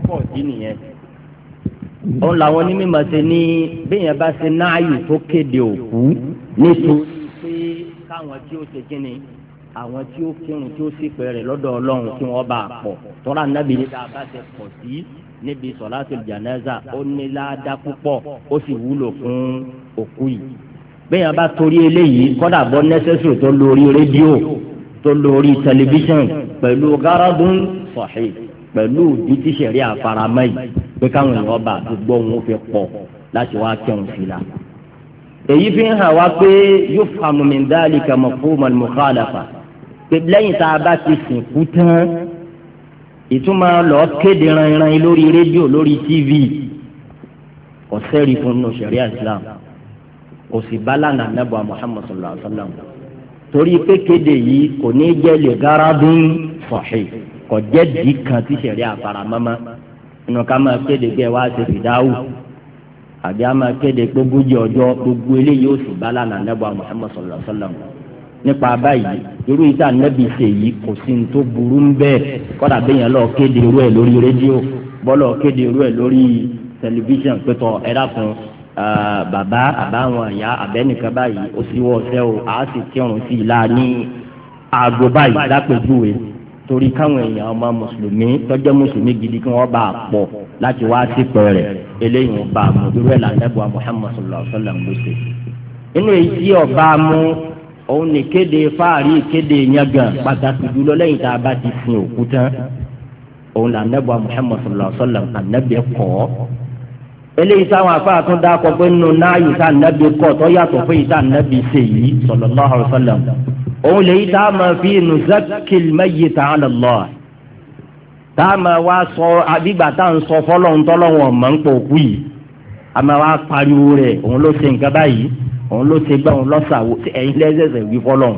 pọ̀ sí nìyẹn. òun làwọn onímọ̀ ṣe ní bẹ́ẹ̀yẹn bá ṣe náàyù tó kéde òkú nítorí pé káwọn tí ó ṣe kíni àwọn tí ó kírun tí ó sì pẹ̀rẹ̀ lọ́dọ̀ ọlọ́run kí wọ́n bá pọ̀ tọ́lá nàbí ní ká bá ṣe pọ̀ sí níbi sọ̀látul jánásà ó ní ládàá púpọ̀ ó sì wúlò fún òkú yìí. bẹ́ẹ̀yẹn bá torí eléyìí kọ́dà bọ́ nẹ́sẹ̀sì tó lórí rédíò tó lórí tẹlifíṣàn pẹ̀lú gáradùn sahih pẹ̀lú ìdí tí sẹ̀rí àfaramọ́ yìí pé káwọn èèyàn bá gbọ́ wọn fi pọ̀ láti wá kírun sí la. èyí fi ń hàn wá pé yufhamu min dhalika mafhum al-mukhalafa pé lẹ́yìn tá a bá ti sìnkú tán ìtumọ̀ lọ kéde ranran lórí rédíò lórí tv kò sẹ́rí fún nù sẹ̀ríà islam kò sì bá lànà nàbọ̀ muhammad sallallahu alaihi wa sallam torí pé kéde yìí kò ní jẹ́ lè garadun sahih kò jẹ́ dì kan tí sẹ̀rí àfaramọ́mọ́ inú ká máa kéde pé wá ṣe fìdáwù àbí a máa kéde pé ogójì ọjọ́ gbogbo eléyìí ó sì bá lànà nàbọ̀ muhammad sallallahu alaihi wa sallam nípa báyìí irú ìta nẹ́bí ṣe yìí kò sí ní tó burú ń bẹ́ẹ̀ kọ́dà bẹ́yẹn lọ kéde irú ẹ̀ lórí rédíò bọ́lọ̀ kéde irú ẹ̀ lórí tẹlifíṣàn pẹ̀tọ̀ ẹ̀dá fún bàbá àbáwọn ẹ̀yà abẹ́nìkan báyìí ó sì wọ́ ọ̀sẹ́ o àá sì kírun sí i láà ní aago báyìí lápèjúwe torí káwọn èèyàn ọmọ mùsùlùmí tọ́jọ́ mùsùlùmí gidi kí wọ́n bá a pọ̀ láti wá sí pẹ̀rẹ̀ eléyìí wọn bá a mú irú ẹ̀ làǹdẹ́bùà Muhammad sallallahu alaihi wasallam ló ṣe. inú èyí tí ọba mú òun ní kéde fáàrí kéde yangàn pàtàkì jùlọ lẹ́yìn tá a bá ti sin òkú tán òun làǹdẹ́bùà Muhammad sallallahu alaihi wasallam ànábì kọ́ eléyìí táwọn afáà tún dákọ pé nínú náàyè tá ànábì kọ́ tó yàtọ̀ fún yìí tá ànábì ṣe yìí sallallahu alaihi wasallam òun lè yí tá a máa fi nuzakkil mayyita ala Allah tá a máa wá sọ àbígbà tá à ń sọ fọlọ́n tọ́lọ́wọ̀n mọ̀ ń pò kú yìí a máa wá pariwo rẹ̀ òun ló ṣe nǹkan báyìí òun ló ṣe gbà òun lọ́sàwọ́ ẹ̀yin lẹ́sẹ̀sẹ̀ wí fọlọ́n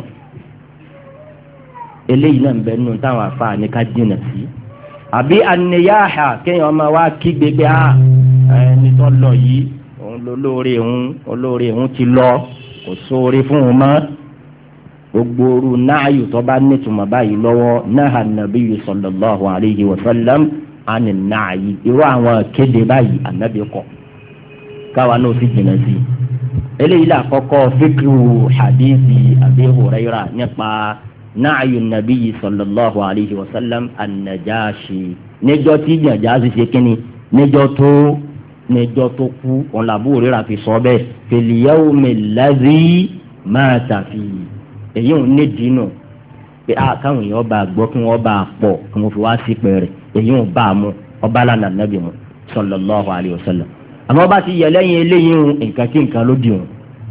eléyìí náà ń bẹ nínú táwọn afáà ní ká dínà sí àbí àníyáhà kéèyàn máa wá kí gbégbé ẹni tó lọ yìí òun olóore òun ti lọ kò sóore fún un mọ́ gbogbo oru náàyù tó bá nítumọ̀ báyìí lọ́wọ́ náà nàbíyù sallallahu alayhi wa sallam àní náàyì irú àwọn kéde báyìí ànábì kọ̀ káwa náà sì jìnnà sí i. eléyìí là kọ́kọ́ fíkìrù hadithi Abi Hurayra nípa náàyù nàbíyù sallallahu alayhi wa sallam an-Najashi níjọ́ tí Najashi ṣe kínní níjọ́ tó kú òun làbú Hurayra fi sọ bẹ́ẹ̀ fil yawmi alladhi mata fihi èyí ò ní dínú pé káwọn èèyàn bá gbọ́ kí wọ́n bá pọ̀ kí wọ́n fi wá sí pẹ̀rẹ̀ èyí ò bá a mú ọba lànà nàbì mu sallallahu alayhi wa sallam àmọ́ bá ti yẹ lẹ́yìn eléyìí nǹkan kí nǹkan ló dì wọ́n.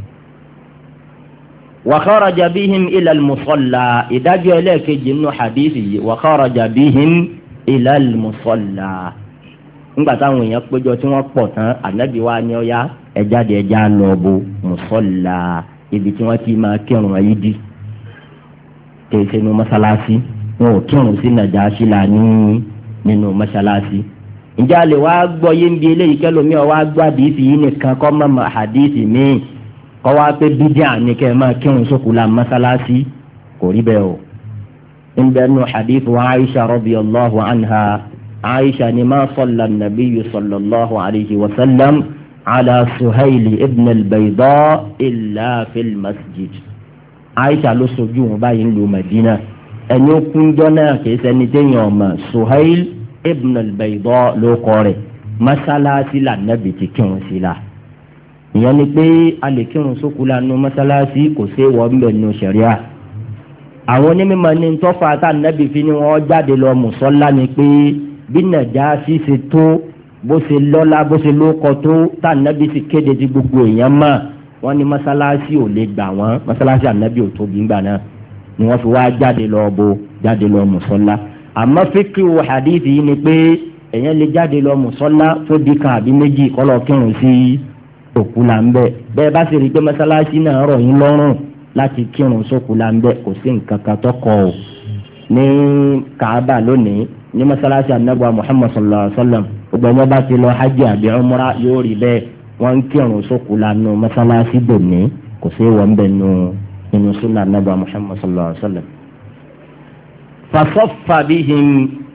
wa kharaja bihim ila al-musalla ìdájọ́ ẹlẹ́ẹ̀kejì nínú hadithi yìí wa kharaja bihim ila al-musalla ńgbà táwọn èèyàn péjọ tí wọ́n pọ̀ tán ànábì wa ní ọ̀yá ẹ jáde ẹ já lọ bo musalla ibi tí wọ́n ti máa kírun ayé dì kèsè nínú mọ́sálásí wọn ò kírun sí Nàjáṣì là nínú mọ́sálásí. ǹjẹ́ a lè wá gbọ́ yé ń bi eléyìí kẹlòmíì ọ̀ wá gbọ́ àdìsí yìí nìkan kọ́ mọ́ àdìsí míì kọ́ wá pé bídíà ní kẹ́ ẹ máa kírun sókù la mọ́sálásí kò rí bẹ́ẹ̀ o. ń bẹ nù hadithu Aisha radiyallahu anha Aisha ni ma salla an-nabiyyu sallallahu alayhi wa sallam ala Suhayli ibn al-Bayda illa fil masjid. Aisha ló sojú wọn báyìí ń lu Madina ẹni ó kúnjọ́ náà kìí ṣẹni téèyàn ọmọ Suhail ibn al-Bayda ló kọ rẹ̀ mọ́sálásí là nàbì ti kírun sí la. ìyẹn ni pé a lè kírun sókù lánàá mọ́sálásí kò sí wọ́n ń bẹ̀ nù sẹ̀ríà. àwọn onímọ̀ ní tọ́fà tá nàbì fi ni wọ́n jáde lọ mùsọ́lá ni pé bí Nàjáṣì ṣe tó bó ṣe lọ́lá bó ṣe lóko tó tá nàbì sì kéde ti gbogbo èèyàn mọ̀ wọ́n ní mọ́sálásí ò lè gbà wọ́n mọ́sálásí ànábì ò tóbi ńgbà náà ni wọ́n fi wá jáde lọ mùsọ́lá. àmọ́ fíkì wo hadith yìí ni pé èèyàn lè jáde lọ mùsọ́lá tó di kan àbí méjì kọ́lọ̀ kírun sí òkú là ń bẹ̀. bẹ́ẹ̀ bá sì rí i pé mọ́sálásí náà rọ̀ yín lọ́rùn láti kírun sókú là ń bẹ̀ kò sí nǹkan kan tó kọ ò ní Kaaba lónìí ní mọ́sálásí ànábì Muhammad sallallahu alaihi wasallam gbogbo ẹni bá ti lọ hajj àbí umra yóò rí bẹ́ẹ̀ wọ́n ń kírun sókù lánà mọ́sálásí dòní kò sí wọ́n bẹ̀ nínú súnà nàbà Muhammad sallallahu alaihi wa sallam. fasaffa bihim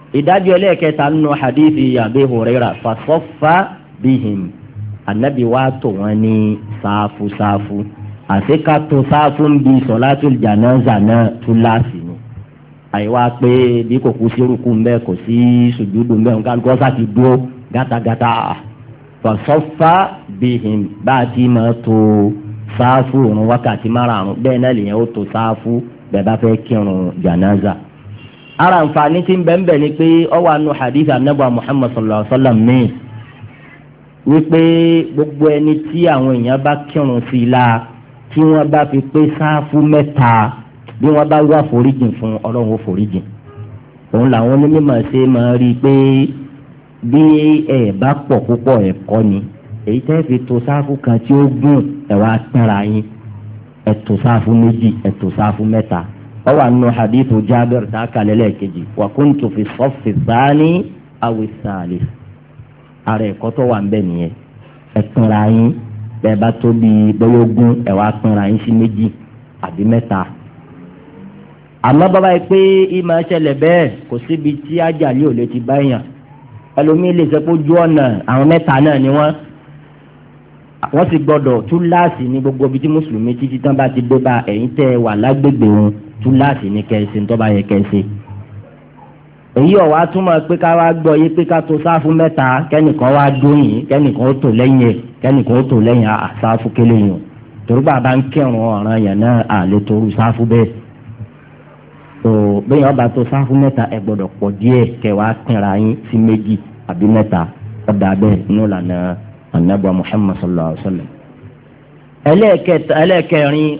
ìdájọ́ ẹlẹ́ẹ̀kẹta nínú hadithi Abi Hurairah fasọ́fà bihim anabi wa tò wọ́n ní sáfù àti ká tó sáfù ń bi sọ̀látùl jánásà náà túláàsì ni àyíwá pé bí kò kú sí rúkú ń bẹ kò sí sùjúdù ń bẹ nǹkan gọ́sà ti dúró gátagátá fasọ́fà bihim bá a ti máa tó sáfù òun wákàtí márùn-ún bẹ́ẹ̀ náà lèyẹn ó tó sáfù bẹ́ẹ̀ bá fẹ́ kírun jánásà. ara nfaani tí ń bẹ ń bẹ ni pé ọwọ́ àánú hadith anabu Muhammad sallallahu alaihi wa sallam mi wípé gbogbo ẹni tí àwọn èèyàn bá kírun sí i la tí wọ́n bá fi pé sáfù mẹ́ta bí wọ́n bá wá foríjìn fún Ọlọ́run ó foríjìn òun làwọn onímọ̀ ṣe máa rí i pé bí ẹ bá pọ̀ púpọ̀ ẹ̀kọ́ ni èyí tẹ́ fi tó sáfù kan tí ó gùn ẹ̀ wá tẹ́ra yín ẹ̀ tó sáfù méjì ẹ̀ tó sáfù mẹ́ta ọwọ́ àánú hadithu Jabir tá a kàlẹ́ lẹ́ẹ̀kejì wa kuntu fi saffi thani awi thalith ara ẹ̀kọ́ tó wà ń bẹ̀ nìyẹn ẹ̀ tẹ́ra yín bẹ́ẹ̀ bá tó bí bọ́yọ̀gùn ẹ̀ wá tẹ́ra yín sí méjì àbí mẹ́ta àmọ́ bàbá yìí pé ìmọ̀ ẹ̀ṣẹ̀lẹ̀ bẹ́ẹ̀ kò síbi tí àjàlí ò lè ti bá èèyàn ẹlòmíín lè sọ pé ojú ọ̀nà àwọn mẹ́ta náà ni wọ́n sì gbọ́dọ̀ túláàsì ní gbogbo ibi tí mùsùlùmí títí tán bá ti dé bá ẹ̀yin tẹ́ wà lágbègbè wọn túláàsì ní kẹ́sì tó bá yẹ kẹ́sì. èyí ọ̀wá túmọ̀ pé ká wá gbọ́ yé pé ká tó sáfù mẹ́ta kẹ́nìkan wá dóyìn kẹ́nìkan ó tò lẹ́yìn ẹ̀ kẹ́nìkan ó tò lẹ́yìn sáfù kélé yìí torí bàbá ń kírun ọ̀ràn yẹn náà àlè torú sáfù bẹ́ẹ̀. tó bẹ́ẹ̀ ọba tó sáfù mẹ́ta ẹ gbọ́dọ̀ pọ̀ díẹ̀ kẹwàá pínra yín sí méjì àbí mẹ́ta ọ̀dà bẹ́ẹ̀ nínú ìlànà anabu Muhammad sallallahu alaihi wa sallam. ẹlẹ́ẹ̀kẹrin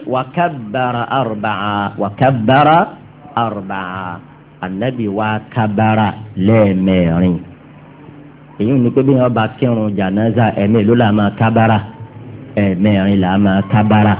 wàkàbàrà arba'a anabi wa kabara lẹ́ẹ̀mẹ́rin èyí ni pé bí wọ́n bá kírun jànáza ẹ̀mí ló la máa kabara ẹ̀ẹ̀mẹ́rin la máa kabara.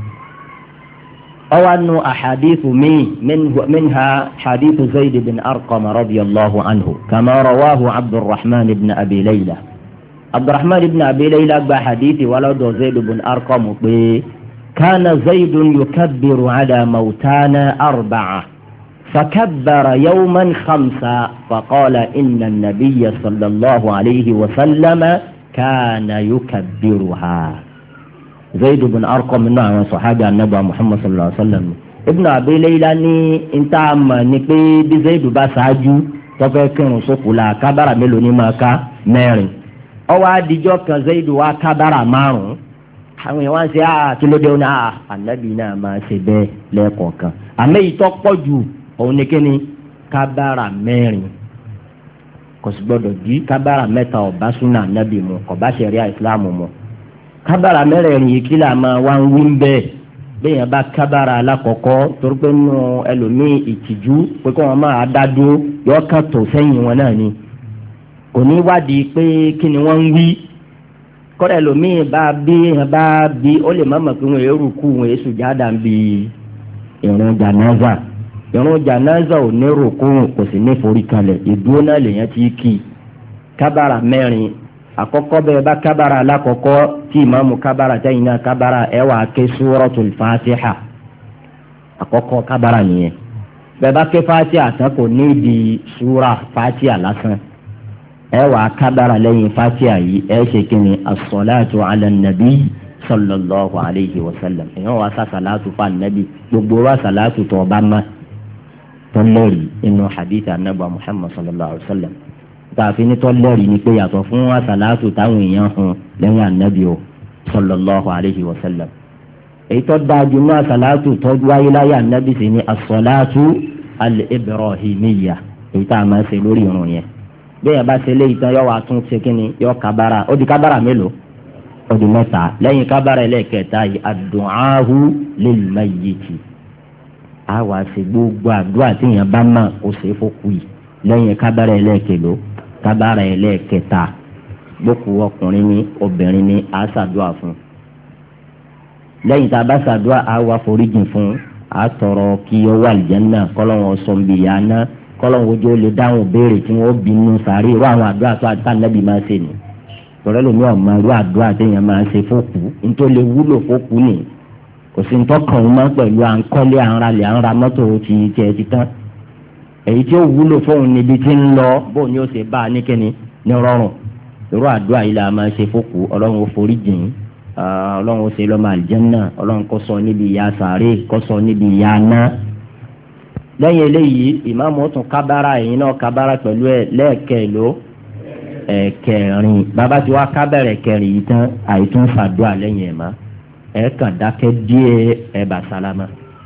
أوان أحاديث منها حديث زيد بن أرقم رضي الله عنه كما رواه عبد الرحمن بن أبي ليلى. عبد الرحمن بن أبي ليلى بحديث ولد زيد بن أرقم كان زيد يكبر على موتانا 4 فكبر يوما 5 فقال إن النبي صلى الله عليه وسلم كان يكبرها. زيد بن أرقم من نوع صحابة النبي محمد صلى الله عليه وسلم. ابن أبي ليلى ni انتعم نكبي بزيد بساجو تفكر سقلا كبر ملوني ماكا ميرين ọwọ́ adijọ́ kan Zaidu wa kábàrà 5 àwọn èèyàn wá ń ṣe kí ló dé ó ní ànábì náà máa ṣe bẹ́ẹ̀ lẹ́ẹ̀kọ̀ọ̀kan àmọ́ èyí tó pọ̀ jù òun ni kíni kábàrà 4 kò sì gbọ́dọ̀ di kábàrà 3 ọ̀bá súnà ànábì mu ọ̀bá ṣẹ̀ríà ìsìláàmù mu kábàrà 4 yìí kí là máa wá ń wí ń bẹ́ẹ̀ bẹ́ẹ̀ yẹn bá kábàrà alákọ̀ọ́kọ́ torí pé nínú ẹlòmíì ìtìjú pé kí wọ́n máa dá dúró yọ kàn tó sẹ́yìn wọn náà ni kò ní wádìí pé kí ni wọ́n ń wí kọ́dà ẹlòmíì bá bí ó lè má mọ̀ pé wọ́n èrú kú wọn èsù jáda ń bi ìrun jànáza ò ní rúkú kò sì ní forí kalẹ̀ ìdúró náà lèyàn ti kì í kábàrà 4 àkọ́kọ́ bẹ́ẹ̀ bá kábàrà alákọ̀ọ́kọ́ tí ìmáàmù kábàrà tẹ́yìn náà kábàrà ẹ̀ wà ké súratul Fatiha àkọ́kọ́ kábàrà nìyẹn bẹ́ẹ̀ bá ké Fatiha tán kò ní di súra Fatiha lásán ẹ wàá kábàrà lẹ́yìn Fatiha yìí ẹ ṣe kí ni as-salatu ala nabi sallallahu alayhi wa sallam èèyàn wàá sá sàlátù fún anabi gbogbo wa sàlátù tó ọba má tó lẹ́rìí inú hadith anabi Muhammad sallallahu alayhi wa sallam tààfin ní tó lẹ́rìí ni pé yàtọ̀ fún wa sàlátù táwọn èèyàn hàn lẹ́yìn anabi o sallallahu alayhi wa sallam èyí tó dájú náà sàlátù tó wáyé láyé anabi sì ni as-salatu al-ibrahimiyya èyí tá a máa ṣe lórí irun yẹn bẹ́ẹ̀ bá ṣe léyìí tán yọ wá tún ṣe kí ni yọ kábàrà ó di kábàrà mélòó ó di 3 lẹ́yìn kábàrà ẹlẹ́ẹ̀kẹta yìí ad-du'ahu lil-mayyiti a wá ṣe gbogbo àdúrà tí èèyàn bá mọ̀ kó ṣe é fòkù yìí lẹ́yìn kábàrà ẹlẹ́ẹ̀kẹló kábàrà ẹlẹ́ẹ̀kẹta gbókù ọkùnrin ní obìnrin ní a ṣàdúrà fún lẹ́yìn tá a bá ṣàdúrà a wá foríjìn fún a tọrọ kí ó wà àlùjánnà kọ́lọ́wọ́n sọ̀nbìyà náà kọ́lọ́wọ́ ojú ó lè dáhùn béèrè tí wọ́n bínú sàárè irú àwọn àdúrà tó àti ànábì máa ṣe nì tọ́rẹ́ lómi ọ̀mọ irú àdúrà téèyàn máa ṣe fókù nítorí lè wúlò fókù nì kò sí ntọ́kàn mọ́ pẹ̀lú à ń kọ́lé à ń ralẹ̀ à ń ra mọ́tò ti tán èyí tí ó wúlò fóun níbi tí ń lọ bó ni ó ṣe bá a ní kíni ní rọrùn irú àdúrà yìí la máa ṣe fókù ọlọ́run ó forí jìn ọlọ́run ó ṣe lọ́mọ àlìjẹ́nnà ọlọ́run kó ṣọ́ níbi ìyà sàárè kó ṣọ́ níbi ìyà náà. lẹ́yìn eléyìí ìmáàmù ó tún kábàárà ẹ̀yin náà kábàárà pẹ̀lú ẹ̀ lẹ́ẹ̀kẹ́ló ẹ̀kẹrin bàbá tí wàá kábẹ̀rẹ̀ kẹrin yìí tán àìtún fàdúrà lẹ́yìn ẹ̀ má ẹ̀ kàn dákẹ́ díẹ̀ ẹ̀ bá sálámà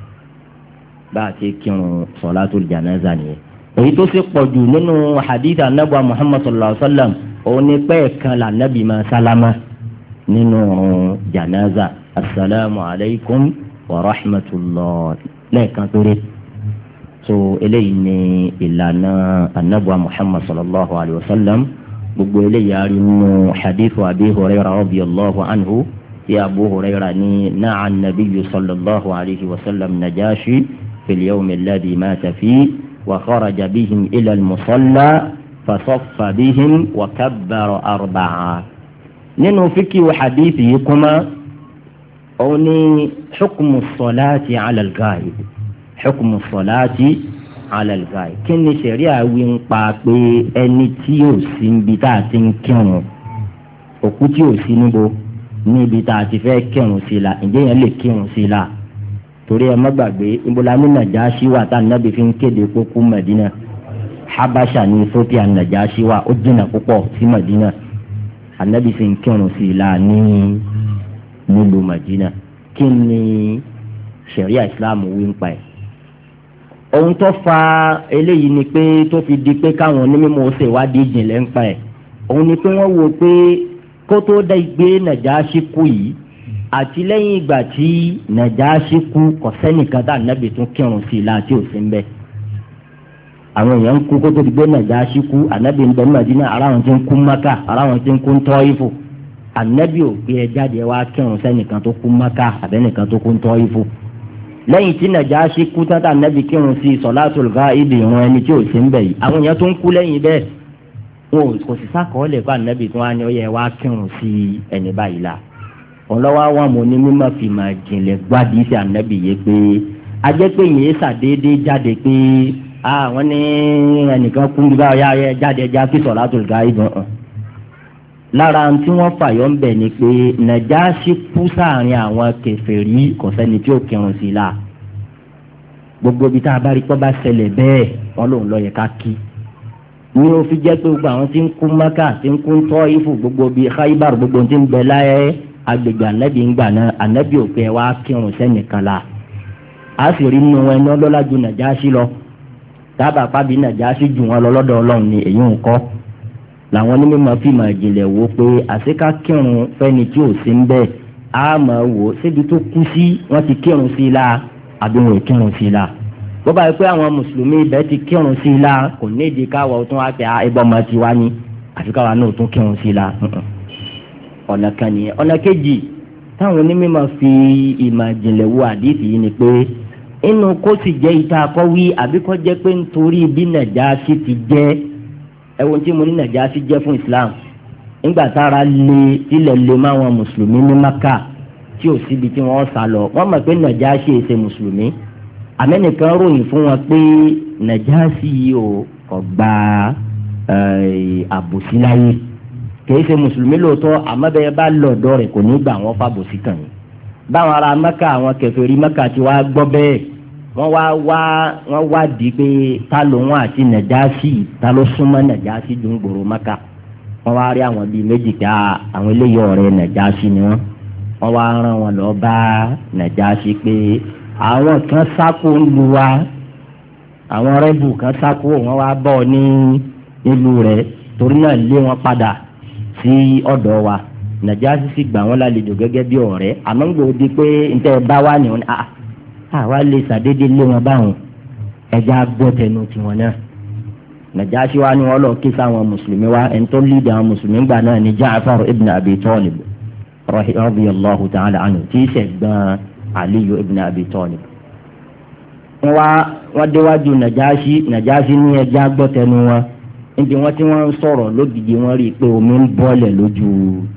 bá a ti kírun sọ̀látùl jánásà nìyẹn. èyí tó ṣe pọ̀jù nínú hadith anabu muhammad sallallahu alaihi wa sallam òun ni pé kan la nabi ma sálámà nínú jánásà asalaamu alaykum wa rahmatulah lẹ́ẹ̀kan péré. so eléyìí ni ìlànà anabu muhammad sallallahu alaihi wa sallam gbogbo eléyìí a rí nínú hadith abi hurayra radiyallahu anhu tí abu hurayra ní na'a nabiyyu sallallahu alaihi wa sallam najashi في اليوم الذي مات فيه وخرج بهم إلى المصلى فصف بهم وكبر 4. ننو فكي وحديثي كما أوني حكم الصلاة على الغائب حكم الصلاة على الغائب كني شريعة وينقاقي أني تيو سنبتات كنو وكتيو سنبو نبتات فكنو سلا إنجي يلي كنو سلا torí ẹ má gbàgbé ìbúlá ní Nàjáṣí wà tá nàbì fi ń kéde kókó Mẹdínà Habasha ní Ethiopia Nàjáṣí wà ó jìnnà púpọ̀ sí Mẹdínà ànábì fi ń kírun sí i la ní nílùú Mẹdínà kí ni ṣẹ̀ríà Islam wí ń pa ẹ̀. ohun tó fa eléyìí ni pé tó fi di pé káwọn onímọ̀ ṣe ìwádìí ìjìnlẹ̀ ń pa ẹ̀ òun ni pé wọ́n wò pé kó tó dá ìgbé Nàjáṣí kú yìí àti lẹ́yìn ìgbà tí Nàjáṣí kú kò sẹ́nìkan tá ànábì tún kírun sí i láti òsín bẹ́ẹ̀. àwọn èèyàn ń kú kó tó di gbé Nàjáṣí kú ànábì ń bẹ Mádínà ara wọn ti ń kú Mákà ara wọn ti ń kú Tọ́ífù ànábì ò gbé ẹ jáde wá kírun sẹ́nìkan tó kú Mákà àbẹ́nìkan tó kú Tọ́ífù. lẹ́yìn tí Nàjáṣí kú tán tá ànábì kírun sí sọ̀látùl gáíbì ìrun ẹni tí òsín bẹ́ẹ̀ yìí àwọn èèyàn tó ń kú lẹ́yìn bẹ́ẹ̀ wọn kò sì sákọọ́lẹ̀ fún ànábì tó wá ní ó yẹ wá kírun sí ẹni báyìí la ọlọ́wọ́ àwọn ọmọ onímọ̀ fi máa jìnlẹ̀ gbádìí sí ànábì yìí pé ajẹ́ pé yìí ṣàdédé jáde pé àwọn ní ẹnìkan kú bí báyọ̀ yá jáde ẹja kí sọ̀látùl gáíbì hàn. lára tí wọ́n fàyọ̀ ń bẹ̀ ni pé Nàjáṣí kú sáàrin àwọn kèfèrí kò sẹ́ni tí ó kírun sí i la gbogbo ibi tá a bá rí pọ́ bá ṣẹlẹ̀ bẹ́ẹ̀ wọ́n lòun lọ yẹ ká kí ní o fi jẹ́ pé gbogbo àwọn tí ń kú Mákà tí ń kú Tọ́ífù gbogbo bíi Khaybar gbogbo tí ń bẹ láyé agbègbè anabi ńgbà náà anabi ò pé wá kírun sẹ́nìkan la a sì rí nínú ẹni ọlọ́lá ju Nàjáṣí lọ dábàá pàbí Nàjáṣí jù wọn lọ lọ́dọ̀ Ọlọ́run ni èyí ń kọ́ làwọn onímọ̀ fi máa jìnlẹ̀ wò pé àṣekà kírun fẹ́ni tí ò sí ń bẹ́ẹ̀ á máa wò síbi tó kú sí wọ́n ti kírun sí i la àbí wọn ò kírun sí i la bó bá yẹ pé àwọn mùsùlùmí ibẹ̀ ti kírun sí i la kò ní ìdí káwọ́ tún wá pé ẹbọ ọmọ tiwa ni àfi káwa náà tún kírun sí i la ọ̀nà kan nìyẹn. ọ̀nà kejì táwọn onímọ̀ fi ìmọ̀ ìjìnlẹ̀ wo àdìsí yìí ni pé inú kó sì jẹ́ ìta akọ́wí àbí kó jẹ́ pé nítorí bí Nàjáṣí ti jẹ́ ẹ̀wọ̀n tí mo ní Nàjáṣí jẹ́ fún Islam nígbà tára lé tilẹ̀ lé máwọn mùsùlùmí ní Mákà tí ò síbi tí wọ́n sá lọ wọ́n mọ̀ pé Nàjáṣí èsè mùsùlùmí àmẹ́nìkan ròyìn fún wọn pé Nàjáṣí yìí ò gba àbòsí láyé kìí ṣe mùsùlùmí lóòótọ́ àmọ́ bẹ́ẹ̀ bá lọ́dọ̀ rẹ̀ kò ní gbà wọ́n fàbòsí kàn yín. báwọn ará Mẹ́kà àwọn kèfèrí Mẹ́kà tí wàá gbọ́ bẹ́ẹ̀ wọ́n wá di pé ta ló wọn àti Nàjáṣí ta ló súnmọ́ Nàjáṣí ju ń gbòòrò Mẹ́kà. wọ́n wá rí àwọn bíi méjì pé àwọn eléyìí ọ̀rẹ́ Nàjáṣí ni wọ́n wá rán wọn lọ bá Nàjáṣí pé àwọn kan sáko ń lu wa àwọn rẹ́bù kan sáko wọ́n wá bọ̀ ní ìlú rẹ̀ torí náà lé wọn padà sí ọ̀dọ̀ wa Nàjáṣí sì gbà wọ́n lálejò gẹ́gẹ́ bí ọ̀rẹ́ àmọ́ ń gbòó di pé ntẹ́ bá wà ní wọn ni àwa lè ṣàdédé lé wọn báwọn ẹja gbọ́ tẹnu tiwọn náà Nàjáṣí wa ni wọ́n lọ kí sáwọn mùsùlùmí wa ẹni tó lídìí àwọn mùsùlùmí gbà náà ni Ja'far ibn Abi Talib radiyallahu ta'ala anhu tí í ṣẹ̀gbọ́n Aliyu ibn Abi Talib. wọ́n déwájú Nàjáṣí ní ẹja gbọ́ tẹnu wọn níbi wọn tí wọn ń sọ̀rọ̀ lógìdì wọn rí i pé omi ń bọ́lẹ̀ lójú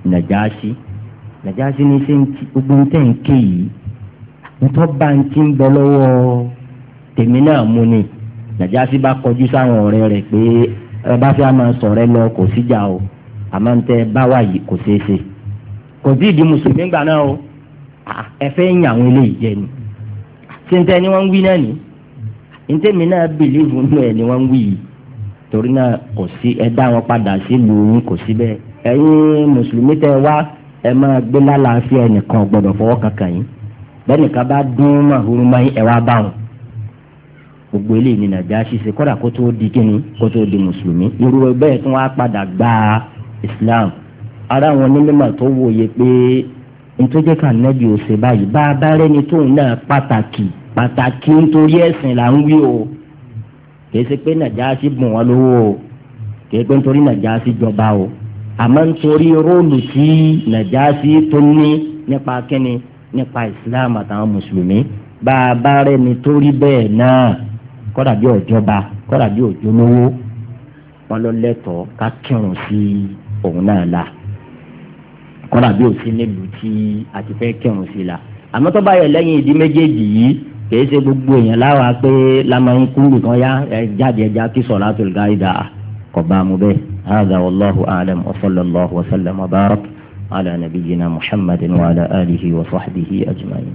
Nàjáṣí ní ṣe gbogbo ń tẹ̀ ń ké yìí nítorí bá ń ti ń bẹ lọ́wọ́ tèmi náà mú ni Nàjàsí bá kọjú sáwọn ọ̀rẹ́ rẹ̀ pé ẹ bá fẹ́ máa sọ̀rọ̀ ẹ lọ kò síjà o àmọ́ ń tẹ́ bá wà yìí kò ṣeé ṣe kò sí ìdí mùsùlùmí gbà náà o ẹ fẹ́ yàn àwọn eléyìí jẹ ni ṣé ń tẹ́ ni wọ́n ń wí náà ni ń tẹ́mi náà bìlíìfù nínú ẹ̀ ni wọ́n ń wí yìí torí náà kò sí ẹ dá wọn padà sílùú yín kò sí bẹ́ẹ̀ ẹ̀yin mùsùlùmí tẹ́ wá ẹ máa gbé lálàáfíà ẹnìkan gbọ́dọ̀ fọwọ́ kankan yín bẹ́ẹ̀nìkan bá dún màhúrú máa ń ẹ wá bá wọn gbogbo eléyìí ní Nàjàsí ṣe kódà kó tó di kíni kó tó di mùsùlùmí irú bẹ́ẹ̀ tí wọ́n á padà gba Islam ara wọn onímọ̀ tó wòye pé nítorí ká nẹ́bí ò ṣe báyìí bá a bá rẹ́ni tóun náà pàtàkì nítorí ẹ̀sìn là ń wí o kìí ṣe pé Nàjàsí bùn wọn lówó o kìí pé nítorí Nàjàsí jọba o àmọ́ nítorí róòlù tí Nàjàsí tó ní nípa kíni nípa Islam àtàwọn mùsùlùmí bá a bá rẹ́ni tó rí bẹ́ẹ̀ náà kọ́dà bí òjọba kọ́dà bí òjòlówó wọn lọ lẹ́tọ̀ọ́ ká kírun sí òun náà la kọ́dà bí òsín nílùú tí a ti fẹ́ kírun sí la àmọ́ tó bá yẹ lẹ́yìn ìdí méjèèjì yìí kìí ṣe gbogbo èèyàn láwa pé lamẹ́yìn kúndùn kan yá ẹ jáde ẹja kí salatul gaida kò bá mu bẹ́ẹ̀ hadha wallahu a'lam wa sallallahu wa sallam wa barak ala nabiyyina muhammadin wa ala alihi wa sahbihi ajma'in.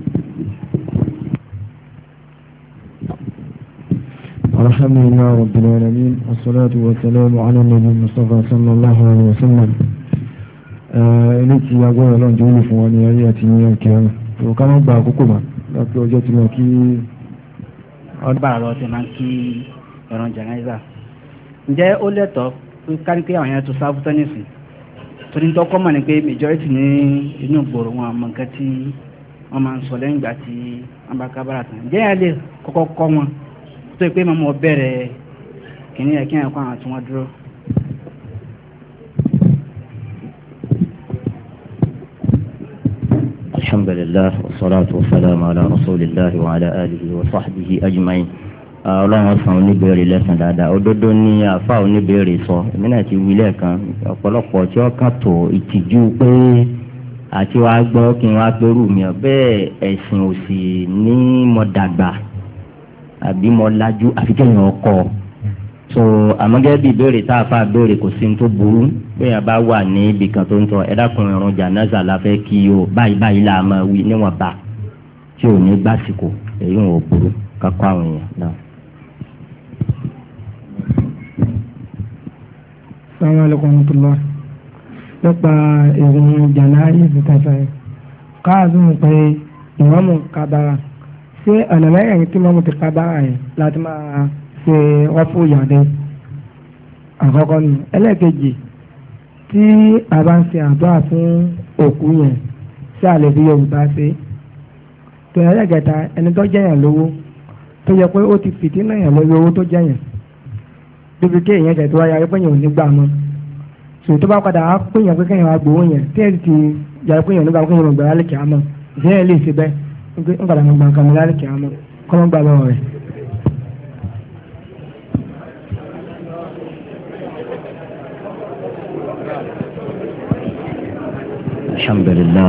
الحمد لله رب العالمين والصلاة والسلام على النبي المصطفى صلى الله عليه وسلم ilé tí agbára lọ́n jẹ́ olè fún wa ní ayé àti ní ọkẹ́ ọ̀rọ̀ tó ká má gba àkókò mà láti ọjọ́ tí wọ́n kí ọdún bára lọ sí máa ń kí ẹran jẹ̀náìzà ǹjẹ́ ó lẹ́tọ̀ọ́ pé kárí pé àwọn yẹn tó sáfù tẹ́nìsì torí tó kọ́ mọ̀ ní pé majority ní inú ìgboro wọn àmọ́ nǹkan tí wọ́n máa ń sọ lẹ́yìn ìgbà tí wọ́n bá kábàrà tán ǹjẹ́ yẹn lè kọ́kọ́ kọ́ wọn tó yẹ pé màmú bẹ̀rẹ̀ kìíní ẹ̀ kí ẹ̀ kọ́ àwọn tí wọ́n dúró. alhamdulillah wassalatu wassalamu ala rasulillah wa ala alihi wa sahbihi ajma'in ọlọ́run san oníbèrè lẹ́sàn dáadáa òdodo ní àfa oníbèrè sọ èmi náà ti wí lẹ́ẹ̀kan ọ̀pọ̀lọpọ̀ tí ó kàn tó ìtìjú pé àti wàá gbọ́ kí n wá pẹ́rù mi ọ̀ bẹ́ẹ̀ ẹ̀sìn òsì ní mo dàgbà àbí mo lajú àfi kéèyàn ọkọ so àmọ́gẹ́ bí ìbéèrè tá a fà béèrè kò sí ní tó burú bẹ́ẹ̀ bá wà ní ibì kan tó ń tọ́ ẹ dákun ìrun jànáza la fẹ́ kí o báyìí báyìí là máa wí níwọ̀n bá tí ò ní gbàsìkò èyí ò burú kákọ́ àwọn èèyàn náà. Assalamu alaikum warahmatullah nípa ìrun jànáza tàfà káàdùn pé ìmáàmù kábàrà ṣé ọ̀nà mẹ́rin tí mọ́mú ti kábàrà yẹn láti máa ṣe wọ́pọ̀ ìyàdẹ́ àkọ́kọ́ nù. ẹlẹ́ẹ̀kejì tí a bá ń ṣe àdúrà fún òkú yẹn sí àlè bí Yorùbá ṣe tó ẹlẹ́ẹ̀kẹta ẹni tó jẹ́yàn lówó tó yẹ pé ó ti fìdí náà yàn lórí owó tó jẹ́yàn débi kí èèyàn tẹ̀ tó wáyà rí pé yẹn ò ní gbà mọ́ sòtò tó bá padà á pé yẹn pé kéèyàn wá gbowó yẹn tí ẹ̀ ti yàrá pé yẹn nígbà pé yẹn ò gbà lálẹ́ kìá mọ́ ìṣẹ́ yẹn lè ṣe bẹ́ẹ̀ ń padà gbà nǹkan mi lálẹ́ kìá mọ́ kọ́ mọ́ gbà lọ́wọ́ rẹ̀. alhamdulillah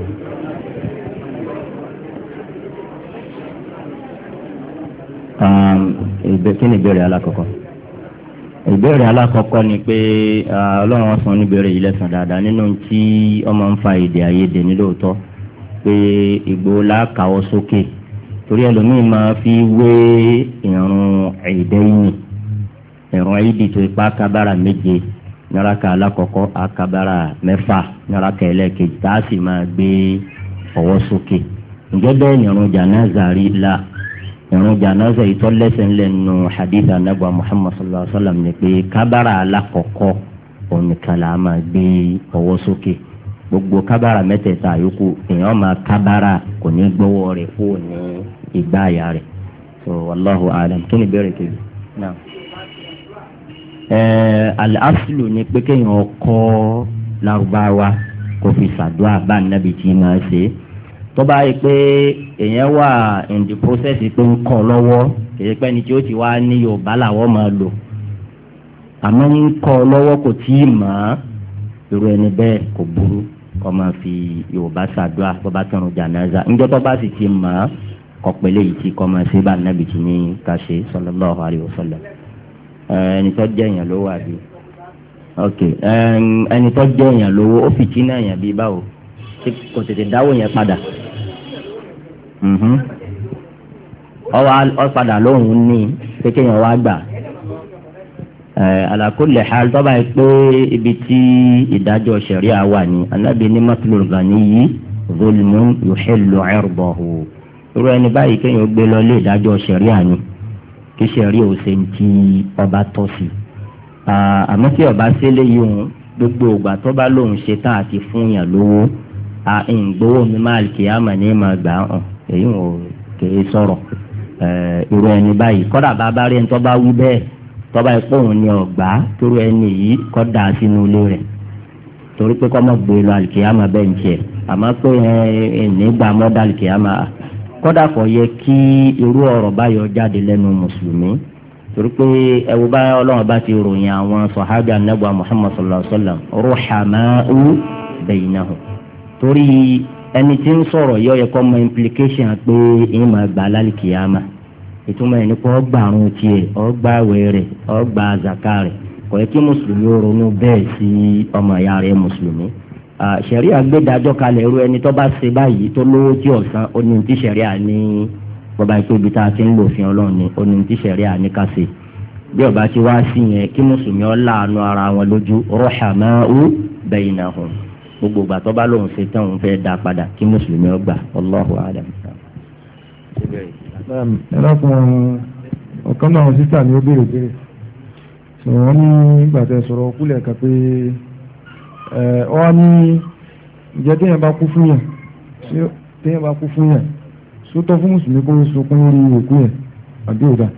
kí ni ìbéèrè alákọ̀ọ́kọ́ ìbéèrè alákọ̀ọ́kọ́ ni pé ọlọ́run san níbèrè yìí lẹ́sàn dáadáa nínú tí ọmọ ń fa èdè àìyedè ní lóòótọ́ pé Ìgbòho lákàwọ́ sókè torí ẹlòmíín máa fi wé ìrun ẹ̀ẹ́dẹ́yìn ìrun ẹ̀ẹ́dì tó ipá kábàrà méje níraka alákọ̀ọ́kọ́ akabara mẹ́fà níraka ẹlẹ́ẹ̀kejì tá a sì máa gbé ọwọ́ sókè ǹjẹ́ bẹ́ẹ̀ ni ìrun jànáza rí la ìrun jànáza ìtọ́lẹ́sẹ̀ ńlẹ̀ nù hadith anagba Muhammad sallallahu alaihi wa sallam ni pé kábàrà alákọ̀ọ́kọ́ ònìkan là á máa gbé ọwọ́ sókè gbogbo kábàrà mẹ́tẹ̀ẹ̀ta yòókù èèyàn máa kábàrà kò ní gbọ́wọ́ rẹ̀ fún ní ìgbà àyà rẹ̀ so wallahu alam kí ni bẹ́ẹ̀rẹ̀ kejì náà. Al-aslu ni pé kéèyàn kọ́ Lárúbáwá kò fi ṣàdúrà bá nàbì tí máa ṣe tó bá yẹ pé èèyàn wà in the process pé ń kọ́ lọ́wọ́ èyí pé ní tí ó ti wá ní Yorùbá làwọn máa lò àmọ́ ń kọ́ lọ́wọ́ kò tí ì mọ̀ irú ẹni bẹ́ẹ̀ kò burú kó máa fi Yorùbá ṣàdúrà tó bá kírun jànáza ńjọ́ tó bá sì ti mọ̀ kọ̀pẹ́lẹ́ yìí tí kọ́mọ sí bá nàbì tí ní ká ṣe sallallahu alaihi wasallam. ẹni tó jẹ́ èèyàn lówó àbí ok ẹni tó jẹ́ èèyàn lówó ó fìtí náà èèyàn bíi báwo kò tètè dáwó yẹn padà ọ padà lóhùn ní pé kéèyàn wá gbà ala kulli hal tọ́ba yìí pé ibi tí ìdájọ́ ṣẹ̀ríà wà ní anábì ní matlul ghaniyyi zulmun yuhillu irdahu irú ẹni báyìí kéèyàn gbé lọ lé ìdájọ́ ṣẹ̀ríà ni kí ṣẹ̀ríà ò ṣe ń ti ọba tọ́ sí àmọ́ tí ọba ṣẹlẹ̀ yìí òun gbogbo ìgbà tọ́ba lòun ṣe tán àti fún yàn lówó ìgbowó mi máa kì í àmà ní ma gbà hàn èyí ò kéré sọ̀rọ̀ irú ẹni báyìí kọ́dà bàbá rẹ̀ ń tọ́ba wí bẹ́ẹ̀ tọ́ba ẹ̀ pọ̀ òun ni ọ̀gbá torí ẹni yìí kọ́ da sínú ilé rẹ̀ torí pé kọ́ mọ̀ gbé lọ àlìkìyàmà bẹ́ẹ̀ ń tiẹ̀ àmọ́ pé nígbà mọ́dà àlìkìyàmà kọ́dà kò yẹ kí irú ọ̀rọ̀ báyọ̀ jáde lẹ́nu mùsùlùmí torí pé ẹ̀wù bá ọlọ́run bá ti ròyìn àwọn sọ̀hábì anábọ̀ Muhammad sallallahu alaihi wasallam ruhama'u baynahum torí ẹni tí ń sọ̀rọ̀ yọ yẹ kọ́ mọ implication pé ìmọ̀ àgbà lálìkìyàmà ìtumọ̀ ẹni pé ọgbà àrùn tiẹ̀ ọgbà àwẹ̀ rẹ̀ ọgbà àzàkà rẹ̀ kò yẹ kí mùsùlùmí ó ronú bẹ́ẹ̀ sí ọmọ ìyá rẹ̀ mùsùlùmí. ṣẹ̀rí àgbédájọ́ kalẹ̀ irú ẹni tó bá ṣe báyìí tó lówó tí ọ̀sán ó ní ti ṣẹ̀rí àní bọ́ba ìpè ibi tá a ti ń lò fi ọlọ́run ni ó ní ti ṣẹ̀rí àní ká ṣe bí ọba ti wá sí yẹn kí mùsùlùmí ó láàánú ara wọn lójú ruhama'u baynahum gbogbo ìgbà tó bá lóun ṣe tán òun fẹ́ dá padà kí mùsùlùmí ó gbà Allahu a'lam. ẹlọ́kùn ọ̀kan náà sísà ni ó béèrè sọ̀rọ̀ ní ìgbàtẹ̀ sọ̀rọ̀ kúlẹ̀ kan pé ọ ní ìjẹ́ téèyàn bá kú fún yàn sótọ́ fún mùsùlùmí kó sọkún lórí òkú yẹn àbí òdà.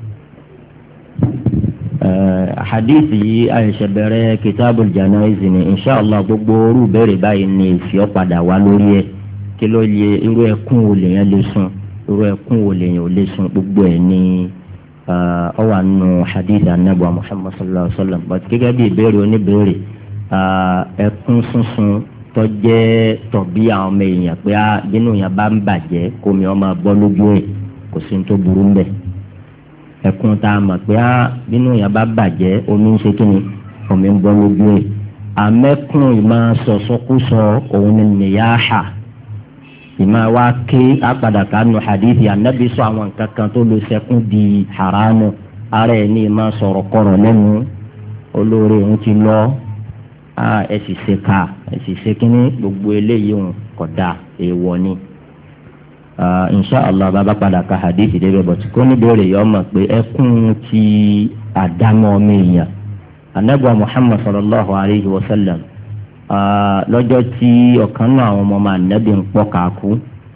hadithi yìí àìṣe bẹ̀rẹ̀ kitabul janaiz ni inshàlá gbogbo orú bẹ̀rẹ̀ báyìí ni èsì ọ̀padà wá lórí ẹ̀ kí ló yẹ irú ẹkún wo lèèyàn lè sùn irú ẹkún wo lèèyàn ò lè sùn gbogbo ẹ̀ ní ọwà nù hadith anabu Muhammad sallallahu alaihi wa sallam but gẹ́gẹ́ bí ìbéèrè oníbéèrè ẹkún sísun tó jẹ́ tọ̀bí àwọn ọmọ èèyàn pé bínú yẹn bá ń bàjẹ́ kómi ọmọ bọ́ lójú ẹ̀ kò sí ní tó burú mbẹ̀ ẹkún tá a mọ̀ pé bínú yẹn bá bàjẹ́ omi ń ṣe kí ni omi ń bọ́ lójú ẹ̀ àmẹ́kùn ìmọ̀ sọ̀sọ́kúsọ òun ni nìyáhà ìmọ̀ wa ké apàdà kánú hadithi anabi sọ àwọn nǹkan kan tó lo sẹ́kún di haramu ara ẹ̀ ní ìmọ̀ sọ̀rọ̀ kọ̀rọ̀ lẹ́nu olóore òun ti lọ ẹ̀sì ṣe ká ẹ̀sì ṣe kínní gbogbo eléyìí òun kódà èèwọ̀ ni inshallah bàbá padà ka hadithi débẹ̀ bọ̀ tí kò ní bẹ̀rẹ̀ yọ ọmọ pé ẹkún ti àdámọ́ ọmọ èèyàn anabi Muhammad sallallahu alayhi wa sallam lọ́jọ́ tí ọ̀kan náà àwọn ọmọ ànábì ń pọ̀ káàkú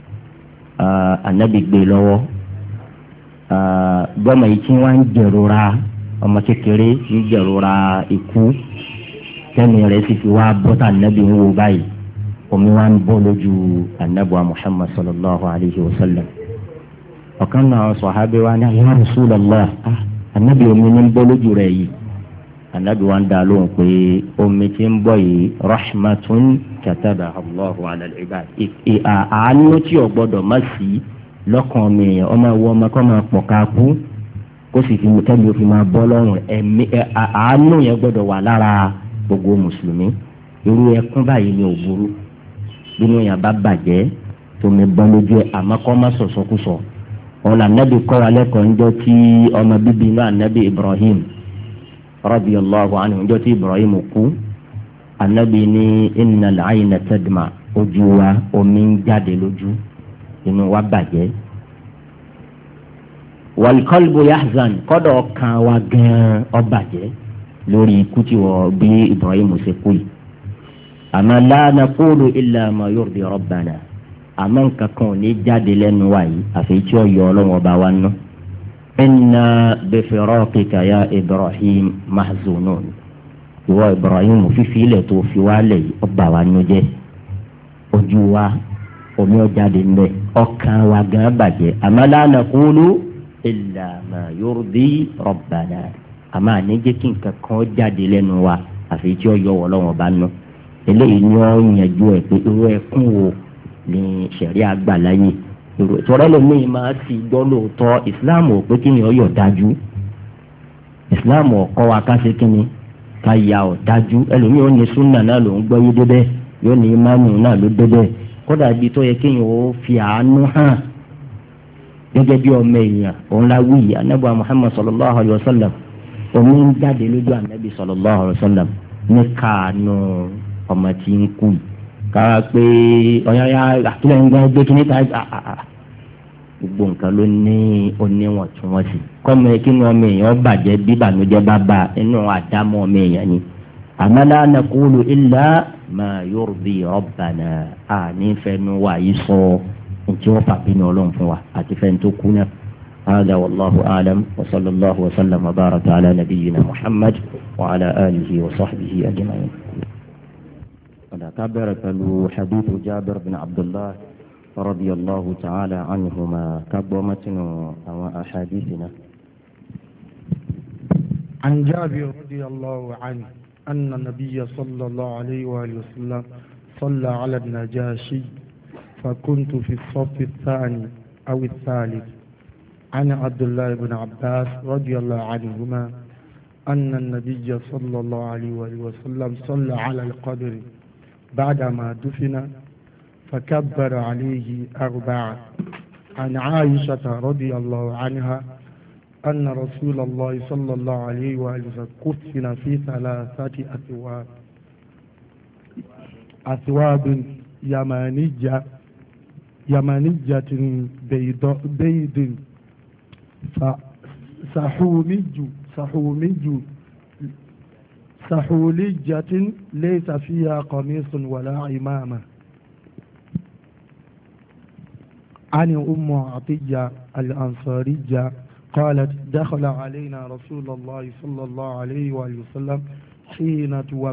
ànábì gbé lọ́wọ́ gbọ́mọ yìí tí wọ́n ń jẹ̀rora ọmọ kékeré ń jẹ̀rora ikú tẹ́mi rẹ̀ sì fi wá bọ́tà ànábì ń wo báyìí omi wá ń bọ́ lójú ànábì wa Muhammad sallallahu alayhi wa sallam ọ̀kan náà àwọn sọ̀hábẹ́ wa ní ya Rasulullah ànábì omi ní ń bọ́ lójú rẹ̀ yìí anabi wa ń dá lóhùn pé omi tí ń bọ̀ yìí rahmatun kataba Allahu ala al-ibad àánú tí o gbọ́dọ̀ má sí lọ́kàn mi ọmọ ìwọ ọmọ kọ́ máa pọ̀ ká kú kó sì fi kẹ́mi ó fi máa bọ́ lọ́rùn ẹ̀mí àánú yẹn gbọ́dọ̀ wà lára gbogbo mùsùlùmí irú ẹkún báyìí ni ò burú bínú yẹn bá bàjẹ́ tó mi bọ́ lójú ẹ̀ àmọ́ kọ́ má sọ̀sọ́kùsọ̀ ọ̀nà anabi kọ́ wa lẹ́kọ̀ọ́ ńjọ́ tí ọmọ bíbí inú anabi Ibrahim radiyallahu anhu ńjọ́ tí Ibrahim kú anabi ní innal ayna tadma ojú wa omi ń jáde lójú inú wa bàjẹ́ wal qalbu yahzan kọ́dọ̀ kan wa gan ó bàjẹ́ lórí ikú tí wọ́n bí Ibrahim ṣe kú yìí àmọ́ la naqulu illa ma yurdi rabbana àmọ́ nǹkan kan ò ní jáde lẹ́nu wa yìí àfi tí ó yọ ọlọ́wọ́n bá wa nù. inna bifiraqika ya Ibrahim mahzunun ìwọ Ibrahim fífi ilẹ̀ tó fi wálẹ̀ yìí ó bà wá nínú jẹ́ ojú wa omi ó jáde ń bẹ̀ ọkàn wa gan bàjẹ́ àmọ́ la naqulu illa ma yurdi rabbana àmọ́ àníjẹ́ kí nǹkan kan jáde lẹ́nu wa àfi tí ó yọ ọlọ́wọ́n bá nù. eléyìí ni wọ́n yànjú ẹ̀ pé irú ẹkún wo ni sẹ̀rí àgbàláyé ìtọ́rẹ́ lómi máa ti gbọ́ lóòótọ́ ìsìláàmù ò pé kí ni ọyọ̀ dájú ìsìláàmù ọ̀kọ́ wa ká ṣe kí ni ká ya ọ̀ dájú ẹlòmíì ó ní súnà náà ló ń gbọ́ yé débẹ̀ yóò ní ìmáàmù náà ló débẹ̀ kódà ibi tó yẹ kéèyàn ó fi àánú hàn gẹ́gẹ́ bí ọmọ èèyàn òun la wí anábọ̀ Muhammad sallallahu alayhi wa sallam omi ń jáde lójú ànábì sallallahu alayhi wa sallam ní káànù ọmọ tí ń kú yìí kára pé ọ̀yáyá àtúnyẹ̀ ń gbọ́ gbé kí níta gbogbo nǹkan ló ní oníwọ̀ntúnwọ̀nsì kọ́mọ kí ni ọmọ èèyàn bàjẹ́ bí ìbànújẹ́ bá bá inú àdámọ́ ọmọ èèyàn ni àmọ́ la naqulu illa ma yurdi rabbana àní fẹnu wà yìí sọ ntí wọ́n fàbí ní ọlọ́run fún wa àti fẹ́ni tó kú náà. هذا والله أعلم وصلى الله وسلم وبارك على نبينا محمد وعلى آله وصحبه أجمعين. كبر حديث جابر بن عبد الله رضي الله تعالى عنهما كبومتنا وأحاديثنا. عن جابر رضي الله عنه أن النبي صلى الله عليه وآله وسلم صلى على النجاشي فكنت في الصف الثاني أو الثالث. عن عبد الله بن عباس رضي الله عنهما أن النبي صلى الله عليه وآله وسلم صلى على القبر بعدما دفن فكبر عليه أربعة. عن عائشة رضي الله عنها أن رسول الله صلى الله عليه وآله وسلم كفن في ثلاثة أثواب يمانية بيض سحولية ليس فيها قميص ولا عمامة. عن أم عطية الأنصارية قالت دخل علينا رسول الله صلى الله عليه وآله وسلم حين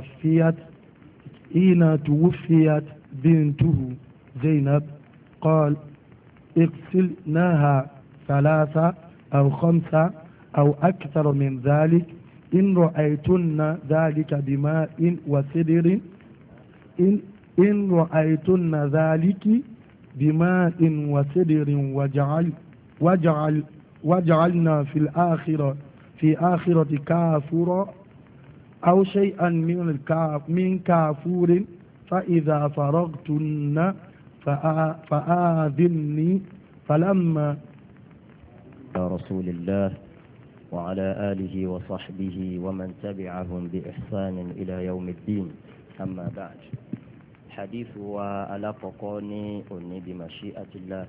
توفيت بنته زينب قال اغسلناها ثلاثة أو خمسة أو أكثر من ذلك إن رأيتن ذلك بماء وسدر إن رأيتن ذلك بماء وسدر وجعلنا في آخرة كافورا أو شيئا من كافور فإذا فرغتن فآذني. فلما رسول الله وعلى آله وصحبه ومن تبعهم بإحسان إلى يوم الدين. أما بعد حديث وعلى فقوني أني بمشيئة الله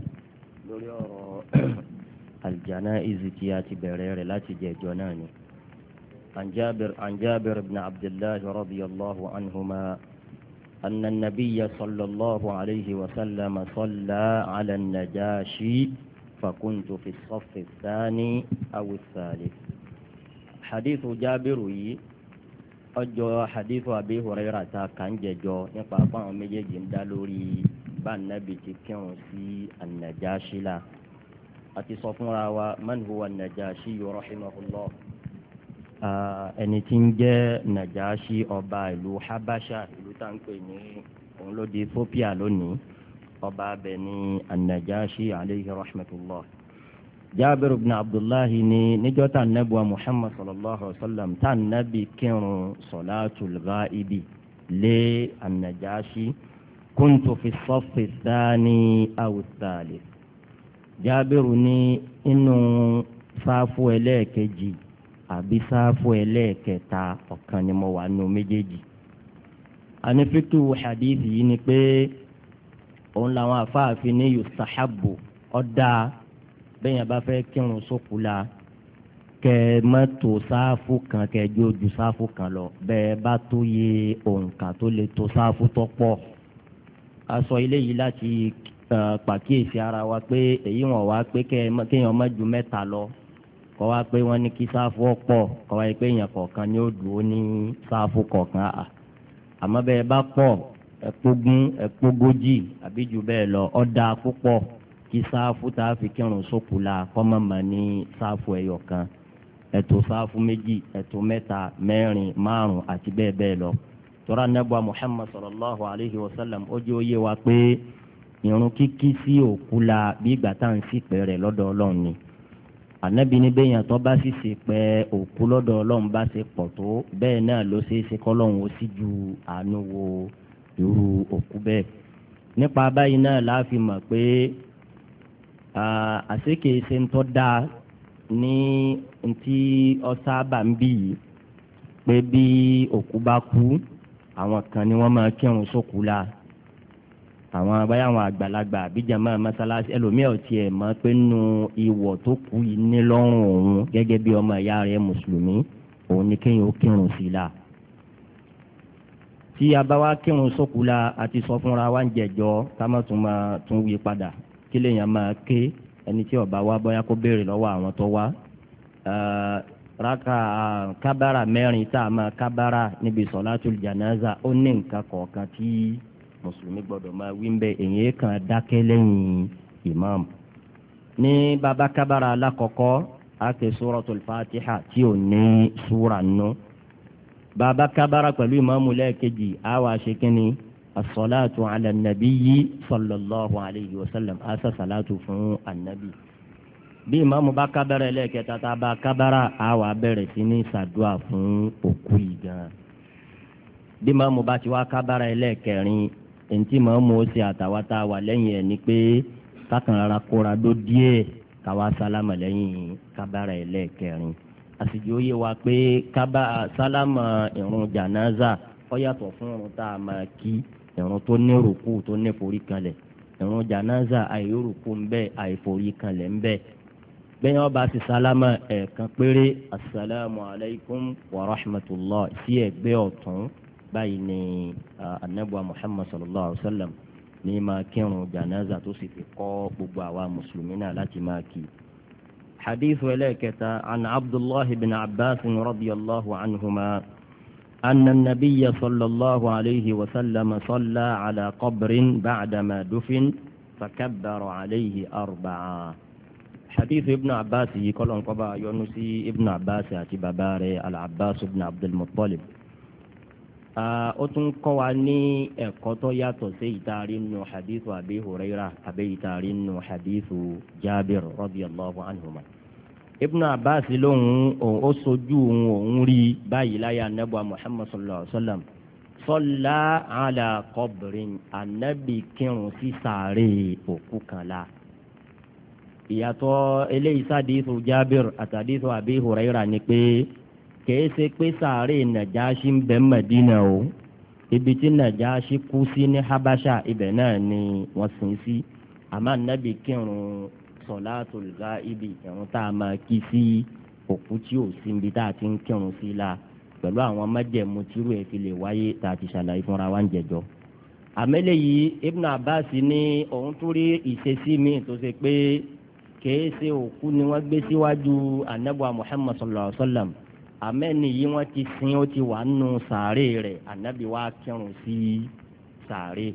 الجنائز تياتي برير لا تجي جناني. عن جابر بن عبد الله رضي الله عنهما أن النبي صلى الله عليه وسلم صلى على النجاشي فكنت في الصف الثاني أو الثالث. حديث جابر أجو حديث أبي هريرة كان ججو نقاطع مجيجين دالوري بان نبي تكيون في النجاشي لا أتصفنا ومن هو النجاشي رحمه الله. ẹni tí ń jẹ́ Nàjáṣí ọba ìlú Habasha ìlú táǹpẹ̀ ní òun ló di Ethiopia lónìí ọba abẹ ní An-Najashi alayhi rahmatullah. Jabir ibn Abdullahi ní níjọ́ tá nàbùwà Muhammad sallallahu alayhi wa sallam tá nàbì kírun salatul ghaibi lé An-Najashi kuntu fi as-saffi ath-thani aw ath-thalith. Jabiru ní inú sáfù ẹlẹ́ẹ̀kejì àbí sáfù ẹlẹ́ẹ̀kẹta ọ̀kan ni mo wà nù méjèèjì. ànífíkì hadithi yìí ni pé òun làwọn afáàfin ní yustahabu ọ̀dà bẹ́ẹ̀ yẹn bá fẹ́ kírun sókù la kẹ́ ẹ má tò sáfù kan kẹ́ ẹ jó ju sáfù kan lọ bẹ́ẹ̀ bá tó yẹ òǹkà tó lè tó sáfù tó pọ̀. a sọ ilé yìí láti pàkíyèsí ara wa pé èyí wọn wá pé kéèyàn má ju mẹ́ta lọ kọ́ wá pé wọ́n ní kí sáfù ọ̀pọ̀ kọ́ wá pé èèyàn kọ̀ọ̀kan ni ó dùn ó ní sáfù kọ̀ọ̀kan àmọ́ bẹ́ẹ̀ bá pọ̀ ẹ̀pógún ẹ̀pógójì àbí jù bẹ́ẹ̀ lọ ọ̀dà púpọ̀ kí sáfù tá a fi kírun sókù la kọ́mọ̀ mọ̀ ní sáfù ẹyọ kan ẹ̀tò sáfù méjì ẹ̀tò mẹ́ta mẹ́rin márùn àti bẹ́ẹ̀ bẹ́ẹ̀ lọ. tọ́ra nẹ́bùa Muhammad sallallahu alayhi wa sallam ó jẹ́ òye wa pé ìrun kíkí sí òkú la bí ìgbà tá à ń ṣìpẹ̀ rẹ̀ lọ́dọ̀ ọlọ́run ni ànábì ní bẹ́yàn tó bá sì ṣìpẹ̀ òkú lọ́dọ̀ ọlọ́run bá ṣe pọ̀ tó bẹ́ẹ̀ náà ló ṣeé ṣe kọ́lọ́run ó sì ju àánú wo irú òkú bẹ́ẹ̀ nípa báyìí náà láàfin mọ̀ pé àṣekè ṣe ń tọ́ dáa ní ntí ọ̀sáàbà ń bì yìí pé bí òkú bá kú àwọn kan ni wọ́n máa kírun sókú la àwọn abáyá àwọn àgbàlagbà àbíjàmá mọ́sálásí ẹlòmíà ò tiẹ̀ mọ̀ pé nínú ìwọ̀ tó kú yìí ní lọ́rùn òun gẹ́gẹ́ bí ọmọ ìyá rẹ̀ mùsùlùmí òun ni kéèyàn ó kírun sí la tí a bá wá kírun sókú la àti sọ fúnra wa ń jẹjọ ká má tún wí padà kí lèèyàn máa ké ẹni tí ó bá wá bóyá kó béèrè lọ́wọ́ àwọn tó wá raka kábàrà mẹ́rin tá a máa kábàrà níbi sọ̀látùl jànáza ó ní nǹkan kọ̀ọ̀kan tí mùsùlùmí gbọ́dọ̀ máa wí ń bẹ èyí kan dákẹ́ lẹ́yìn imam ní baba kábàrà alákọ̀ọ́kọ́ a ké suratul fatiha tí ò ní súra nù baba kábàrà pẹ̀lú imamu lẹ́ẹ̀kejì a wá ṣe kínní as-salatu ala nabiyyi sallallahu alayhi wa sallam asa salatu fún anabi bí ìmáàmù bá kábàrà ẹlẹ́ẹ̀kẹta tá a bá kábàrà á wà bẹ̀rẹ̀ sí ní ṣàdúà fún òkú yìí gan. bí ìmáàmù bá ti wá kábàrà ẹlẹ́ẹ̀kẹrin èntì ìmáàmù ó ṣe àtàwátà wà lẹ́yìn ẹ̀ ni pé kákan rárá kóra dó díẹ̀ káwá sálámà lẹ́yìn kábàrà ẹlẹ́ẹ̀kẹrin. àsìjì ó yé wa pé sálámà ìrun jànáza ó yàtọ̀ fún ìrun tá a máa kí ìrun tó ní rùkú tó ní forí kanlẹ̀ ìrun jànáza àìrùkú ń bẹ àìforí kanlẹ̀ ń bẹ bẹ́ẹ̀ ọba sì sálámà ẹ̀ẹ̀kan péré asalaamu alaykum wa rahmatulah sí ẹ̀gbẹ́ ọ̀tún báyìí ni anabuwa muhammad sallallahu alayhi wa sallam ní máa kírun janaza tó sì fi kọ́ gbogbo àwa mùsùlùmí náà láti máa kí. hadithu ẹlẹ́kẹta an abdullahi bin abbas radiyallahu anhuma anna nabiyya sallallahu alayhi wa sallam salla ala qabrin ba'dama dufin fakabbara alayhi arba'a. حديث ابن عباس يقولون قبا يونسي ابن عباس àti bàbá rẹ̀ al-Abbas ibn Abdul Muttalib ó tún kọ́ wa ní ẹ̀kọ́ tó yàtọ̀ sí ìtaari nù hadithu Abi Hurairah àbí ìtaari nù hadithu Jabir radiyallahu anhuma ibn Abbas lóhun ó sojú òun rí báyìí láyé anabu Muhammad sallallahu alaihi wa sallam salla ala qabrin anabi kírun sí sàárè òkú kan la ìyàtọ̀ eléyìí sádìísù Jábìr àtàdìísù Àbí Hùráírà ni pé kìí ṣe pé sàárè Nàjáṣí ń bẹ Mẹdínà o ibi tí Nàjáṣí kú sí ní Habasha ibẹ̀ náà ni wọ́n sin sí àmọ́ Ànábì kírun sọ̀látùl gáíbì ìrun tá a máa kí sí òkú tí ò sí ibi tá a ti ń kírun sí la pẹ̀lú àwọn májẹ̀mú tírú ẹ̀ fi lè wáyé tá a ti ṣàlàyé fúnra wa ń jẹjọ́ àmẹ́lẹ̀ yìí Ibn Abbas ní òun tó rí ìṣesí mi tó ṣe pé kìí ṣe òkú ni wọ́n gbé síwájú anabuwa Muhammad sallallahu alaihi wa sallam amẹ́ni yìí wọ́n ti sin ó ti wà nù sàárè rẹ̀ anabi wa kírun sí sàárè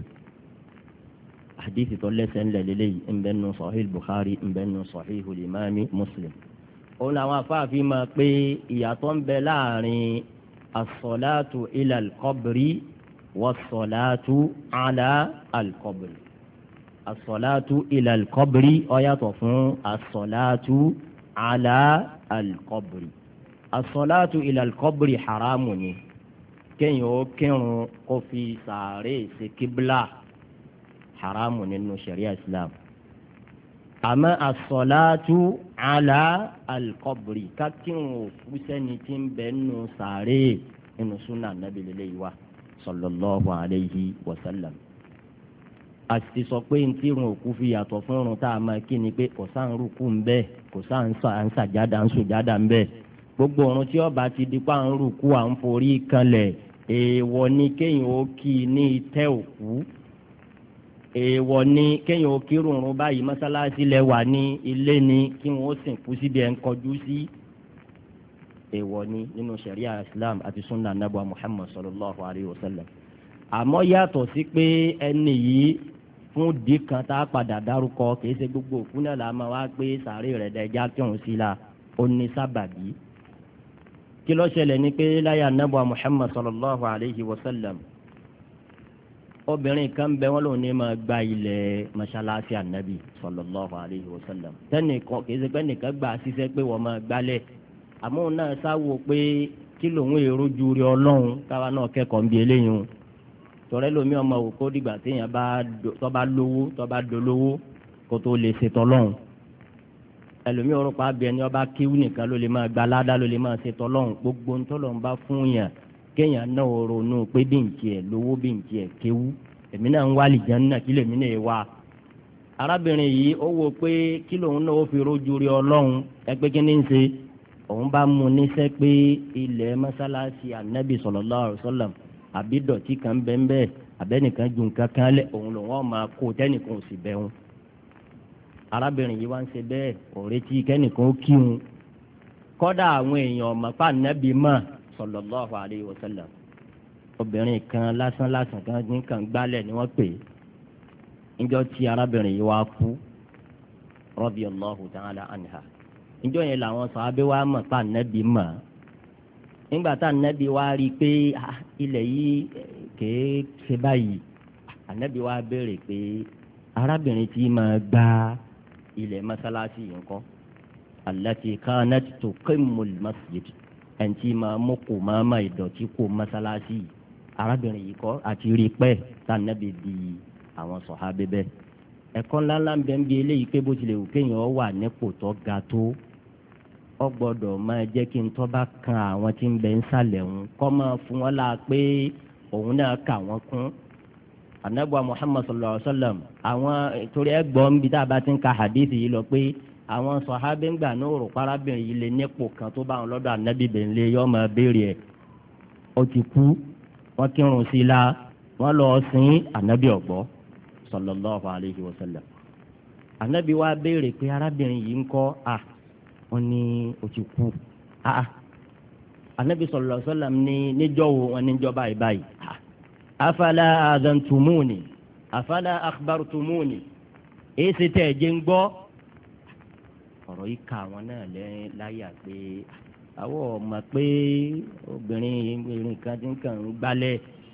hadith tó lẹ́sẹ̀ ńlẹ̀ lélẹ́yìí ńbẹ́ nù sahih Bukhari ńbẹ́ nù sahih limami Muslim. òun làwọn afáàfin máa pé ìyàtọ̀ ń bẹ láàrin as-salatu ila al-qabri was-salatu ala al-qabri. as-salatu ila al-qabri ó yàtọ̀ fún as-salatu ala al-qabri. as-salatu ila al-qabri haramu ni kéèyàn ó kírun kó fi sàárè sí kíbla haramu nínú sharia islam. àmọ́ as-salatu ala al-qabri kákírun òkú sẹ́ni tí ń bẹ nínú sàárè nínú súnà nàbí lélẹ́yìí wa sallallahu alayhi wa sallam. a ti sọ pé ntí irun òkú fi yàtọ̀ fún irun tá a máa kí ni pé kò sáà ń rúkú ń bẹ kò sáà ń sàjádà ń sòjádà ń bẹ gbogbo ọ̀run tí ọba ti di pa ń rúkú à ń forí kanlẹ̀ èèwọ̀ ni kéèyàn ó kí i ní itẹ́ òkú èèwọ̀ ni kéèyàn ó kírun báyìí mọ́sálásí lẹ wà ní ilé ni kí wọ́n ó sìnkú síbi ẹ̀ ń kọjú sí èèwọ̀ ni nínú sharia islam àti sunna nabuwa muhammad sallallahu alayhi wa sallam. àmọ́ yàtọ̀ sí pé ẹni yìí fún di kan tá a padà dárúkọ kìí ṣe gbogbo òkú náà la máa wá gbé sàárè rẹ̀ dẹjá kírun sí la ó ní sábàbí. kí ló ṣẹlẹ̀ ni pé láyà nabuwa muhammad sallallahu alayhi wa sallam obìnrin kan bẹ wọn lòun ní máa gba ilẹ̀ mọ́ṣáláṣí ànábì sallallahu alayhi wa sallam tẹ́nìkan kì í ṣe pé nìkan gbà ṣiṣẹ́ pé wọ́n máa gbálẹ̀ àmọ́ òun náà sáwò pé kí lòun èrò ju rí ọlọ́run káwa náà kẹ́kọ̀ọ́ ń bi eléyìí o tọ́rẹ́ lomi ọmọ wò kó dìgbà téèyàn bá lówó tó bá dolówó kó tó lè ṣe tọ́lọ́run ẹlòmíì orúkọ abẹ ni ọba kíw nìkan ló lè máa gba aládá ló lè máa ṣe tọ́lọ́run gbogbo ntọ́lọ́run bá fún yàn kéèyàn náà ronú pé bí ntiẹ̀ lówó bí ntiẹ̀ kéwú èmi náà ń wá àlìjánnà kí lèmi náà wá arábìnrin yìí ó wo pé kí lòun náà ó fi rójú rí ọlọ́run ẹgbẹ́ kí ni ń ṣe òun bá mú níṣẹ́ pé ilẹ̀ mọ́sálásí ànábì sallallahu alaihi wasallam àbí dọ̀tí kan bẹ́ẹ̀ àbẹ́nìkan ju nǹkan kan lẹ̀ òun lòun ọ̀ máa kó tẹ́nìkan ò sì bẹ̀ wọn arábìnrin yìí wá ń ṣe bẹ́ẹ̀ òretí kẹ́nìkan ó kí wọn kọ́dà àwọn èèyàn ọ̀mọ̀pá ànábì mọ̀ sallallahu alayhi wa sallam obìnrin kan lásán kan nìkan gbálẹ̀ ni wọ́n pè é níjọ́ tí arábìnrin yìí wá kú radiyallahu ta'ala anha níjọ́ yẹn làwọn sàhábé wa mọ̀ pa ànábì mọ̀ nígbà tá ànábì wa rí i pé ilẹ̀ yìí kèé ṣe báyìí ànábì wa béèrè pé arábìnrin tí máa gbá ilẹ̀ masalasi yìí ńkọ́ allati kanat tuqimmul masjid ẹnití máa mú kó máa má ìdọ̀tí kó masalasi arábìnrin yìí kọ́ àti rí pẹ́ tá nàbì di àwọn sọ̀hábẹ́ bẹ́ẹ̀ ẹ̀kọ́ ńláńlá ń bẹ ń bí eléyìí pé bó tilẹ̀ wù kéèyàn wà nípò tó ga tó ọ gbọ́dọ̀ máa jẹ́ kí n tó bá kan àwọn tí ń bẹ ń sàlẹ̀ ń kọ́ máa fún wọn la pé òun náà kà wọ́n kún anabuwa muhammad sallallahu alaihi wa sallam àwọn torí ẹgbọ́n bí tá a bá ti ń ka hadith yìí lọ pé àwọn sọ̀hábẹ́ ń gbà ní òrò parábìnrin yìí lè nípò kan tó bá wọn lọ́dọ̀ anabi bẹ̀ńlẹ̀ yọ máa béèrè ẹ̀ ó ti kú wọ́n kírun sí i la wọ́n lọ sin anabi ọ̀gbọ́ sallallahu alaihi wa sallam anabi wa béèrè pé arábìnrin yìí ń kọ́ wọ́n ní ó ti kú anabi sallallahu alaihi wa sallam ní níjọ́ wo wọn níjọ́ báyìí báyìí afala adantumuni afala akhbartumuni èsì tẹ̀ jẹ́ ń gbọ́ ọ̀rọ̀ yìí ka àwọn náà láyà pé àwọn ọmọ pé obìnrin kan ti ń kàn ń gbálẹ̀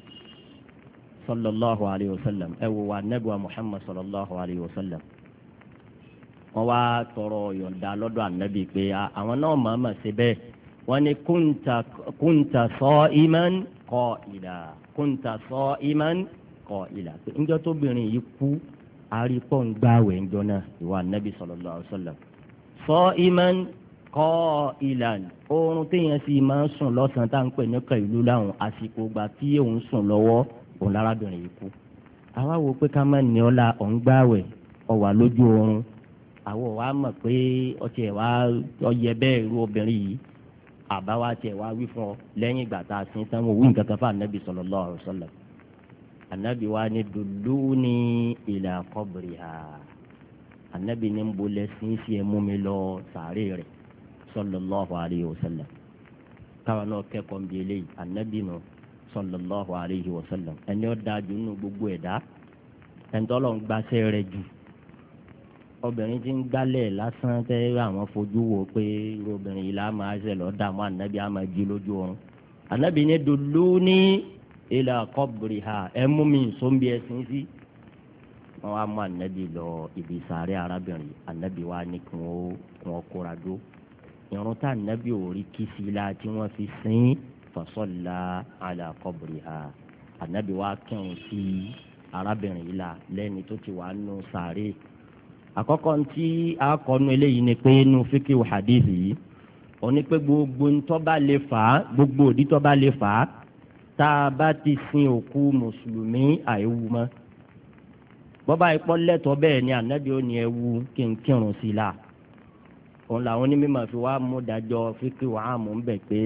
sallallahu alayhi wa sallam ẹ wo wa nabi wa muhammad sallallahu alayhi wa sallam wọ́n wá tọrọ yọ̀ǹda lọ́dọ̀ ànábì pé àwọn náà mọ̀ọ́mọ̀ sí bẹ́ẹ̀ wọ́n ní kunta sa'iman qa'ila kunta sa'iman qa'ila pé ńjọ́ tóbìnrin yìí kú arípọ̀ ń gbààwẹ̀ ńjọ́ náà ìwà ànábì sallallahu alayhi wa sallam sa'iman qa'ilan oorun téèyàn sì máa ń sùn lọ́sàn-án tá à ń pè ní kẹ̀lú láwọn àsìkò ìgbà tí òun sùn lọ́wọ́ òun lárábìnrin yìí kú àwa wo pé ká má ní ọ́la òun gbààwẹ̀ ọ̀wà lójú oorun àwọn wa mọ̀ pé ọtí ẹ̀ wá ọyẹ bẹ́ẹ̀ irú obìnrin yìí àbá wa tiẹ̀ wá wí fún ọ lẹ́yìn ìgbà tá a sin tán mo wí nǹkan kan fún anabi sallallahu alaihi wasallam anabi wa ni dulluni ila qabriha anabi ní ń bolẹ̀ sí sí ẹ mú mi lọ sàárè rẹ̀ sallallahu alaihi wasallam káwọn náà kẹ́kọ̀ọ́ ń bi eléyìí anabi nù sallallahu alaihi wasallam ẹni ó dáa jù nínú gbogbo ẹ̀dá ẹ̀ńtọ́lọ́ ń gbàṣẹ́ rẹ̀ jù obìnrin tí ń gbálẹ̀ lásán tẹ́ àwọn fojú wo pé irú obìnrin yìí láà máa ṣe lọ́ọ́ dààmú ànábì àmọ́ jí lójú oorun ànábì ní dulluni ila qabriha ẹ mú mi sóńbi ẹ̀sìn sí wọ́n wá mú ànábì lọ ibi sàárẹ̀ arábìnrin ànábì wa ní kí wọ́n kóra dó irun tá ànábì ò rí kí sí la tí wọ́n fi sin fa salla ala qabriha ànábì wa kírun sí arábìnrin yìí la lẹ́ni tó ti wà nù sàárẹ̀ àkọ́kọ́ tí a kọ́nu eléyìí ni pé inú fíkì hadith yìí ó ní pé gbogbo ntọ́ bá lè fà á gbogbo òdì tọ́ bá lè fà á tá a bá ti sin òkú mùsùlùmí àìwú mọ́ bọ́bá ipọ́ lẹ́tọ̀ọ́ bẹ́ẹ̀ ni ànábì ó ní ẹwu kí n kírun sí i la òun làwọn onímọ̀ fi wá mú dájọ́ fíkì wàá mú bẹ̀ pé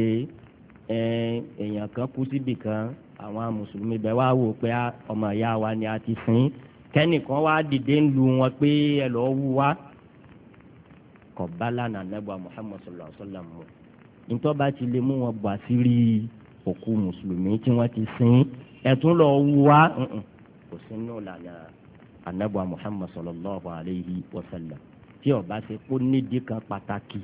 èèyàn kan kú síbì kan àwọn mùsùlùmí bẹ́ẹ̀ wá wò pé ọmọ ìyá wa ni a ti sin kẹ́nìkan wá dìde ń lu wọn pé ẹ lọ́ọ́ wú wá kọ̀ bá lánàá nẹ́bà Muhammad sallallahu alaihi wasallam mọ́ nítorí bá ti lè mú wọn bọ̀ àṣírí òkú mùsùlùmí tí wọ́n ti sin ẹ̀tún lọ́ọ́ wú wá kò sí nínú ìlànà ànẹ́bà Muhammad sallallahu alaihi wasallam tí ó bá ṣe kó nídìí kan pàtàkì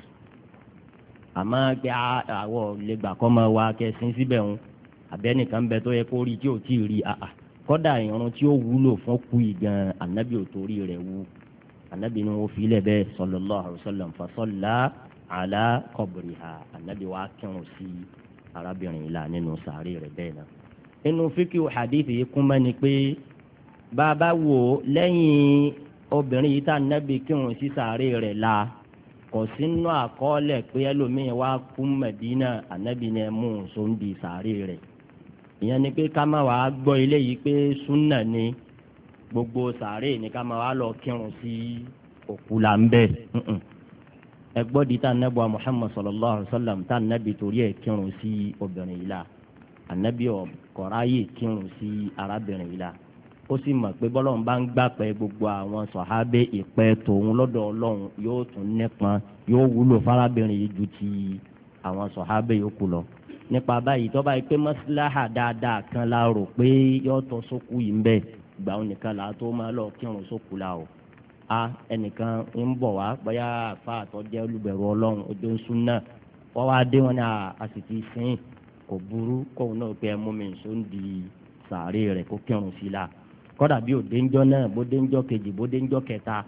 àmọ́ pé àwọ̀ lè gbà kọ́ máa wá kẹsìn síbẹ̀ ń abẹ́nìkan bẹ tó yẹ kó rí tí ò tí ì rí kọ́dà ìrun tí ó wúlò fún kú ìgan ànábì ò torí rẹ̀ wú ànábì ni wọ́n fi ilẹ̀ bẹ́ẹ̀ sallallahu alaihi wasallam fa salla ala qabriha ànábì wa kírun sí arábìnrin yìí la nínú sàárè rẹ̀ bẹ́ẹ̀ náà. inú fíkì hadith yìí kún mẹ́ni pé bàbá wo lẹ́yìn obìnrin yìí tá ànábì kírun sí sàárè rẹ̀ la kò sínú àkọọ́lẹ̀ pé ẹlòmíín wá kú Mẹdínà ànábì ni ẹ mú un sóńdì sàárè rẹ̀ ìyẹn ni pé ká má wàá gbọ́ ilé yìí pé súnà ni gbogbo sàárè ni ká má wàá lọ kírun sí òkú là ń bẹ̀ ẹgbọ́ di tá ànábì wa Muhammad sallallahu alayhi wa sallam tá ànábì torí ẹ̀ kírun sí obìnrin yìí la ànábì ọ̀kọ̀ráyè kírun sí arábìnrin yìí la ó sì mọ̀ pé bọ́lọ́run bá ń gbà pé gbogbo àwọn sọ̀hábẹ́ ìpẹ́ tòun lọ́dọ̀ ọlọ́run yóò tún nípọn yóò wúlò fárábìnrin yìí ju ti àwọn sọ̀hábẹ́ yòókù lọ. nípa báyìí tó bá yìí pé mọ́síláhà dáadáa kan la rò pé yóò tọ́ sókù yìí ń bẹ̀ gbà ó nìkan là á tó máa lọ kírun sókù la o. ẹnìkan ń bọ̀ wá bóyá àfa àtọ́jẹ́ olùbẹ̀rù ọlọ́run ojú ń sún náà wọ́n wá dé wọn ní a sì ti sìn kò burú kóun náà pé ẹmú mi nsọ ń di sàárè rẹ̀ kó kírun sí la kọ́dà bí òdéńjọ́ náà bódéńjọ́ kejì bódéńjọ́ kẹta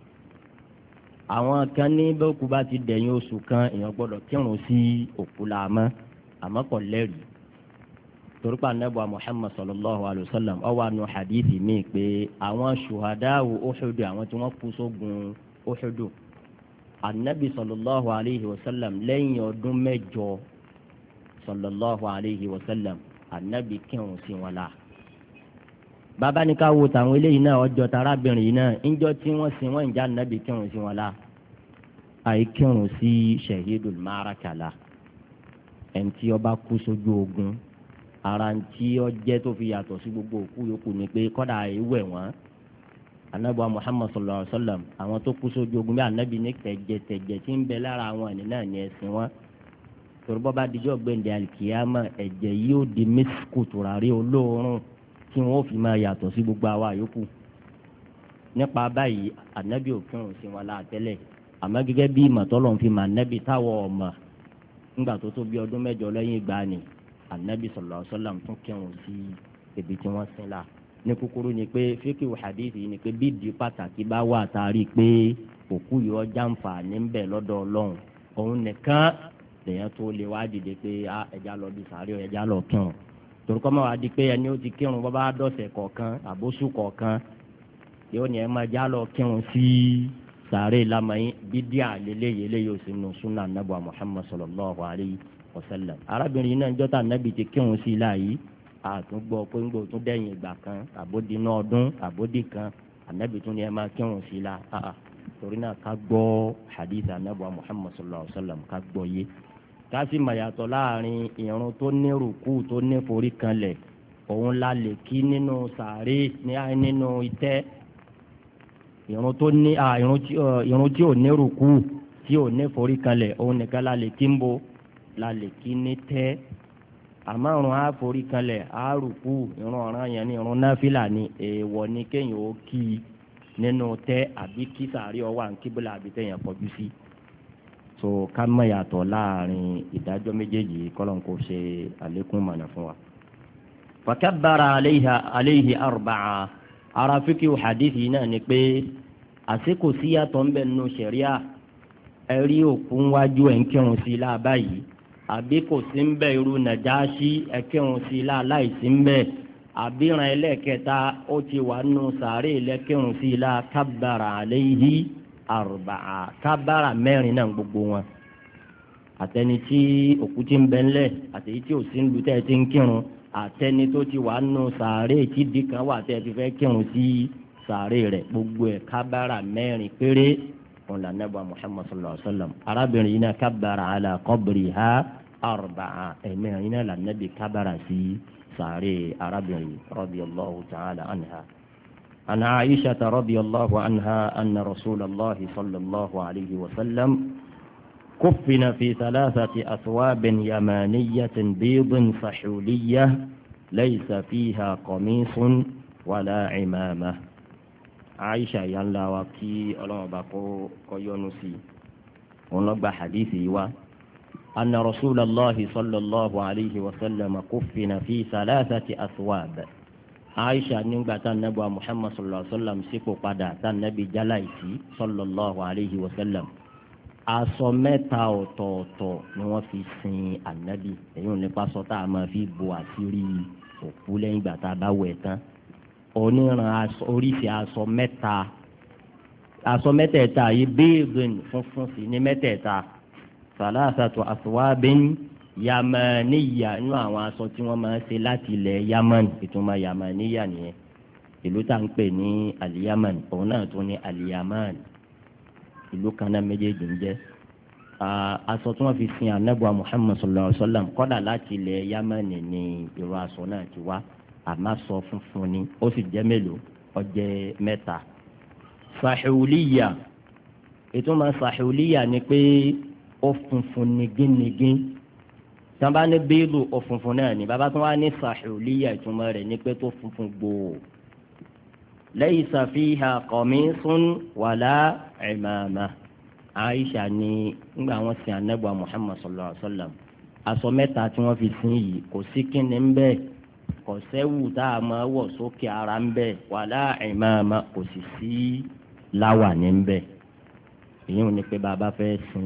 àwọn kan ní bẹ́ẹ̀kú bá ti dẹ̀yìn oṣù kan èèyàn gbọ́dọ̀ kírun sí òkú la mọ́ àmọ́ kò lẹ́rìí torípa anábọ̀ Muhammad sallallahu alayhi wa sallam ó wà nù hadithi mi pé àwọn ṣùhàdáwò Uhudu àwọn tí wọ́n kú sógun Uhudu anabi sallallahu alayhi wa sallam lẹ́yìn ọdún mẹ́jọ sallallahu alayhi wa sallam anabi kírun sí wọn la bàbá ní ká wo tàwọn eléyìí náà ọjọ́ tarábìnrin yìí náà ńjọ́ tí wọ́n sin wọ́n ìjà nàbì kírun sí wọn la àyè kírun sí shahidul marakala ẹni tí ó bá kú sójú ogun ara ń tí ó jẹ́ tó fi yàtọ̀ sí gbogbo òkú yòókù ni pé kọ́dà ìwẹ̀ wọ́n anabiwa Muhammad sallallahu alaihi wa sallam àwọn tó kú sójú ogun bí anabi ní tẹ̀jẹ̀ tí ń bẹ lára àwọn ẹni náà ní ẹ̀sìn wọn torúbọ́ bá dijọ́ gbẹ̀ndẹ̀ alikiyama ẹ̀jẹ̀ yóò di mísíkù tùràrí olóòórùn tí wọ́n fi máa yàtọ̀ sí gbogbo àwa yòókù nípa báyìí ànábì òkèrùn sí wọn láàtẹ́lẹ̀ àmọ́ gẹ́gẹ́ bí ìmọ̀tọ́lọ̀ fi mà ànábì táwọ̀ ọ̀mà ńgbà tó tó bí ọdún mẹ́jọ lẹ́yìn ìgbà ni ànábì sallallahu alaihi wasallam tún kírun sí ibi tí wọ́n sin la ní kúkúrú ni pé fíkì hadith ni pé bí di pàtàkì bá wà tàrí pé òkú yìí ọjà ń fà ní bẹ̀ lọ́dọ̀ ọlọ́run òun nìkan lèyàn tó lè wá dìde pé ẹja lọ bí sàárẹ̀ ẹja lọ kírun torúkọ máa wá di pé ẹni ó ti kírun bọ́ bá dọ̀sẹ̀ kọ̀ọ̀kan àbóṣù kọ̀ọ̀kan yóò ní ẹ máa já lọ kírun sí sàárè lamẹ́yìn bídíà lélẹ́yìí eléyìí ó sì nù súnà nàbà Muhammad sallallahu alayhi wa sallam. arábìnrin náà jọ́tà nàbì ti kírun sí ilá yìí àtúngbọ́ pé ń gbọ́ tún dẹ́yìn ìgbà kan àbódìínà ọdún àbódì kan ànábì tún ní ẹ máa kírun sí ilá torí náà ká gbọ́ hadith nàbà Muhammad sallallahu alayhi wa sallam ká gbọ́ yé kasi mayàtọ̀ láàrin ìrun tó ní rùkú tó ní forí kanlẹ̀ òun la lè kí nínú sàárè nínú itẹ́ ìrun tó ní ìrun tí ò ní rùkú tí ò ní forí kanlẹ̀ òun nìkan la lè kí ń bo la lè kí ní tẹ́ àmọ́ ìrun á forí kanlẹ̀ á rùkú ìrun ọ̀ràn yẹn ní ìrun náfìlà ní èèwọ̀ ní kéèyàn ó kí nínú tẹ́ àbí kí sàárè ọwọ́ à ń kíbùlà àbí tẹ̀yàn kọjú sí. so ká mọ̀ yàtọ̀ láàrin ìdájọ́ méjèèjì kọ́lọ́n kò ṣe àlékún mọ̀nà fún wa. fakabbara alayhi arba'a ara fíkì hadith yìí náà ni pé àsìkò síyàtọ̀ ń bẹ nínú ṣẹ̀ríà ẹ̀rí òkú wájú ẹ̀ ń kírun sí i láàbá yìí àbí kò sí ń bẹ irú Nàjáṣí ẹ̀ kírun sí i láàláìsí ń bẹ àbí ran ẹlẹ́ẹ̀kẹta ó ti wà nínú sàárè lẹ́kírun sí i láà kabbara alayhi arba'a kábàrà mẹ́rin náà gbogbo wọn àtẹni tí òkú ti ń bẹ ńlẹ̀ àtẹni tí ò sí ń lu tẹ́ ẹ ti ń kírun àtẹni tó ti wà nù sàárè tí di kan wà tẹ́ ẹ ti fẹ́ kírun sí sàárè rẹ̀ gbogbo ẹ̀ kábàrà mẹ́rin péré wọn là nẹ́bà Muhammad sallallahu alaihi wa sallam arábìnrin yìí náà kábàrà ala qabriha arba'a ẹ̀mẹ́rin náà là nẹ́bi kábàrà sí sàárè arábìnrin radiyallahu ta'ala anha. عن عائشة رضي الله عنها أن رسول الله صلى الله عليه وسلم كفن في 3 أثواب يمانية بيض فحولية ليس فيها قميص ولا عمامة. عائشة يلا وكي ألم بقو كيونسي ونبع حديثي أن رسول الله صلى الله عليه وسلم كفن في 3 أثواب Aisha nígbà tá nàbí wa Muhammad sallallahu alaihi wa sallam sípò padà tá nàbí jálàìsí sallallahu alaihi wa sallam aṣọ mẹ́ta ọ̀tọ̀ọ̀tọ̀ ni wọ́n fi sin ànábì èyí ò nípa sọ tá a máa fi bo àṣírí òkú lẹ́yìn ìgbà tá a bá wẹ̀ tán oníran oríṣi aṣọ mẹ́tẹ̀ẹ̀ta yìí béèbìn funfun sí ní mẹ́tẹ̀ẹ̀ta salasatu aswabin yamaniya inú àwọn aṣọ tí wọ́n máa ń ṣe láti ilẹ̀ yaman ìtumọ̀ yamaniya nìyẹn ìlú tá ń pè ní aliyaman òun náà tún ní aliyaman ìlú kan náà méjèèjì ń jẹ́ aṣọ tí wọ́n fi sin anabu muhammad sallallahu alaihi wa sallam kọ́dà láti ilẹ̀ yamani ní irú aṣọ náà ti wá àmọ́ aṣọ funfun ni ó sì jẹ́ mélòó ó jẹ́ mẹ́ta. sahuliya ìtumọ̀ sahuliya ni pé ó funfun nigínigín tán bá ní bílù ó funfun náà ni bàbá tó wá ní sahuliya ìtumọ̀ rẹ̀ ni pé tó funfun gbòò laysa fiha qamisun wala imama. Aisha ni ngbà wọn sin anabu muhammad sallallahu alaihi wa sallam aṣọ mẹ́ta tí wọ́n fi sin yìí kò sí kíni ń bẹ́ẹ̀ kò sẹ́wù tá a máa wọ̀ sókè ara ń bẹ́ẹ̀ wala imama kò sì sí láwàní ń bẹ́ẹ̀. èyí ò ní pé bàbá fẹ́ sin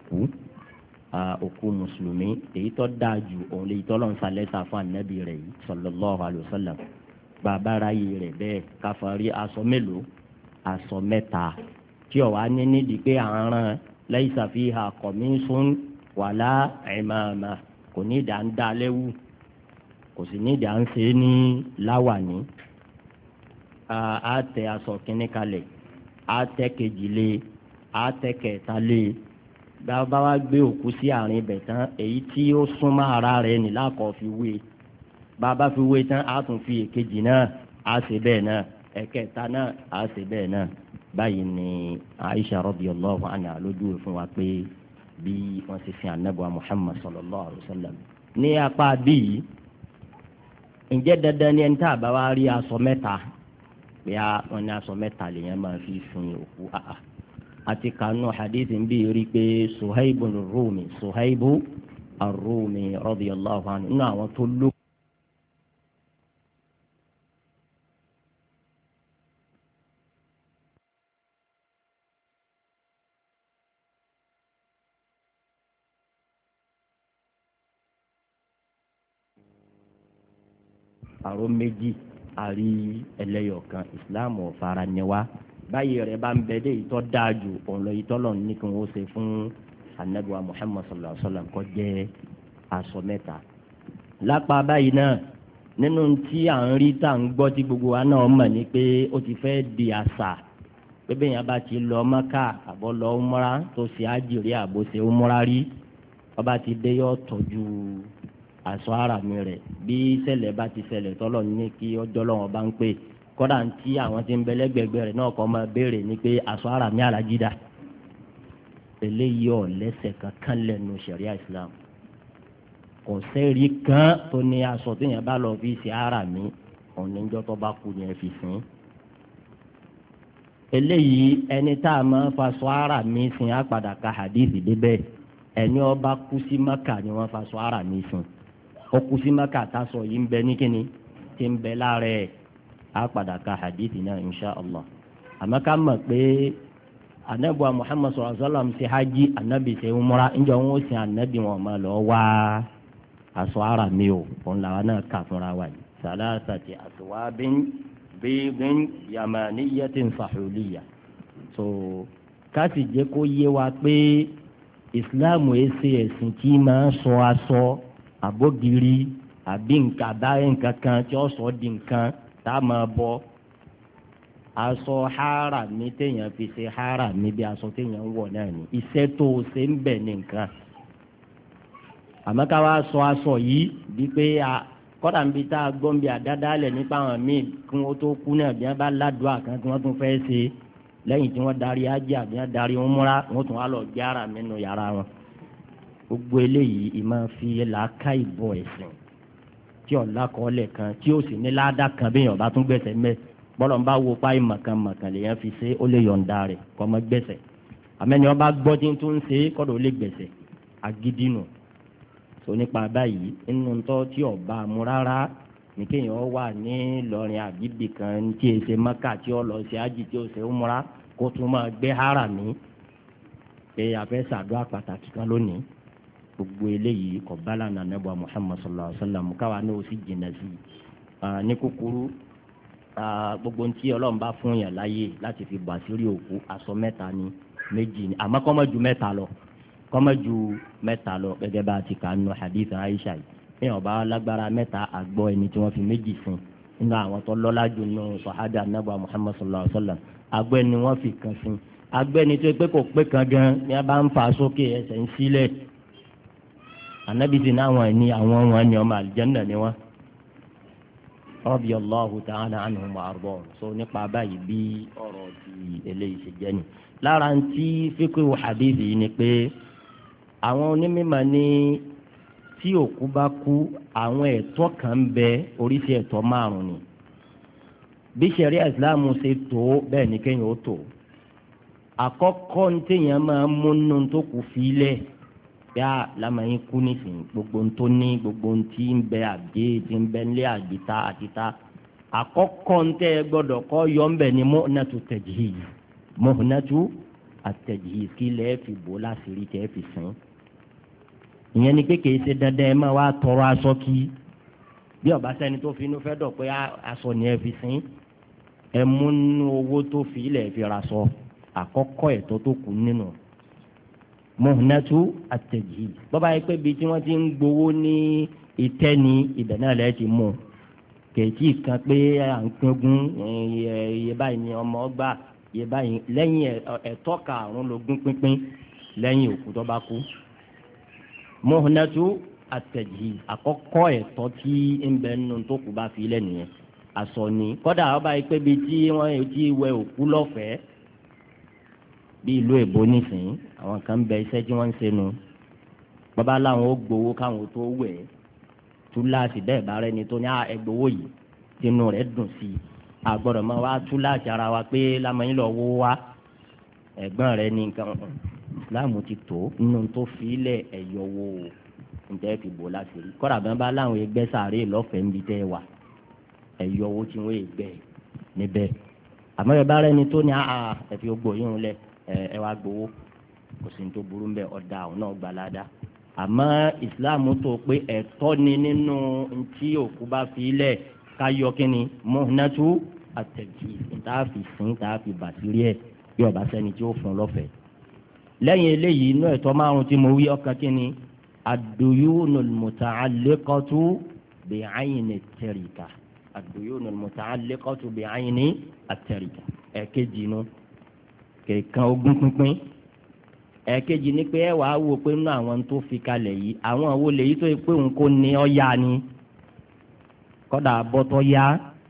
òkú mùsùlùmí èyí tó dáa jù òun lè tọ́lọ́ ń salẹ́sà fún anabi rẹ̀ yìí sallallahu alaihi wa sallam bàbá ráyè rẹ̀ bẹ́ẹ̀ káfárí aṣọ mélòó aṣọ mẹ́ta tí ọ̀wá ní nídìí pé àárán laysa fiha qamisun wala imama kò ní ìdá ń dá lẹ́wù kò sì ní ìdá ń ṣe ní láwàní. a tẹ aṣọ kínní kalẹ̀ a tẹ kejì lé a tẹ kẹta lé bàbá wa gbé òkú sí àárín ibẹ̀ tán èyí tí ó súnmọ́ ara rẹ̀ ní lákọ̀ọ́ fi wé bàbá fi wé tán a tún fi èkejì náà a ṣe bẹ́ẹ̀ náà ẹ̀kẹta náà a ṣe bẹ́ẹ̀ náà. báyìí ni Aisha radiyallahu anha lójú fún wa pé bí wọ́n ti sin anabuwa Muhammad sallallahu alaihi wa sallam ní apá bíi ǹjẹ́ dandan ni ẹni tá a bá wá rí aṣọ mẹ́ta bí wọ́n ní aṣọ mẹ́ta lèèyàn máa fi sin òkú àti kanu hadith ń bí rí pé Suhaibu ar-Rumi radiyallahu anhu nínú àwọn tó lókè. àrò méjì àrí ẹlẹ́yọ̀kan ìsìláàmù ọ̀fara ni wá báyìí rẹ̀ bá ń bẹ dé ìtọ́ dáa jù òun lọ ìtọ́ lọ́nà ní kí wọ́n ṣe fún anabiwa muhammad sallallahu alaihi wa sallam kó jẹ́ aṣọ mẹ́ta. lápá báyìí náà nínú tí à ń rí tá à ń gbọ́ tí gbogbo wa náà mọ̀ ni pé ó ti fẹ́ di àṣà pé bẹ́ẹ̀ yẹn bá ti lọ Mákà àbọ̀ lọ umra tó ṣe àjèrè àbò ṣe umra rí ọba ti dé yọ tọ́jú aṣọ ara mi rẹ̀ bí ṣẹlẹ̀ bá ti ṣẹlẹ̀ tọ́lọ̀ ní kí ọjọ́ lọ́wọ́ bá ń pè kọ́dà ń tí àwọn tí ń bẹ lẹ́gbẹ̀gbẹ̀ rẹ̀ náà kọ́ máa béèrè ní pé aṣọ ara mi alájídà eléyìí ọ̀ lẹ́sẹ̀ kankan lẹ́nu ṣẹ̀ríà Islam kò sẹ́rí kan tó ní aṣọ tó yẹn bá lọ fi ṣe ara mi ọ̀nìjọ́ tó bá kú yẹn fi sìn. eléyìí ẹni tá a máa faṣọ ara mi sìn á padà ka hadithi débẹ̀ ẹni ó bá kú sí Mákà ni wọ́n faṣọ ara mi sìn ó kú sí Mákà tásọ yìí ń bẹ ní kíni tí ń bẹ lára ẹ̀ á padà ka hadithi náà insha Allah. àmọ́ ká mọ̀ pé anabiwa Muhammad sallallahu alaihi wa sallam ṣe hajj anabi ṣe umra ǹjẹ́ wọn ó sin anabi wọn máa lọ wá aṣọ ara mi o òun làwọn náà kà fúnra wa yìí salasati aswabin bidin yamaniyatin sahuliya. so káàsì jẹ́ kó yé wa pé ìsìláàmù ẹsẹ̀ ẹ̀sìn tí máa ń sọ aṣọ àbógiri àbí nǹkan àbáyé nǹkan kan tí ó sọ di nǹkan tá a máa bọ aṣọ hara mi téèyàn fi ṣe hara mi bí aṣọ téèyàn ń wọ̀ náà ni iṣẹ́ tó o ṣe ń bẹ̀ ní nǹkan àmọ́ ká wá sọ aṣọ yìí bí pé kọ́dà ń bi tá a gbọ́n bí àdádálẹ̀ nípa àwọn míì kí wọ́n tó kú náà bí wọ́n bá ládùúgbò kan tí wọ́n tún fẹ́ ṣe lẹ́yìn tí wọ́n darí ajé àbí wọ́n darí wọn múra wọ́n tún wá lọ gbé ara mi nù yàrá wọn. gbogbo eléyìí ìmọ̀ fi làákà ìbọ̀ ẹ̀sìn tí ọ̀la kọ́lẹ̀ kan tí ó sì ní ládàá kan bí èèyàn bá tún gbẹ̀sẹ̀ mẹ́ bọ́lọ̀ ń bá wo páì mọ̀kànmọ̀kàn lèèyàn fi ṣe ó lè yọ̀ǹda rẹ̀ kọ́ mọ́ gbẹ̀sẹ̀ àmẹ́ni ọba gbọ́ tí tó ń ṣe kọ́dọ̀ ó lè gbẹ̀sẹ̀ agídínù tó nípa báyìí nínú tó tí ọba mú rárá ní kéèyàn wà ní Ìlọrin àbíbì kan tí èsè Mẹ́kà tí ó lọ sí ájì tí ó ṣe umra kó tún máa gbé harami pé àfẹ́ ṣàdúrà pàtàkì kan lónìí gbogbo eléyìí kò bá lànà Ànábì Muhammad sallallahu alaihi wasallam káwa náà ó sì jìnnà sí i ní kúkúrú gbogbo ntí Ọlọ́run bá fún yàn láyè láti fi bọ̀ àṣírí òkú aṣọ mẹ́ta ni méjì ni àmọ́ kó má ju mẹ́ta lọ gẹ́gẹ́ bá a ti kà nínú hadith Aisha yìí èèyàn bá lágbára mẹ́ta àgbọ̀ ẹni tí wọ́n fi méjì fún nínú àwọn tó lọ́lá jù nínú sọ̀hádà Ànábì Muhammad sallallahu alaihi wasallam àgbọ̀ ẹni wọ́n fi kan fún àgbọ̀ ẹni tó pé kò pé kan gan ni a bá ń fa sókè ẹsẹ̀ ń sílẹ̀ Ànábì sì náà wọ̀n ní àwọn wọn ni ọmọ àlùjánnà ni wọ́n radiyallahu ta'ala anhum wa ardahum so nípa báyìí bí ọ̀rọ̀ ti eléyìí ṣe jẹ́ ni lára ń tí fíkú hadith yìí ni pé àwọn onímọ̀ ní tí òkú bá kú àwọn ẹ̀tọ́ kan ń bẹ oríṣi ẹ̀tọ́ márùn ni bí ṣẹ̀ríà ìsìláàmù ṣe tó bẹ́ẹ̀ ni kéèyàn ó tó àkọ́kọ́ ní téèyàn máa ń múnú tó kù fílẹ̀ yá lamẹ́yìn kú nísìnyí gbogbo tó ní gbogbo tí ń bẹ àgé tí ń bẹ nílé àgìta àtìta àkọ́kọ́ ní tẹ́ gbọ́dọ̀ kọ́ yọ ń bẹ̀ ni muhnatu tajhiz muhnatu at-tajhiz kí lẹ́ẹ̀ fi bò láṣìírí tẹ́ fi sìn ìyẹn ni pé kìí ṣe dandan ẹ máa wá tọrọ aṣọ kí bí ọba sẹni tó fi inú fẹ́ dọ̀ pé aṣọ ni ẹ fi sìn ẹ múnú owó tó fi ilẹ̀ fi ra sọ àkọ́kọ́ ẹ̀tọ́ tó kù nínú muhnatu at-tajhiz bọ́bá yẹ pé bíi tí wọ́n ti ń gbowó ní ìtẹ́ ni ibẹ̀ náà lẹ́ẹ̀ ti mú kèétí kan pé à ń pínkún iye báyìí ni ọmọ ọgbà iye báyìí lẹ́yìn ẹ̀tọ́ karùn-ún lógún pínpín lẹ́yìn òkú tó bá kú muhnatu at-tajhiz àkọ́kọ́ ẹ̀tọ́ tí ń bẹ nínú tó kù bá fi lẹ́ nìyẹn aṣọ ni kọ́dà ọba yìí pé bíi tí wọ́n ti wẹ òkú lọ́fẹ̀ẹ́ bí ìlú èbó nísìnyí àwọn kan bẹ iṣẹ́ tí wọ́n ń ṣe nu bàbá làwọn ó gbowó káwọn tó wẹ̀ túláàsì bẹ́ẹ̀ bá rẹ́ni tó ní ẹgbowó yìí tinú rẹ̀ dùn sí i àgbọ̀dọ̀ máa wá túláàsì ara wa pé lamẹ́yìn lọ wó wá ẹ̀gbọ́n rẹ̀ ní nǹkan láàmú ti tó nínú tó fi ilẹ̀ ẹ̀yọ̀wò ǹjẹ́ fi bò láti rí kọ́dà bí wọ́n bá láwọn ẹgbẹ́ sàárè lọ́fẹ̀ẹ́ níbi tẹ́ wà ẹ̀yọ̀wò tí wọ́n ẹgbẹ́ níbẹ̀ àmọ́ ẹ bá rẹ́ni tó ní ẹ̀fí ogbó yín lẹ̀ ẹ wá gbowó kò sí ní tó burú mbẹ́ ọ̀dà àwọn náà gbà ládàá àmọ́ ìsìláàmù tó pé ẹ̀tọ́ ni nínú tí òkú bá fi ilẹ̀ káyọ kínní muhnatu at-tajhiz ìtààfì sìn ìtààfì bàtírí ẹ̀ bí ọba sẹ́ni tí ó fún lọ́fẹ̀ẹ́ lẹ́yìn eléyìí inú ẹ̀tọ́ márùn tí mo wí ọkàn kínní ad-duyunul muta'alliqatu bi'ayni at-tarika ad-duyunul muta'alliqatu bi'ayni at-tarika ẹ̀kejì inú kẹ̀kan ogún pínpín ẹ̀kejì ni pé ẹ wàá wò pé nínú àwọn tó fi kalẹ̀ yìí àwọn wo lèyí tó yẹ pé òun kò ní ọ̀ya ni kọ́dà bọ́tọ̀ ya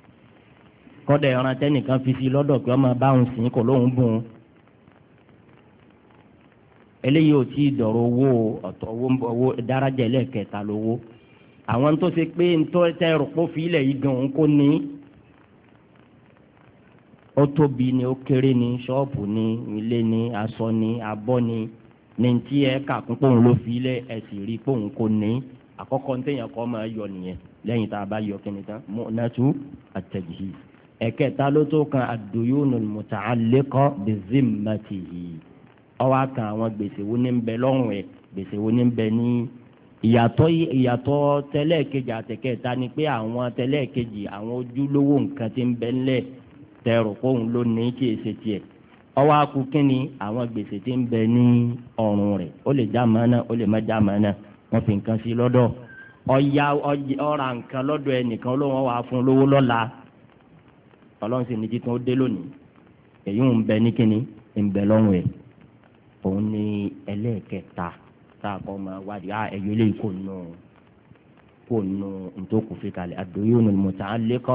kọ́dà ẹran tẹ́nìkan fi sí lọ́dọ̀ pé ọmọ báwọn sìn kò lóun bùn un eléyìí ò tí ì dọ̀rọ̀ owó ọ̀tọ̀ owó dárájà ẹlẹ́ẹ̀kẹta lówó àwọn tó ṣe pé ntọ́ tẹ́ rọ̀pọ̀ fi ilẹ̀ yìí gan òun kò ní ó tóbi ni ó kéré ni ṣọ́ọ̀bù ni ilé ni aṣọ ni abọ́ ni ní tí ẹ kà kún pòun ló fi ilẹ̀ ẹ sì rí pòun kò ní àkọ́kọ́ ní téèyàn kọ́ máa yọ nìyẹn lẹ́yìn tá a bá yọ kíni tán mu'natu at-tajhiz ẹ̀kẹta ló tó kan ad-duyunul muta'alliqa bi zimmatihi ọwọ́ kan àwọn gbèsè wo ní ń bẹ lọ́rùn ẹ̀ gbèsè wo ní ń bẹ ní ìyàtọ̀ tẹ́lẹ̀kejì àtẹ̀kẹta ni pé àwọn tẹ́lẹ̀kejì àwọn ojúlówó nǹkan tí ń bẹ ńlẹ̀ tẹ̀rù fóun ló ní kí èsì tiẹ̀ ọwọ́ akú kínni àwọn gbèsè tí ń bẹ ní ọrùn rẹ̀ ó lè já mọ́nà ó lè má já mọ́nà wọ́n fi nǹkan sí lọ́dọ̀ ọ̀ra nǹkan lọ́dọ̀ ẹnìkan ló wọ́n wá fún lówó lọ́la ọlọ́run sì ní títún ó dé lónìí èyí ń bẹ ní kínni ń bẹ lọ́rùn ẹ̀ òun ní ẹlẹ́ẹ̀kẹta tá a kọ́ máa wádìí ẹ̀yọ́ lè kó nù ntòkù fi kalẹ̀ ad-duyunul muta'alliqa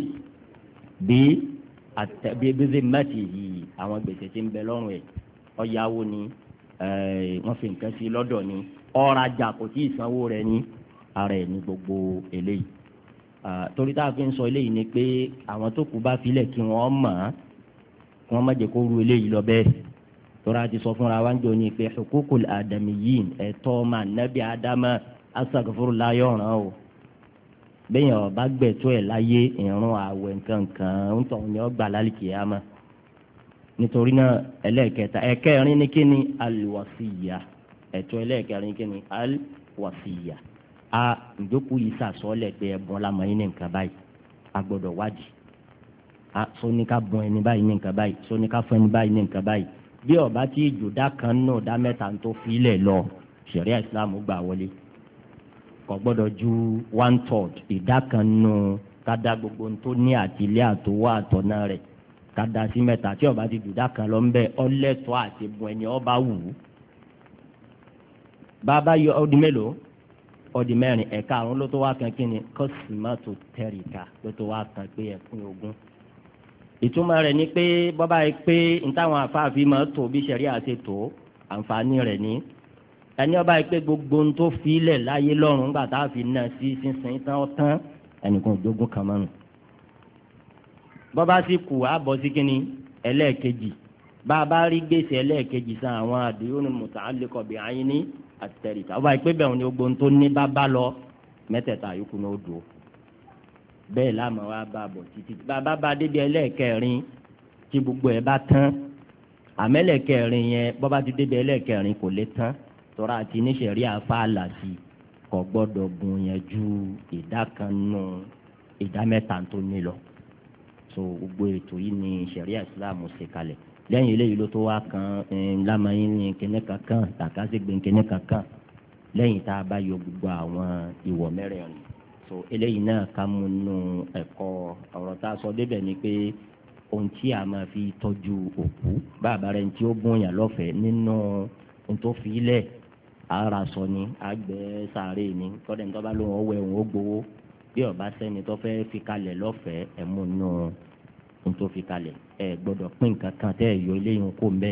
bí zimmati yìí àwọn gbèsè tí ń bẹ lọ́rùn ẹ̀ ọ̀yáwó ni wọ́n fi nǹkan sí lọ́dọ̀ ni ọ̀rajà kò tí ì sanwó rẹ̀ ní ara ẹ̀ ní gbogbo eléyìí torí tá a fi ń sọ eléyìí ni pé àwọn tó kù bá filẹ̀ kí wọ́n mọ̀ kí wọ́n má jẹ́ kó ru eléyìí lọ bẹ́ẹ̀ tora ti sọ fúnra wa ń jọ ní pé hukukul adamiyin ẹ̀tọ́ ma nabi adama astaghfirullah yọ̀ràn o bẹ́ẹ̀ ọba gbẹ̀tọ́ ẹ̀ láyé ìrún àwẹ̀ nǹkan ń tọ̀ ní ọgbà lálìkì àmọ́ nítorí náà ẹlẹ́ẹ̀kẹta ẹ̀kẹrin ní kíni alwasiya ẹ̀tọ́ ẹlẹ́ẹ̀kẹrin kíni alwasiya a ìjókòó yìí sàsọ́ọ̀lẹ̀ pé ẹ̀bùn ọlámọ̀yìn ní nǹkan báyìí a gbọ́dọ̀ wádìí a sóníkà bùn ẹni báyìí ní nǹkan báyìí sóníkà fún ẹni báyìí ní nǹkan báyìí bí ọba tí ìjòdá kan náà dá mẹ́ta tó fi ilẹ̀ lọ ṣẹ̀ríà ìsìlámù gbà wọlé kò gbọ́dọ̀ ju 1/3 ìdá kan nù kádà gbogbo tó ní àtìlé àtòwọ́ àtọ̀nà rẹ̀ kádà sí mẹ́ta tí ọba ti jòdá kan lọ ń bẹ ọlẹ́tọ̀ àti bùn ẹni ọba wù ú bàbá yọ ọdún mélòó ọdún mẹ́rin ẹ̀ka àrùn ló tó wá kan kí ni kọ́sìmọ́tò tẹ̀ríkà ló tó wá kan pé ẹ̀kún ogún ìtumọ̀ rẹ̀ ni pé bọ́bá yìí pé ntàwọn afáàfin máa tó bí sẹ̀rí àti tó àǹfààní rẹ̀ ní ẹni ọba yìí pé gbogbo ohun tó fi lẹ̀ láyé lọ́rùn nígbà tá a fi ná sí sísìn tán ẹnìkan òjogún kan mọ́nu bọ́bá sì kù á bọ́ sí kínní ẹlẹ́ẹ̀kejì bá a bá rí gbèsè ẹlẹ́ẹ̀kejì san àwọn àdéhùn muta'alliqa bi ayni at-tarika ọba yìí pé bẹ́ẹ̀ ni gbogbo ohun tó ní bá lọ mẹ́tẹ̀ẹ̀ta yòókù náà dùn bẹ́ẹ̀ láàmú wa bá a bọ̀ títí bàbá bá débi ẹlẹ́ẹ̀kẹrin tí gbogbo ẹ̀ bá tán àmẹ́lẹ̀kẹrin yẹn bọ́bá ti débi ẹlẹ́ẹ̀kẹrin kò lè tán tọ́ra àti níṣẹ̀rí àfàlà sí kò gbọ́dọ̀ bùn yẹn ju ìdá kan nù ìdá mẹ́ta tó ní lọ so gbogbo ètò yìí ni ṣẹ̀ríà ìsìláàmù ṣe kalẹ̀ lẹ́yìn eléyìí ló tó wá kan ńlámàyín ní kíní kankan tàkásígbè kíní kankan lẹ́yìn tá a bá yọ gbogbo àwọn ìwọ̀ mẹ́rẹ̀ẹ̀rin so eléyìí náà ká mú nù ẹ̀kọ́ ọ̀rọ̀ tá a sọ débẹ̀ ni pé ohun tí a máa fi tọ́jú òkú bàbá rẹ̀ tí ó bún yàn lọ́fẹ̀ẹ́ nínú ohun tó fi lẹ̀ ara sọ ni àgbẹ̀ sàárè ni kọ́dẹ̀ nítorí bá lóun ọwọ́ ẹ̀hún ó gbowó bí ọba sẹ́ni tó fẹ́ fi kalẹ̀ lọ́fẹ̀ẹ́ ẹ̀ mú nù ohun tó fi kalẹ̀ ẹ̀ gbọ́dọ̀ pín nǹkan kan tẹ́ ẹ̀ yọ eléyìí kó mbẹ́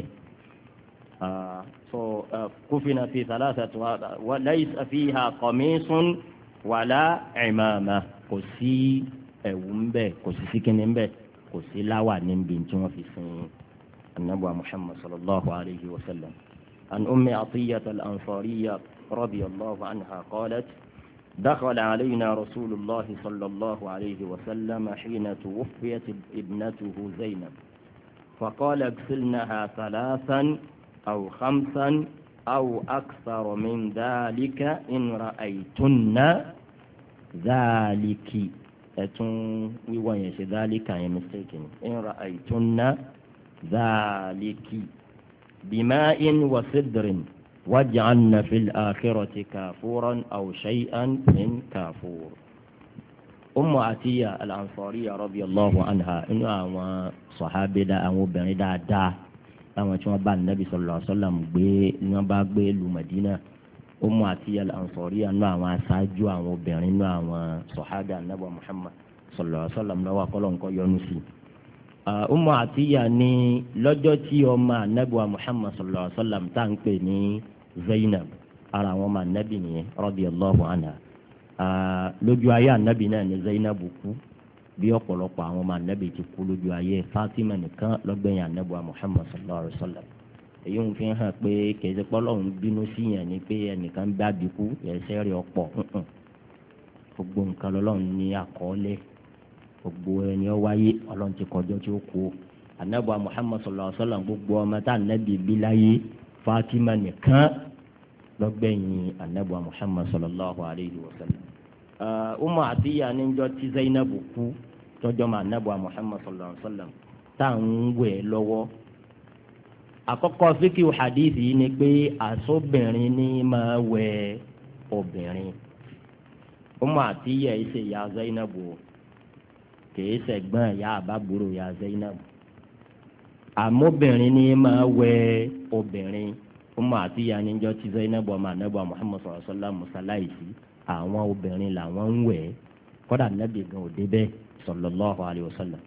kófìnà fi sàlásà wa laysa fiha qamisun wàlá ìmàmà kò sí ẹ̀wù ń bẹ kò sí síkínní ń bẹ kò sí láwà níbi tí wọ́n fi sin anabu muhammad sallallahu alayhi wa sallam an ummi atiyat al-ansariya radiyallahu anha qalat دخل علينا رسول الله صلى الله عليه وسلم حين توفيت ابنته زينب فقال اغسلنها 3 أو 5 أو أكثر من ذلك إن رأيتن ذلك أتون ويوان ذلك يا مستيكن إن رأيتن ذلك بماء وصدر واجعلن في الآخرة كافورا أو شيئا من كافور أم عتية الأنصارية رضي الله عنها إنها صحابة أو بني دا táwọn tí wọ́n bá nàbì sallallahu alaihi wasallam gbé ni wọ́n bá gbé lu Madina Ummu Atiyya al-Ansariyya nínú àwọn aṣáájú àwọn obìnrin nínú àwọn sọ̀hádà nàbà Muhammad sallallahu alaihi wasallam lọ́wọ́ akọ́lọ́ nǹkan yọnu sí. Ummu Atiyya ní lọ́jọ́ tí ọmọ nàbà Muhammad sallallahu alaihi wasallam tá à ń pè ní Zainab ara àwọn ọmọ nàbì nìyẹn radiyallahu anha lójú ayé ànábì náà ní Zainab kú bí ọ̀pọ̀lọpọ̀ àwọn ọmọ ànábì ti kú lójú ayé Fatima nìkan lọ́gbẹ̀yìn ànábì Muhammad sallallahu alaihi wasallam èyí ń fi hàn pé kèsì pọ́lọ́hún bínú sí yẹn ni pé ẹnìkan bá bí kú ẹ̀ṣẹ̀ rẹ̀ ọ̀pọ̀ gbogbo nǹkan lọ́lọ́run ní àkọọ́lẹ̀ gbogbo ẹni ó wáyé ọlọ́run ti kọjọ́ tí ó kú ànábì Muhammad sallallahu alaihi wasallam gbogbo ọmọ tá ànábì bí láyé Fatima nìkan lọ́gbẹ̀yìn ànábì Muhammad sallallahu alaihi wasallam. Ummu Atiyya níjọ́ tí Zainabu kú tọ́jọ́ máa nàbọ̀ Muhammad sallallahu alaihi wasallam tá à ń wẹ̀ lọ́wọ́. àkọ́kọ́ fíkì hadith yìí ni pé àsọ̀bìnrin ní máa wẹ̀ obìnrin. Ummu Atiyya yìí ṣe ya Zainabu kìí ṣẹ̀gbọ́n ya àbábúrò ya Zainabu. àmọ́bìnrin ní máa wẹ̀ obìnrin. Ummu Atiyya níjọ́ tí Zainabu máa nàbọ̀ Muhammad sallallahu alaihi wasallam mùsàláìsì àwọn obìnrin làwọn ń wẹ̀ kọ́dà nàbì gan òde bẹ́ẹ̀ sallallahu alayhi wa sallam.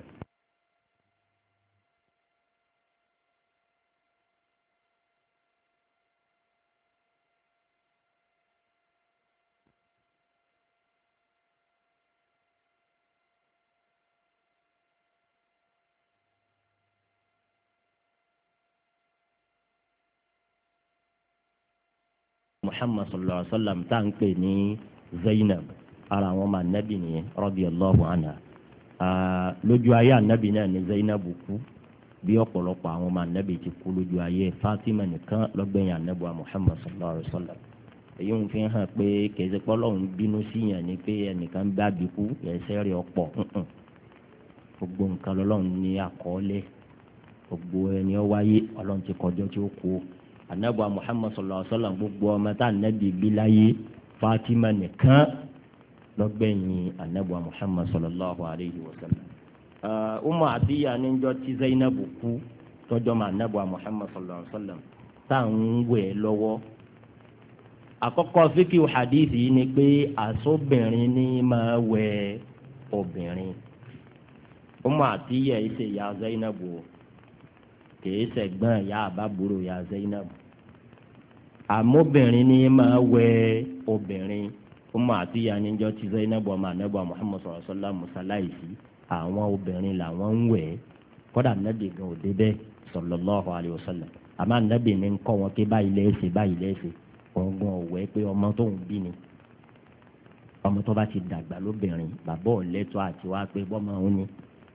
Muhammad sallallahu alaihi wa sallam tá à ń pè ní Zainab ara àwọn ọmọ anabi nìyẹn radiyallahu anha. Lójú ayé anabi náà ní Zainabu kú bí ọ̀pọ̀lọpọ̀ àwọn ọmọ anabi ti kú lójú ayé. Fatima nìkan lọ́gbẹ̀yìn anabi wa Muhammad sallallahu alayhi wa sallam. èyí ń fi hàn pé kèsì pọ́lọ́hún bínú síyàn ni pé ẹnìkan bá bí kú ẹ̀ṣẹ̀ rẹ̀ ọ̀pọ̀ gbogbo nǹkan lọ́lọ́run ní àkọọ́lẹ̀ gbogbo ẹni ó wáyé ọlọ́run ti kọjọ́ tí ó kú. anabi wa Muhammad sallallahu alayhi wa sallam gbogbo ọmọ tá anabi bí láyé Fatima nìkan lọ́gbẹ̀yìn anabi wa Muhammad sallallahu alayhi wa sallam. Ummu Atiyya níjọ́ tí Zainabu kú tọ́jọ́ mọ́ anabi wa Muhammad sallallahu alayhi wa sallam tá à ń wẹ̀ lọ́wọ́. Àkọ́kọ́ fíkì hadithi yìí ni pé àsóbìnrin ní máa wẹ obìnrin. Ummu Atiyya yìí ṣe ya Zainabu kìí ṣẹ̀gbọ́n ya àbábúrò ya Zainabu. Àmóbìnrin ní máa wẹ obìnrin. Ummu Atiyya níjọ́ tí Zainabu ọmọ anabi Muhammad sallallahu alaihi wasallam mùsàláìsì àwọn obìnrin làwọn ń wẹ̀. Kọ́dà nàbì gan òde bẹ́ẹ̀ sallallahu alaihi wasallam. Àmọ́ nàbì ní ń kọ́ wọn pé báyìí lẹ́sẹ̀ báyìí lẹ́sẹ̀. Ọgbọ́n ọ̀wẹ́ pé ọmọ tó ń bí ni ọmọ tó bá ti dàgbà lóbìnrin bàbá ọ̀lẹ́tọ̀ àti wá pé bọ́mọ òun ni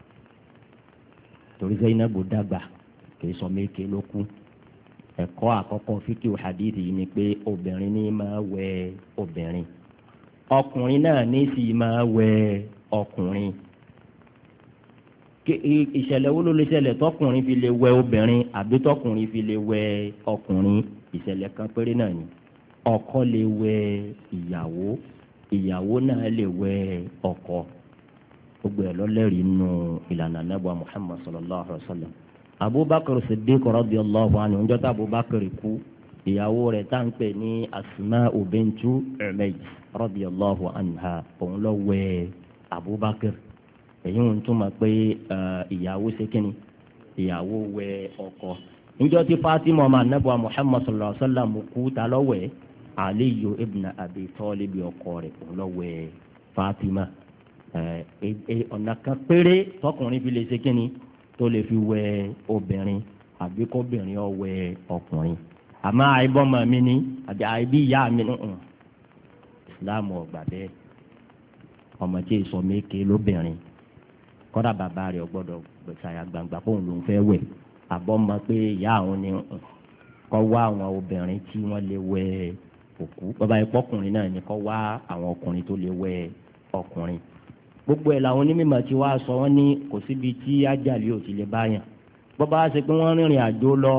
torí Zainabu dàgbà kìí sọ méke ló kú. Ẹ̀kọ́ àkọ́kọ́ fíkìú hadithi yìí ni pé obìnrin ní máa wẹ obìnrin ọkùnrin náà ní sì máa wẹ ọkùnrin. Ìṣẹ̀lẹ̀ wo ló lè ṣẹlẹ̀ tọkùnrin fi lè wẹ obìnrin àbí tọkùnrin fi lè wẹ ọkùnrin? Ìṣẹ̀lẹ̀ kan péré náà ni. Ọkọ lè wẹ ìyàwó ìyàwó náà lè wẹ ọkọ gbogbo ẹ̀ lọ́lẹ́rìí nù ìlànà anábọ̀ Muhammad sallallahu alayhi wa sallam. Abubakar Siddiq radiyallahu anhu ń jọ́tà Abubakar kú ìyàwó rẹ̀ tá à ń pè ní Asma'u bintu Umays radiyallahu anha òun lọ wẹ Abubakar. Èyí ń túmọ̀ pé ìyàwó ṣe kínní ìyàwó wẹ ọkọ. Níjọ́ tí Fatima ọmọ anabuwa Muhammad sallallahu alaihi wa sallam kú ta lọ́wẹ̀ Aliyu ibn Abi Talib ọkọ rẹ̀ lọ́wẹ̀ Fatima. Ọ̀nà kan péré tọkùnrin fi lè ṣe kínní tó lè fi wẹ obìnrin àbí kóbìnrin ó wẹ ọkùnrin. Àmọ́ àìbọ́mọ mi ní àbí àìbí ìyá mi ní Islam ò gbà bẹ́ẹ̀. Ọmọ tí èso méke lóbìnrin kọ́dà bàbá rẹ̀ gbọ́dọ̀ gbèsàyà gbangba fóun ló ń fẹ́ wẹ̀. Àbọ̀ mọ̀ pé ìyá àwọn ni kọ́ wá àwọn obìnrin tí wọ́n lè wẹ òkú bàbá ìpọ́kùnrin náà ni kọ́ wá àwọn ọkùnrin tó lè wẹ ọkùnrin. Gbogbo ẹ̀ làwọn onímọ̀ tí wàá sọ wọ́n ní kò síbi tí ájàlí ò ti lè báyàn. Bọ́bá ṣe pé wọ́n rìnrìn àjò lọ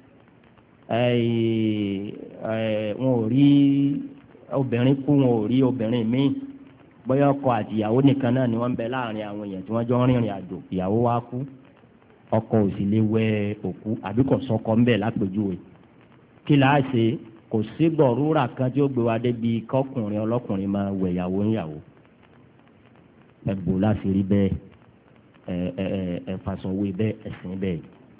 wọn ò rí obìnrin kú wọn ò rí obìnrin míì bóyá ọkọ àti ìyàwó nìkan náà ni wọ́n ń bẹ láàrin àwọn èèyàn tí wọ́n jọ ń rìnrìn àjò ìyàwó wá kú ọkọ ò sì lè wẹ òkú àbí kò sọkọ ń bẹ lápèjúwe kí láà ṣe kò sí gbọ̀rúra kan tí ó gbé wa débi kọkùnrin ọlọ́kùnrin máa wẹ̀ ìyàwó ńyàwó ẹ̀bù láti rí bẹ́ẹ̀ ẹ̀fàsọ̀wé bẹ́ẹ̀ ẹ̀sìn bẹ́ẹ̀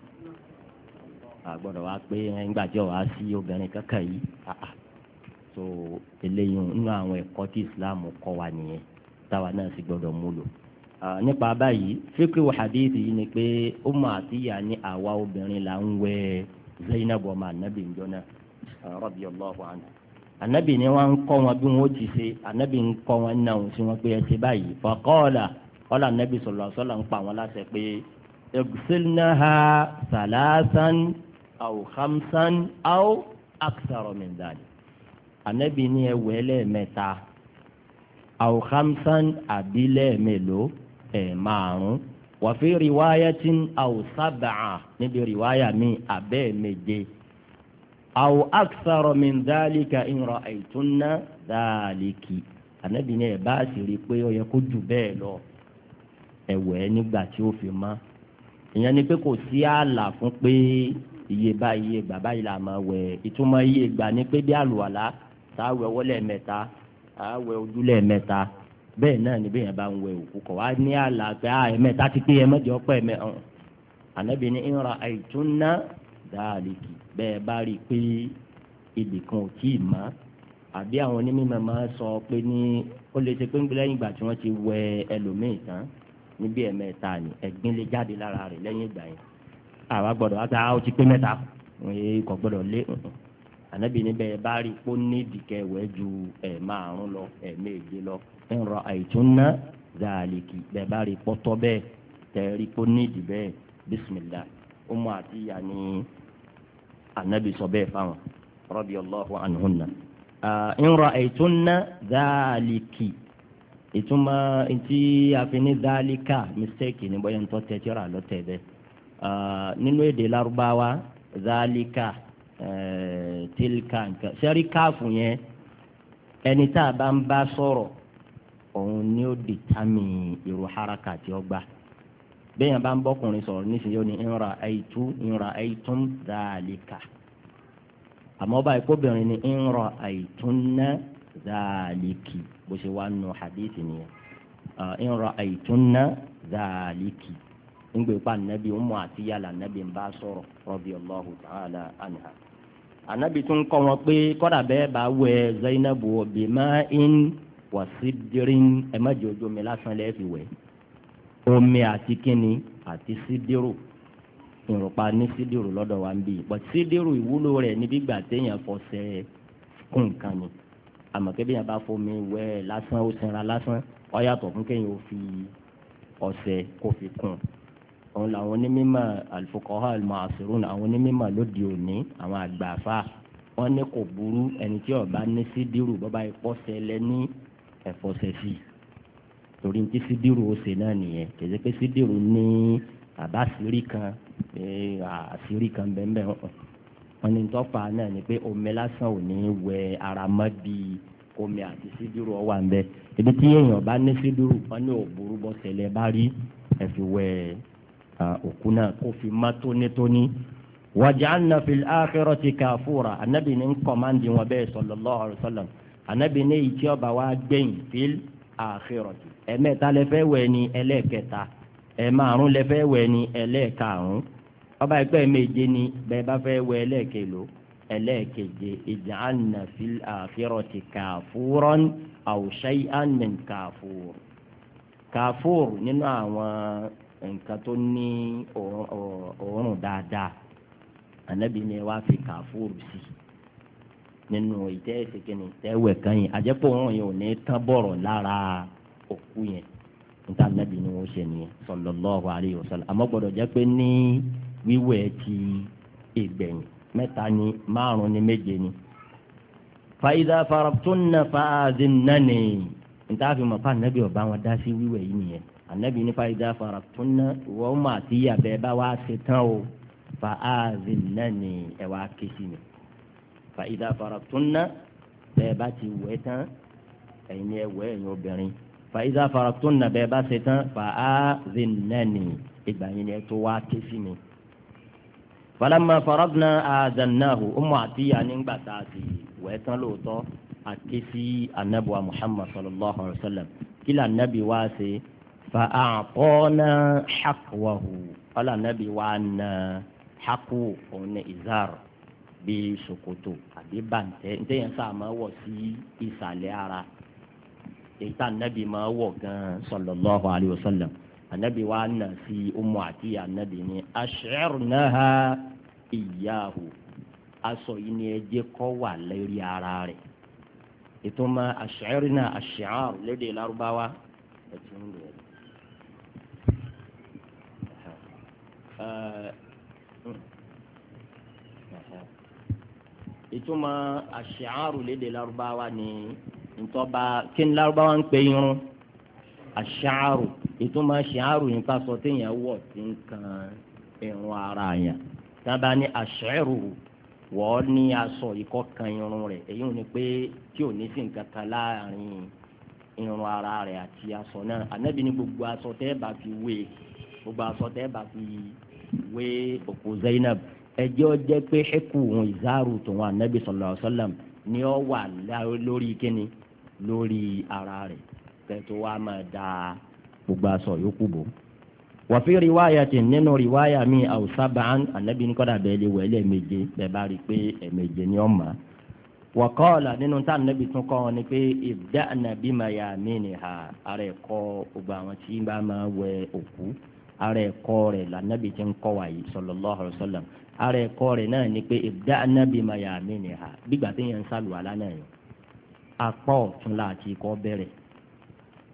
àgbọ̀dọ̀ wá pé ńgbà tí ọ̀ wá sí obìnrin kankan yìí so eléyìí nínú àwọn ẹ̀kọ́ tí Islam kọ́ wa nìyẹn táwa náà sì gbọ́dọ̀ mú lò. Nípa báyìí fíkì wà hadithi yìí ni pé Ummu Atiyya ní àwa obìnrin là ń wẹ Zainab ọmọ anabi njọ́nà radiyallahu anha. Anabi ni wọ́n ń kọ́ wọn bí wọ́n ti ṣe anabi ń kọ́ wọn náà sí wọn pé ẹ ti báyìí faqala ọ̀là anabi sallallahu alaihi wasallam ń pa wọn láṣẹ pé igsilnaha salasan aw khamsan aw akthara min dhalik. Anabi ní ẹ wẹ̀ lẹ́ẹ̀mẹ́ta aw khamsan abilẹ̀ mélòó márùn wa fi riwayatin aw sab'a níbi riwaya mi abẹ́ méje aw akthara min dhalika in ra'aytunna dhaliki. Anabi ní ẹ bá sì rí i pé ó yẹ kó jù bẹ́ẹ̀ lọ ẹ̀wẹ̀ nígbà tí ó fi mọ́. Ìyẹn ni pé kò sí ààlà fún pé iye báyìí iye gbà báyìí là máa wẹ̀ ìtumọ̀ iye gbà ni pé bí àlùwàlá táwẹ̀ wọlé mẹ́ta àwẹ̀ ojúlẹ̀ mẹ́ta bẹ́ẹ̀ náà ni bẹ́ẹ̀ bá ń wẹ̀ òkú kọ̀ wá ní àlà pé ẹ̀mẹ́ta ti pé ẹ̀mẹ́jọ pẹ́ ẹ̀mẹ́ ọ̀hún. Ànábì ní in ra'aytunna dhaliki bẹ́ẹ̀ bá rí i pé ibì kan ò tí ì mọ́ àbí àwọn onímọ̀ máa sọ pé ní ó lè ṣe pé ń gbé lẹ́yìn ìgbà tí wọ́n ti wẹ ẹlòmíì tán níbi ẹ̀mẹ́ta ni ẹ̀gbin lè jáde lára rẹ̀ lẹ́yìn ìgbà yẹn àwa gbọ́dọ̀ wá ó ti pé mẹ́ta kò gbọ́dọ̀ lé Ànábì níbẹ̀ bá rí i pé ó ní ìdìkẹ́ wẹ̀ ju 5 lọ 7 lọ in ra'aytunna zaliki bẹ́ẹ̀ bá rí pọ́tọ́ bẹ́ẹ̀ tẹ̀rí kó nídìí bẹ́ẹ̀ bismillah Ummu Atiyya ní anabi sọ bẹ́ẹ̀ fáwọn radiyallahu anhunna in ra'aytunna zaliki ìtumọ̀ ntí àfin zalika mistake ní bóyá ntọ́ tẹ́tíra lọ́tẹ̀ bẹ́ẹ̀ nínú èdè Lárúbáwá zalika tilka nǹkan sẹ́rí káàfù yẹn ẹni tá a bá ń bá sọ̀rọ̀ òun ni ó dìtámì irú haraka tí ó gbà bẹ́ẹ̀ yẹn bá ń bọ́kùnrin sọ̀rọ̀ nísìnyí ó ní in ra'aytum zalika àmọ́ báyìí kóbìnrin ní in ra'aytunna zaliki bó ṣe wá nù hadith nìyẹn in ra'aytunna zaliki ńgbè pa nàbí Ummu Atiyya nàbí ń bá sọ̀rọ̀ radiyallahu ta'ala anha ànábì tún kọ́ wọn pé kọ́dà bẹ́ẹ̀ bá wẹ Zainabu bima'in wa sidrin ẹ má jẹ́ ojú omi lásán lẹ́ẹ̀ fi wẹ̀ omi àti kíni àti sídìrù ìrùpa ní sídìrù lọ́dọ̀ wa ń bì but sídìrù ìwúlò rẹ̀ níbi gbà téèyàn fọṣẹ kún nǹkan ni àmọ́ kébí yẹn bá fomi wẹ̀ lásán ó sinra lásán ó yàtọ̀ fún kéèyàn ó fi ọṣẹ kó fi kún òun làwọn onímọ̀ al-fuqaha al-mu'asirun àwọn onímọ̀ lóde òní àwọn àgbààfà wọn ní kò burú ẹni tí ó bá ní sídìrù bọ́bá ìpọ́sẹ̀ lẹ́ní ẹ̀fọ́sẹ̀ sí i torí ní tí sídìrù ó ṣe náà nìyẹn kèsì pé sídìrù ní àbá àṣírí kan bẹ́ẹ̀ wọn ní tọ́fà náà ni pé omi lásán ò ní wẹ ara mọ́ bí omi àti sídìrù ó wà ń bẹ ibi tí èèyàn bá ní sídìrù wọn ní òbúrú bọ́sẹ̀lẹ̀ bá rí ẹ̀fì wẹ̀ òkú náà kó fi má tónítóní. waj'alna fil akhirati kafura anabi ní kọ́mándì wọn bẹ́ẹ̀ sallallahu alaihi wasallam anabi ní ìtí ọba wa gbẹ̀yìn fil akhirati ẹ̀mẹ́ta lẹ́fẹ́ wẹ̀ ní ẹlẹ́ẹ̀kẹta ẹ̀márùn lẹ́fẹ́ wẹ̀ ní ẹlẹ́ẹ̀karùn ọba ẹgbẹ́ méje ní bẹ́ẹ̀ bá fẹ́ wẹ̀ ẹlẹ́ẹ̀kẹlò ẹlẹ́ẹ̀keje ij'alna fil akhirati kafuran aw shay'an min kafur kafur nínú àwọn nǹkan tó ní òórùn dáadáa ànábì ni wàá fi kàfúrù sí nínú ìtẹ́ ìsèkéni tẹ́wẹ̀ kan yìí àjẹpọ̀ òórùn yìí ò ní tán bọ̀rọ̀ lára òkú yẹn níta ànábì ni wọ́n ṣe nìyẹn sallallahu alayhi wa sallam àmọ́ gbọ́dọ̀ jẹ́ pé ní wíwẹ̀ ti ìgbẹ̀yìn mẹ́ta ni márùn-ún ni méje ni. fa idha faragtunna fa'adhinnani níta fi mọ̀ fún ànábì ọ̀bá wọn dá sí wíwẹ̀ yìí nìyẹn anabi ní fàyídà faraktunna wọ́n máa ti yà bẹ́ẹ̀ bá wá ṣe tán o fa azinnani ẹ̀ wá ké sí mi fàyídà faraktunna bẹ́ẹ̀ bá ti wẹ̀ tán ẹ̀yin ẹ̀ wẹ̀ ẹ̀yin obìnrin fàyídà faraktunna bẹ́ẹ̀ bá ṣe tán fa azinnani ìgbà yẹn ẹ̀ tó wá ké sí mi. falamma faragna azannahu Ummu Atiyya nígbà tá a ti wẹ̀ tán lóòótọ́ a ké sí anabuwa Muhammad sallallahu alayhi wa sallam kí lè anabi wá ṣe. فأعطانا حقوه قال النبي وأن حقه هنا إزار بسكوتو àbí bàǹtẹ́ ntẹ́ yẹn sáà máa wọ̀ sí ìsàlẹ̀ ara èyí tá ànábì máa wọ̀ gan sallallahu alayhi wa sallam ànábì wa nà sí Ummu Atiyya ànábì ní ash'arnaha iyyahu aṣọ yìí ni ẹ jẹ́ kó wà lórí ara rẹ̀ ètò máa ash'arna ash-shi'ar lédè Lárúbáwá ẹ̀tún lè ìtumọ̀ aṣ-ṣi'āru lédè Lárúbáwá ni ntọ́ba kí ni Lárúbáwá ń pè irun aṣ-ṣi'āru ìtumọ̀ aṣ-ṣi'āru yìí ká sọ téèyàn wọ̀ tí ń kan irun ara yẹn tábà ní aṣ-ṣi'ru wọ́n ní aṣọ ìkọ́ kan irun rẹ̀ èyí ò ní pé tí ò ní sí nǹkan kan láàrin irun ara rẹ̀ àti aṣọ náà ànábì ní gbogbo aṣọ tẹ́ bá fi wé gbogbo aṣọ tẹ́ bá fi wé òkú Zainab ẹjọ́ jẹ́ pé ẹkù òun ìzáàrù tòun ànábì sallallahu alaihi wasallam ni ó wà lórí kíni lórí ara rẹ̀ kẹ́tọ́ wa máa da gbogbo aṣọ yòókù bò. wa fi riwayatin nínú riwaya mi aw sab'an ànábì ní kọ́dà bẹ́ẹ̀ lè wẹ̀ lẹ́ẹ̀méje bẹ́ẹ̀ bá rí i pé ẹ̀ẹ̀méje ni ó mà. wa qala nínú tá ànábì tún kọ́ wọn ni pé ibda'na bimayaminiha ara ẹ̀kọ́ gbogbo àwọn tí bá máa wẹ òkú ara ẹ̀kọ́ rẹ̀ lànàbì tí ń kọ́ wa yìí sallallahu alaihi wasallam ara ẹ̀kọ́ rẹ̀ náà ni pé ibda'na bimayaminiha gbígbà tí yẹn ń sálù alá náà yẹn apá ọ̀tún láti kọ́ bẹ̀rẹ̀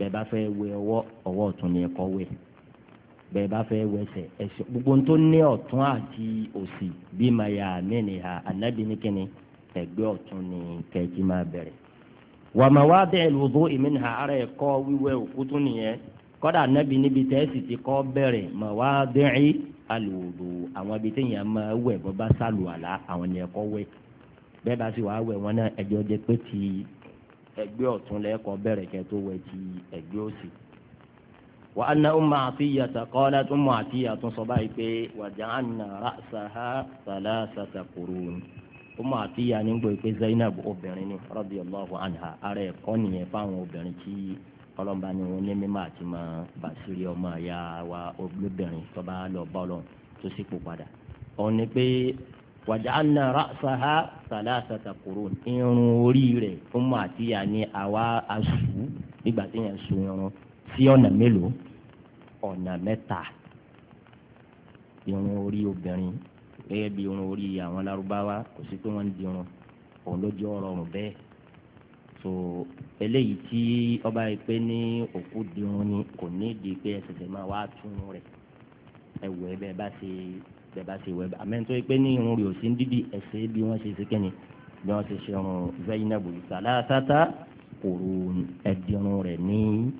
bẹ́ẹ̀ bá fẹ́ wẹ ọwọ́ ọ̀tún ni ẹ̀kọ́ wẹ̀ bẹ́ẹ̀ bá fẹ́ wẹsẹ̀ ẹ̀sẹ̀ gbogbo tó ní ọ̀tún àti òsì bí maya mẹ́nìhà ànábì ní kíni ẹ̀gbẹ́ ọ̀tún ni kẹ́ẹ̀kì máa bẹ̀rẹ̀. wa mawadi'il wudu'i minha ara ẹ̀kọ́ wíwẹ̀ òkú tún nìyẹn kọ́dà ànábì níbi tẹ́sì ti kọ́ bẹ̀rẹ̀ mawadi'il wudu' àwọn ibi tí yẹn máa wẹ̀ bọ́ bá sálù àlá àwọn ni ẹ̀kọ́ wẹ̀ bẹ́ẹ̀ bá sì wàá wẹ̀ wọn náà ẹjọ́ jẹ́ pé ti ẹgbẹ́ ọ̀tún lẹ́ẹ̀kọ́ bẹ̀rẹ̀ kẹ́ tó wẹ̀ ti ẹgbẹ́ òsì. wa anna umma atiyata qalat umma atiyata sọ báyìí pé wa ja'alna ra'saha thalathata qurun umma atiya nígbà pé Zainab obìnrin ni radiyallahu anha ara ẹ̀kọ́ nìyẹn fáwọn obìnrin tí ọlọ́mọba ni wọn ní mímọ́ àti máa bàṣírí ọmọ àyà wa olóbìnrin tó bá lọ bá Ọlọ́run tó sípò padà òun ni pé wàjàánà ra'saha salasata qurun irun orí rẹ̀ fún mọ́ àti yà ní àwa aṣù nígbà tí yẹn sun irun sí ọ̀nà mélòó ọ̀nà mẹ́ta irun orí obìnrin gẹ́gẹ́ bí irun orí àwọn Lárúbáwá kò sí pé wọ́n ń dirun òun ló jẹ́ ọ̀rọ̀rùn bẹ́ẹ̀ so eléyìí tí ọba yìí pé ní òkú dirun ni kò ní di pé ẹsẹ̀sẹ̀ máa wá tún rẹ̀ ẹ̀wẹ̀ bẹ́ẹ̀ bá ṣe wẹ̀ àmẹ́ńtọ́ yìí pé ní irun rẹ̀ ò sí ń dídì ẹ̀sẹ̀ bí wọ́n ṣe ṣe kẹ́ni bí wọ́n ṣe ṣe irun Zainabu salasata qurun ẹ̀dínrún rẹ̀ ní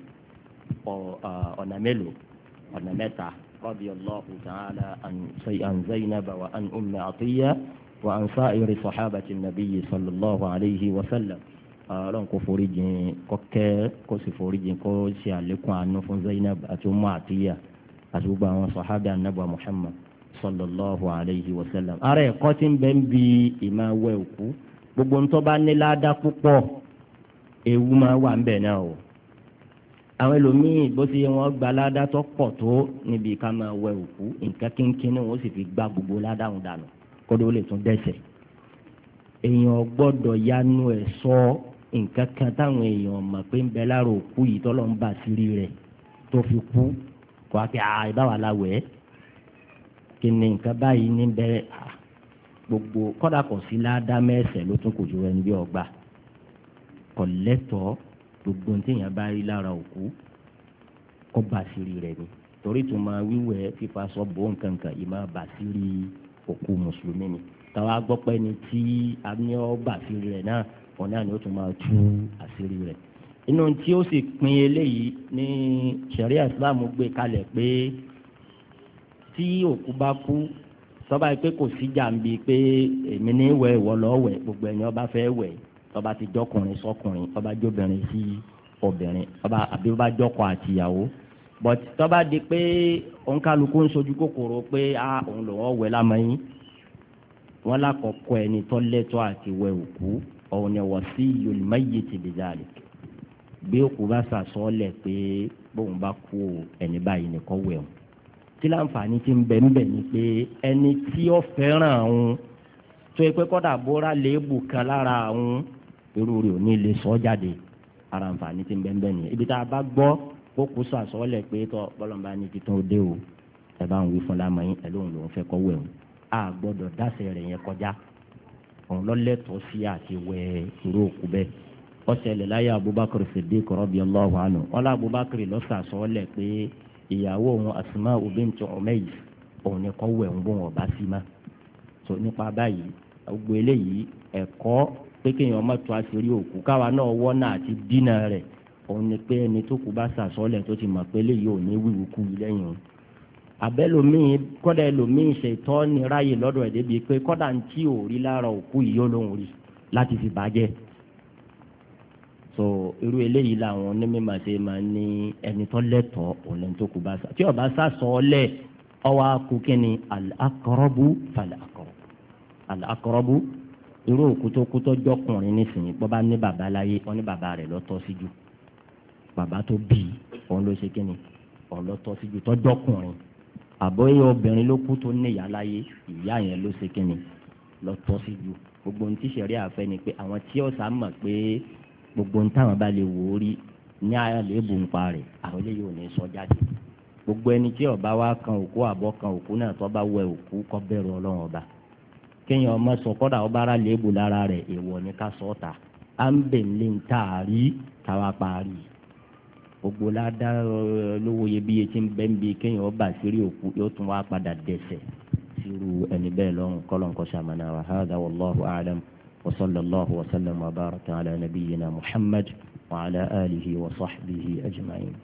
ọ̀nà mélòó ọ̀nà mẹ́ta radiyallahu ta'ala an Zainaba wa an Ummi Atiyya wa an sa'iri sahabati nabiyyi sallallahu alayhi wa sallam ọlọ́run kò foríjìn kọ́kẹ́ kó sì foríjìn kó ṣe àlékún àánú fún Zainab àti Ummu Atiyya àti gbogbo àwọn sàhábà ànábì Muhammad sallallahu alayhi wa sallam. ara ẹ̀kọ́ tí ń bẹ ń bi ìmọ̀ wẹ̀ òkú gbogbo ń tó bá ní ládá púpọ̀ ewu máa wà ń bẹ̀ náà o. àwọn ẹlòmíì bó ti yẹ wọ́n gba ládá tó pọ̀ tó níbi ká máa wẹ̀ òkú nǹkan kínkín náà wọ́n sì fi gbá gbogbo ládá òun dànù kó ló lè tún dẹ́ṣẹ̀. èèyàn gbọ́dọ̀ yanu ẹ̀ sọ nǹkan kan táwọn èèyàn mọ̀ pé ń bẹ lára òkú yìí tọ́lọ́ ń bà sírí rẹ̀ tó fi kú kó a kí ìbáwá la wẹ̀ ẹ́ kí ni nǹkan báyìí ní bẹ́ẹ̀ gbogbo kọ́dà kò sí ládàá mẹ́sẹ̀ ló tún kò ju ẹni bí ọgbà kò lẹ́tọ̀ọ́ gbogbo tíyẹn bá rí lára òkú kó bà sírí rẹ̀ ni torí tó máa wíwẹ̀ fífa sọ bò nǹkan kan yìí máa bà sírí òkú mùsùlùmí ni táwa gbọ́ pé ni tí a ní ọ́ bà sírí rẹ̀ náà ọ̀nà ni ó tún máa tú àṣírí rẹ̀. inú tí ó sì pin eléyìí ní ṣẹ̀ríà ìsìláàmù gbé kalẹ̀ pé tí òkú bá kú tọ́ba yìí pé kò sí jàǹbi pé èmi ní wẹ̀ ìwọ lọ́ọ́ wẹ̀ gbogbo ẹni ọba fẹ́ wẹ̀ tọ́ba ti jọkùnrin sọkùnrin ọba jóbìnrin sí obìnrin ọba àbí ọba jọkọ àtìyàwó but tọ́ba di pé òǹkàlùkù ń sojú kòkòrò pé òun lòun wẹ̀ lámọ́yìn wọn lákọ̀ọ́kọ́ ẹni tọ́lẹ́tọ́ àti wẹ̀ òkú òun ni wasiyyul mayyiti bidhalik bí òkú bá sàsọ́ọ́lẹ̀ pé bóun bá kú ẹni báyìí nìkan wẹ̀ ọ́n tí láǹfààní ti ń bẹ níbẹ̀ ni pé ẹni tí ó fẹ́ràn òun tó yẹ pé kọ́dà bóra léèbù kan lára òun irú rẹ̀ ò ní lè sọ jáde ara àǹfààní ti ń bẹ níbẹ̀ nìyẹn ibi tá a bá gbọ́ ó kú sàsọ́ọ́lẹ̀ pé tọ́ bọ́lọ́mbà ní títún ó dé o ẹ bá ń wí fún lámọ́yìn ẹ lóun lòún fẹ́ kọ́ wẹ̀ ọ́n a gbọ́dọ̀ dáṣẹ́ rẹ̀ yẹn kọjá òun lọ́lẹ́tọ̀ọ́ sí àti wẹ̀ irú òkú bẹ́ẹ̀ ó ṣẹlẹ̀ láyé Abubakar Siddiq radiyallahu anhu wọn lé Abubakar lọ́sàsọ́ọ́lẹ̀ pé ìyàwó òun Asma'u bint Umays òun ni kọ́ wẹ̀ ń bọ̀ wọ́n bá sí ma so nípa báyìí gbogbo eléyìí ẹ̀kọ́ pé kéèyàn má tú àṣírí òkú káwa náà wọ́n náà ti dínà rẹ̀ òun ni pé ẹni tó kú bá sàsọ́ọ́lẹ̀ tó ti mọ̀ pé eléyìí ò ní wíwú kú lẹ́yìn o àbẹ́lòmíì kọ́dà ẹlòmíì ṣètọ́ ní ráyè lọ́dọ̀ ẹ̀ débi pé kọ́dà ń tí ò rí lára òkú yìí ó lóun rí láti fi bàjẹ́ so irú eléyìí làwọn onímọ̀ ṣe máa ń ní ẹni tó lẹ́tọ̀ọ́ òun lẹ́ni tó kú bá sá tí ọba sá sọ ọ́ lẹ̀ ọwọ́ akú kínní al-aqrabu fal-aqrabu al-aqrabu irú òkú tó kú tó jọkùnrin nísìnyí bọ́ bá ní bàbá láyé wọ́n ní bàbá rẹ̀ lọ́tọ́ sí jù bàbá tó bí òun ló ṣe kínní òun lọ́tọ́ sí jù tó jọkùnrin àbọ̀yé obìnrin ló kú tó ní ìyá láyé ìyá yẹn ló ṣe kínní lọ́tọ́ sí jù gbogbo ohun tí ṣẹ̀rí àfẹ́ ni pé àwọn tí ọ̀sà mọ̀ pé gbogbo ohun táwọn bá lè wò ó rí ní àlébù ń pa rẹ̀ àwọn eléyìí ò ní sọ jáde gbogbo ẹni tí ọba wa kan òkú àbọ̀ kan òkú náà tó bá wẹ òkú kó bẹ̀rù ọlọ́run ọba kéèyàn ọmọ sọ kọ́dà ọba ara lébù lára rẹ̀ èèwọ̀ ní ká sọ ọ́ta à ń bè ní taari táwa parí gbogbo ládá lówó iyebíye tí ń bẹ́ ń bi kéèyàn ọba sírí òkú yóò tún wá padà dẹ̀sẹ̀ sírú ẹni bẹ́ẹ̀ lọ́rùn kọ́lọ́nkọ́ sàmánà wa hādhā wallāhu a'lam wa sallallahu wa sallam wa baraka ala nabiyyina Muhammad wa ala alihi wa sahbihi ajma'in.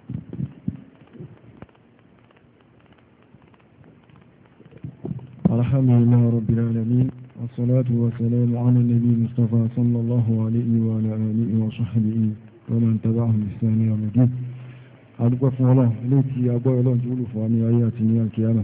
alhamdulillahi rabbil alamin wassalatu wassalamu ala nabi Mustafa sallallahu alayhi wa ala alihi wa sahbihi wa man tabi'ahum bi ihsan ila yawm din. adúpẹ́ fún ọlọ́run ilé tí agbọ́ ọlọ́run tí ó lù fún wa ní ayé àti ní àkíyàmà.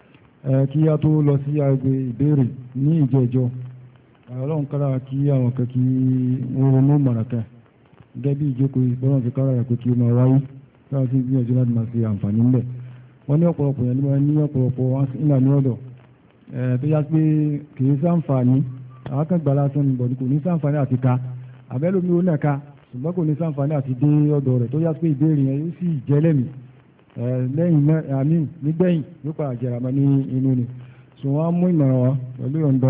Kí a tó lọ sí agbe ìbéèrè ní ìjẹ́jọ́ ọlọ́run kára kí àwọn kan kí wọ́n ronú màràkà gẹ́gẹ́ bí ìjókòó ìbọ́nà ti kára pé kí ó máa wáyé káwọn sí gbìyànjú láti máa ṣe àǹfààní ńlẹ̀. wọ́n ní ọ̀pọ̀lọpọ̀ yẹn ní ọ̀pọ̀lọpọ̀ ìlànà ní ọ̀dọ̀ tó yá pé kì í sáǹfààní àwọn kan gbà lásán ní bọ̀dí kò ní sáǹfààní àti ka àbẹ́lómi ó náà ka ṣùgbọ́n kò ní sáǹfààní àti dé ọ̀dọ̀ rẹ̀ tó yá pé ìbéèrè yẹn yóò sì jẹ́ lẹ́mìí lẹ́yìn àmì nígbẹ̀yìn yóò padà jẹ̀ràmọ́ ní inú ni so wọ́n á mú ìmọ̀ràn wa pẹ̀lú ọ̀dọ̀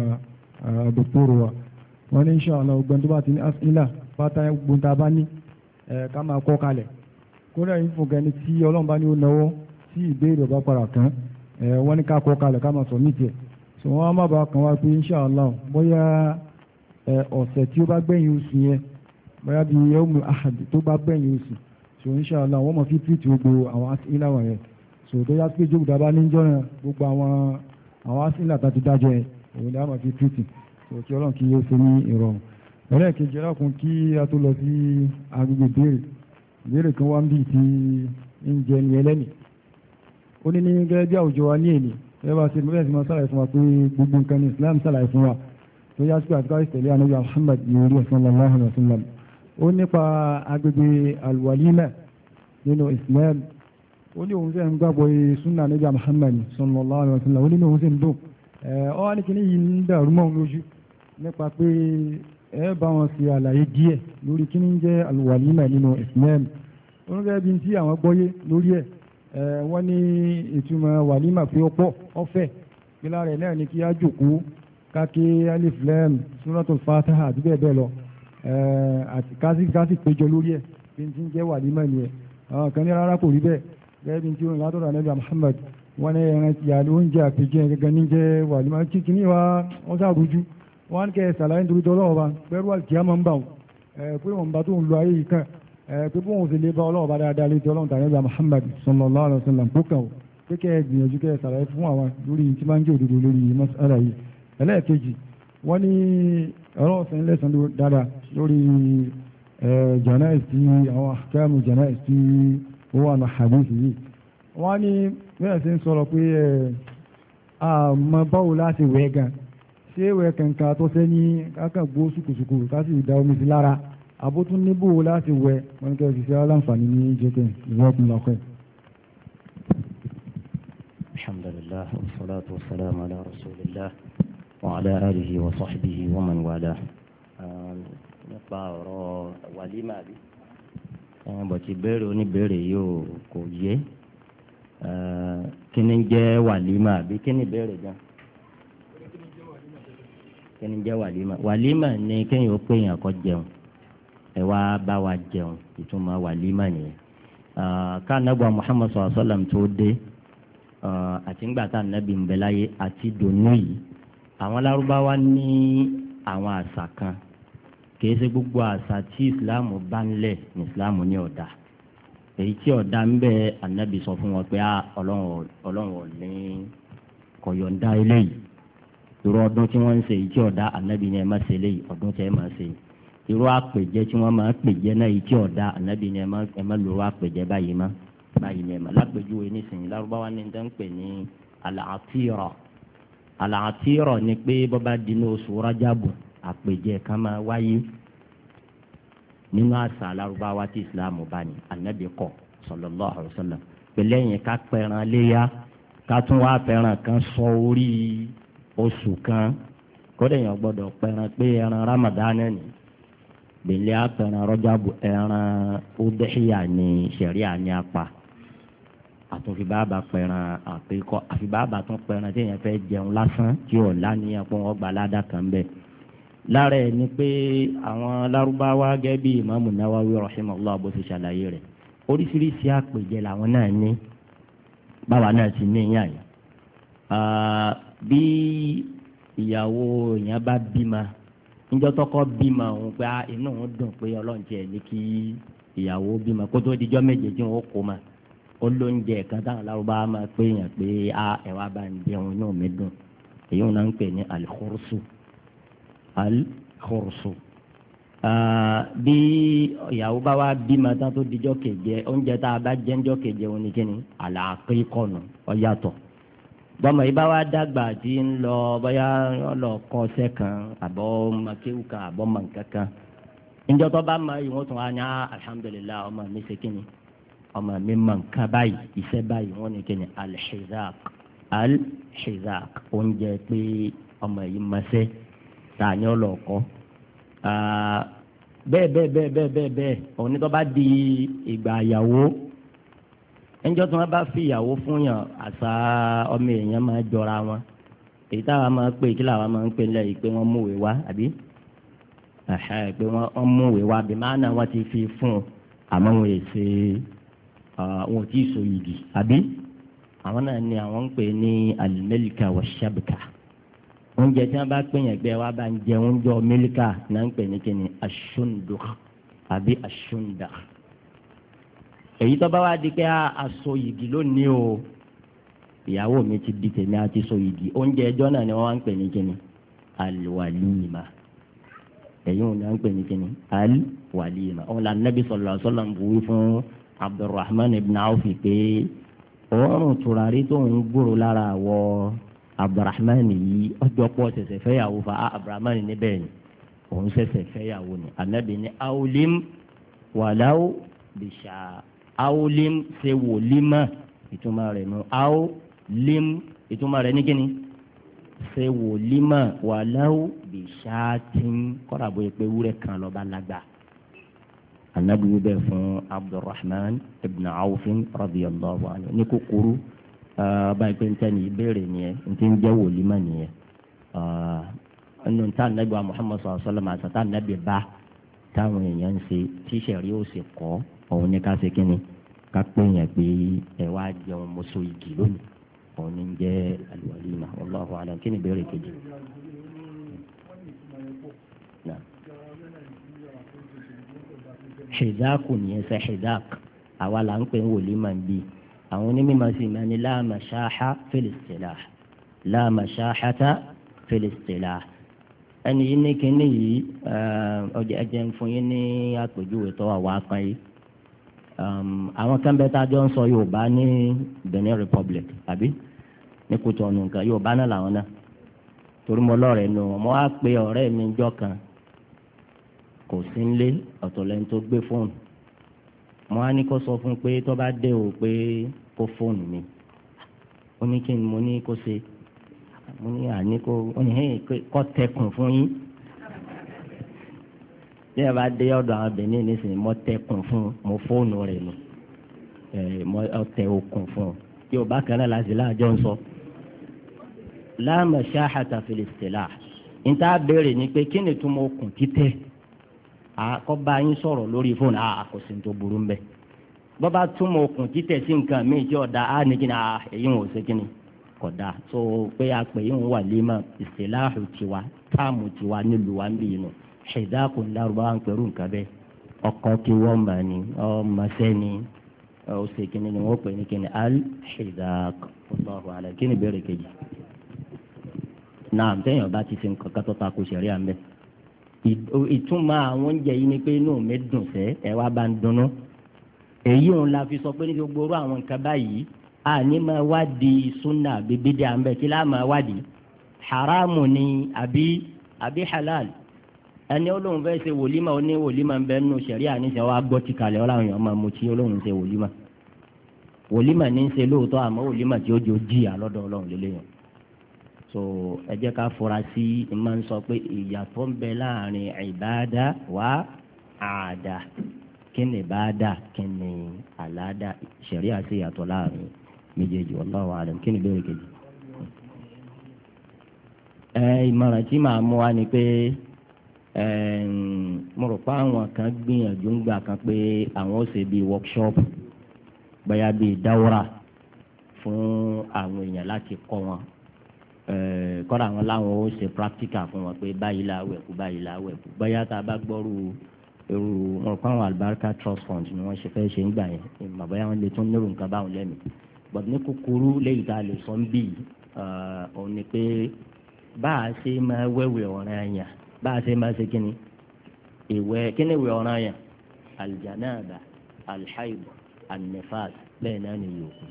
dòkítọ́rù wa wọ́n ní insha Allah ọgbọ́n tó bá ti ní asílà pátá gbóńtà bá ní ká máa kọ́ kalẹ̀ kódà yìí fún gẹni tí ọlọ́run bá ní ó náwó tí ìbéèrè ọba padà kàn wọ́n ní ká kọ́ kalẹ̀ ká máa submit ẹ̀ so wọ́n á má bàa kàn wá pé insha Allah bóyá ọ̀sẹ̀ tí ó bá gbẹ̀yìn oṣù yẹn bóyá bí yawmul ahad tó bá gbẹ̀yìn oṣù so inshallah wọ́n mọ̀ fi treat gbogbo àwọn asílà wọ̀nyẹn so tó yá pé jókòó dábàá ní jọ́nà gbogbo àwọn asílà tá ti dájọ́ ẹ̀ òun ni a máa fi treat so kí ọlọ́run kí yóò ṣe ní ìrọ̀rùn. ẹlẹ́ẹ̀kejì ẹlẹ́kùn kí a tó lọ sí agbègbè ìbéèrè kan wá ń bì tí ń jẹ ní ẹlẹ́nì ó ní ní gẹ́gẹ́ bí àwùjọ wa ní èlé ẹ bá ṣe bẹ́ẹ̀ sì máa ṣàlàyé fún wa pé gbogbo nǹkan ní Islam ṣàlàyé fún wa tó yá sí àtúkọ́ ìtẹ̀lé ànábì Muhammad ní orí sallallahu alaihi wasallam ó nípa agbègbè alwalima nínú Islam ó ní òun sẹ́ ń gbàgbọ́ sunna níbi Muhammad sallallahu alaihi wasallam ó ní òun sẹ́ ń dùn ọ wá ní kíní yìí ń dàrú mọ́ òun lójú nípa pé ẹ bá wọn ṣe àlàyé díẹ̀ lórí kíní ń jẹ́ alwalima nínú Islam ó ní gẹ́gẹ́ bí tí àwọn gbọ́yé lórí ẹ̀ wọ́n ní ìtumọ̀ walima pé ó pọ̀ ọ̀fẹ́ pé lára ẹ̀ náà ní kí á jòkó káké alif lam suratul Fatiha àti bẹ́ẹ̀ bẹ́ẹ̀ lọ àti kásì péjọ lórí ẹ̀ bí n ti ń jẹ́ wàlímà ni ẹ̀ àwọn kan ní rárá kò rí bẹ́ẹ̀ gẹ́gẹ́ bí n ti rìn látọ̀dọ̀ Ànábì Muhammad wọ́n ní ẹran ti yàrá oúnjẹ àpèjẹ gẹ́gẹ́ ní jẹ́ wàlímà kíkíní wa wọ́n sàrújú wọ́n á kẹ́ sàlàyé nítorí tọ́lọ́ ọba pẹ̀lú àlùkìyà máa ń bà wọ́n pé wọ́n bá tó ń lo ayé yìí kan pé bóun sì lè bá ọlọ́wọ́ bá dáadáa létí ọlọ́run tàbí Ànábì Muhammad sallallahu alaihi wasallam kó kàn ó pé kẹ́ ẹ gbìyànjú kẹ́ ẹ sàlàyé fún àwọn lórí tí máa ń jẹ́ òdodo lórí mas'ala yìí ẹlẹ́ẹ̀kejì wọ́n ní ọlọ́run sẹ́yìn lẹ́sàn dáadáa lórí janaiz tí àwọn ahkamu janaiz tí ó wà ní hadith yìí wọ́n ní bẹ́ẹ̀ sí ń sọ̀rọ̀ pé àmọ́ báwo láti wẹ̀ gan ṣé wẹ̀ kankan tó sẹ́ ní kákan gbó sùkùsùkù ká sì da omi sí lára àbótún níbò láti wẹ̀ wọ́n kẹ́ fi ṣe aláǹfààní ní jẹ́kẹ̀ ìwọ́kùn lọ́kẹ́. alhamdulillah wassalatu wassalamu ala rasulillah wa ala alihi wa sahbihi wa man wala nípa ọ̀rọ̀ wàlímà bí bọ̀tí béèrè oníbèrè yóò kò yé kí ni jẹ́ wàlímà bí kí ni béèrè gan kí ni jẹ́ wàlímà wàlímà ni kéèyàn ó pè yàn kó jẹun ẹ wá bá wa jẹun ìtumọ̀ wàlímà nìyẹn ká nàgbà Muhammad sallallahu alaihi wasallam tó dé àti ńgbà tá nàbì ń bẹ láyé àti dònú yìí àwọn lárúbáwá ní àwọn àṣà kan kìí ṣe gbogbo àṣà tí ìsìláàmù bá ń lẹ̀ ní ìsìláàmù ní ọ̀dà èyí tí ọ̀dà ń bẹ ànábì sọ fún wọn pé ọlọ́run ò ní kọ̀yọ̀ǹda eléyìí irú ọdún tí wọ́n ń ṣe èyí tí ọ̀dà ànábì ni ẹ má ṣe eléyìí ọdún tí ẹ má ṣe irú àpèjẹ tí wọ́n máa pèjẹ náà èyí tí ọ̀dà ànábì ni ẹ má lòrò àpèjẹ báyìí má báyìí ni ẹ má lápèjúwe nísìnyí lárúbáwá ní ń pè ní àlàátìrọ̀ ni pé bọ́bá dínú oṣù rájàbù àpèjẹ kan máa wáyé nínú àṣà alárúbáwá tí ìsìláàmù bá ní ànábì kọ sallallahu alaihi wasallam pẹ̀lẹ́ yẹn ká pẹran léyà ká tún wá pẹran kan sọ orí oṣù kan kódà yẹn gbọ́dọ̀ pẹran pé ẹran ramadana ni gbèlè apẹran rọjàbù ẹran udhiya ní sẹríà ní apá àtúnfi bàbà pẹran àpékọ àfi bàbà tún pẹran tí yẹn fẹ́ jẹun lásán tí ò láníyàn pé wọ́n gba aládàá kan bẹ́ẹ̀. lára ẹ̀ ni pé àwọn lárúbáwá gẹ́gẹ́ bí ìmáàmù Nawawi rahimahullah bó ti ṣàlàyé rẹ̀ oríṣiríṣi àpèjẹ làwọn náà ní báwa náà ti ní ìyá yìí bí ìyàwó èèyàn bá bímọ níjọ́ tọ́kọ bímọ òun pé inú òun dùn pé ọlọ́run tiẹ̀ ní kí ìyàwó bímọ kó tó dijọ́ méje tí wọ́n kó ma ó lóúnjẹ kan táwọn lárúbá máa pé èèyàn pé ẹ̀wà bá ń jẹun inú mi dùn èyí wọn náà ń pè ní alikhursu bí ìyàwó bá wá bímọ tán tó dijọ́ keje oúnjẹ tá a bá jẹ ńjọ́ keje òun ni kíni àlàkíkọ̀nù ó yàtọ̀ bọ́mọ yìí bá wá dàgbà tí ń lọ bóyá ọlọ́ kọ́sẹ́ kan àbọ̀ makéwù kan àbọ̀ mọ̀nkankan ńjọ́ tó bá mọ ìwọ̀n tó wá ní alhamdulilayi ọmọ mi ṣe kíni ọmọ mi mọ̀ nǹkan báyìí iṣẹ́ báyìí wọ́n ní kíni alhizaq oúnjẹ pé ọmọ yìí mọ̀ṣẹ́ tá a ní ọlọ́ọ̀kọ́ bẹ́ẹ̀ òun ní tó bá di ìgbà ìyàwó ẹnjọ́ tí wọ́n bá fi ìyàwó fún yàn àṣà ọmọ èèyàn máa jọra wọn èyí táwa máa ń pè kí làwa máa ń pè lẹ́yìn pé wọ́n múwèé wá àbí pé wọ́n múwèé wá bí máa náà wọ́n ti fi fún un àmọ́ wọn èsè wọn ò tí ì so yìgì àbí àwọn náà ni àwọn ń pè ní alimẹ́líkà wà ṣàbùkà oúnjẹ tí wọ́n bá pè yàn gbé wa bá ń jẹ oúnjẹ mílíkà náà ń pè ní kíni aṣúndùk àbí aṣúndà èyí tó bá wá di pé aṣọ yìgì lónìí o ìyàwó mi ti di tèmi àti so yìgì oúnjẹ ẹjọ́ náà ni wọ́n wá ń pè ní kíni alwalima èyí wọn ni wọ́n ń pè ní kíni alwalima ọ̀hún la Nabi sallallahu alaihi wasallam buwí fún Abdurrahman ibn Awf pé òórùn tùràrí tó ń gbòòrò lára àwọ Abdurrahman yìí ọjọ́ pọ̀ ṣẹ̀ṣẹ̀ fẹ́yàwó fa Abdurrahman níbẹ̀ ni òun ṣẹ̀ṣẹ̀ fẹ́yàwó ni Ànábì ní awlim wàláwó bìṣà awlim ṣe wòlímà ìtumọ̀ rẹ̀ nù awlim ìtumọ̀ rẹ̀ ní kíni ṣe wòlímà wàláwó bìṣà tí ń kọ́ra bóyá pé wúrẹ́ kan lọ́ba lágbà Ànábì wíbẹ̀ fún Abdurrahman ibn Awf radiyallahu anhu ní kúkúrú báyìí pé níta ní ìbéèrè nìyẹn níta ń jẹ́ wòlímà nìyẹn ẹnu níta Ànábì wa Muhammad sallallahu alaihi wasallam àti Ànábì bá táwọn èèyàn ń ṣe tíṣẹ̀rí ó sì kọ́ òun ní ká ṣe kínni ká pé yẹn pé ẹ wá jẹun mọ́sọ igi lónìí òun ní jẹ́ al-walima wallahu a'lam kí ni ìbéèrè kejì. hidaku nìyẹn sẹ́ hidak àwa là ń pè ń wòlímà ń bí àwọn onímọ̀ sí máa ní la mashaha fil istilah la mashahata fil istilah ẹni yìí ní kíní yìí ọjà ẹ̀jẹ̀ ń fún yín ní àpèjúwe tó wà wá kan yìí àwọn kan bẹ́ẹ̀ tá a jọ ń sọ Yorùbá ní Benin Republic àbí ní Kútọ̀nù nǹkan Yorùbá náà làwọn náà torí mo lọ́ọ̀rẹ́ nù mo wá pe ọ̀rẹ́ mi jọ kan kò sí nílé ọ̀tọ̀ lẹ́ni tó gbé fóònù mo wá ní kó sọ fún un pé tó bá dé o pé kó fóònù mi ó ní kí ni mo ní kó ṣe mo ní àní kó ní kọ́ tẹkùn fún yín bí ẹ bá dé ọ̀dọ̀ àwọn Benin nísìnyí mo tẹkùn fún mo fóònù rẹ̀ nù mo tẹ okùn fún un yóò bá kan náà láti láàjọ ń sọ la mashahata fil istilah níta béèrè ni pé kí ni tún mo kùn títẹ̀ àkọ́bá yín sọ̀rọ̀ lórí fóònù àkọsí tó burú ń bẹ bọ́bá tún mo kùn títẹ̀ sí nǹkan míì tí ọ̀dà á ní kí ni èyí wọn ò ṣe kí ni kódà so pé a pè yín wà lima ìsìláhù tiwa táàmù tiwa nílùú wa ń bí inú hidaku ńlárúbá ń pẹ̀rù nǹkan bẹ́ẹ̀ ọkọ̀ kí wọ́n mà ní ọmọ sẹ́ni ó ṣe kí ni wọ́n pè ní kí ni al-hidak Allahu a'lam kí ni ìbéèrè kejì náà tẹ́yìn ọba ti fi nǹkan kátó ta kó ṣẹ̀rí àmì ìtumọ̀ àwọn oúnjẹ yìí ni pé inú mi dùn sẹ́ ẹ wá bá ń dunnú èyí òun la fi sọ pé ní gbogbo orú àwọn nǹkan báyìí àní máa wádìí sunna bíbídé àmbẹ kí láà máa wádìí haramu ni àbí halal ẹni olóhùn fẹ́ ṣe wòlímà ó ní wòlímà ń bẹ nínú ṣẹ̀ríà níṣẹ́ wàá gbọ́ ti kalẹ̀ ọ̀làwọn èèyàn máa mú tí olóhùn ṣe wòlímà ní í ṣe lóòótọ́ àmọ́ wòlímà tí ó jò jìyà lọ́dọ̀ ọlọ́run lélẹ́yìn so ẹ jẹ́ ká fura sí i máa ń sọ pé ìyàtọ̀ ń bẹ láàrin ìbáadà wá àdà kí ni ìbáadà kí ni àládà ṣẹ̀ríà sí ìyàtọ̀ láàrin méjèèjì wallahu alam kí ni ìbéèrè kejì. ìmọ̀ràn tí màá mú wa ni pé mo rò pé àwọn kan gbìyànjú ń gbà kan pé àwọn ó ṣe bíi workshop bóyá bíi dáwọ́rà fún àwọn èèyàn láti kọ́ wọn kọ́ra àwọn láwọn ó ṣe practical fún wọn pé báyìí la wẹ̀kú báyìí la wẹ̀kú bóyá tá a bá gbọ́rù èrò wọn kọ́ àwọn Albarka Trust Fund ni wọ́n ṣe fẹ́ ṣe ń gbà yẹn ìmọ̀ bóyá wọ́n lè tún nírò nǹkan báwọn lẹ́nu but ní kúkúrú léyìí tá a lè sọ ń bì òun ni pé bá a ṣe máa wẹ̀wẹ̀ ọ̀ràn yẹn bá a ṣe máa ṣe kíni kíni ìwẹ̀ ọ̀ràn yẹn aljanaba alhaid annifas bẹ́ẹ̀ náà ni yòókù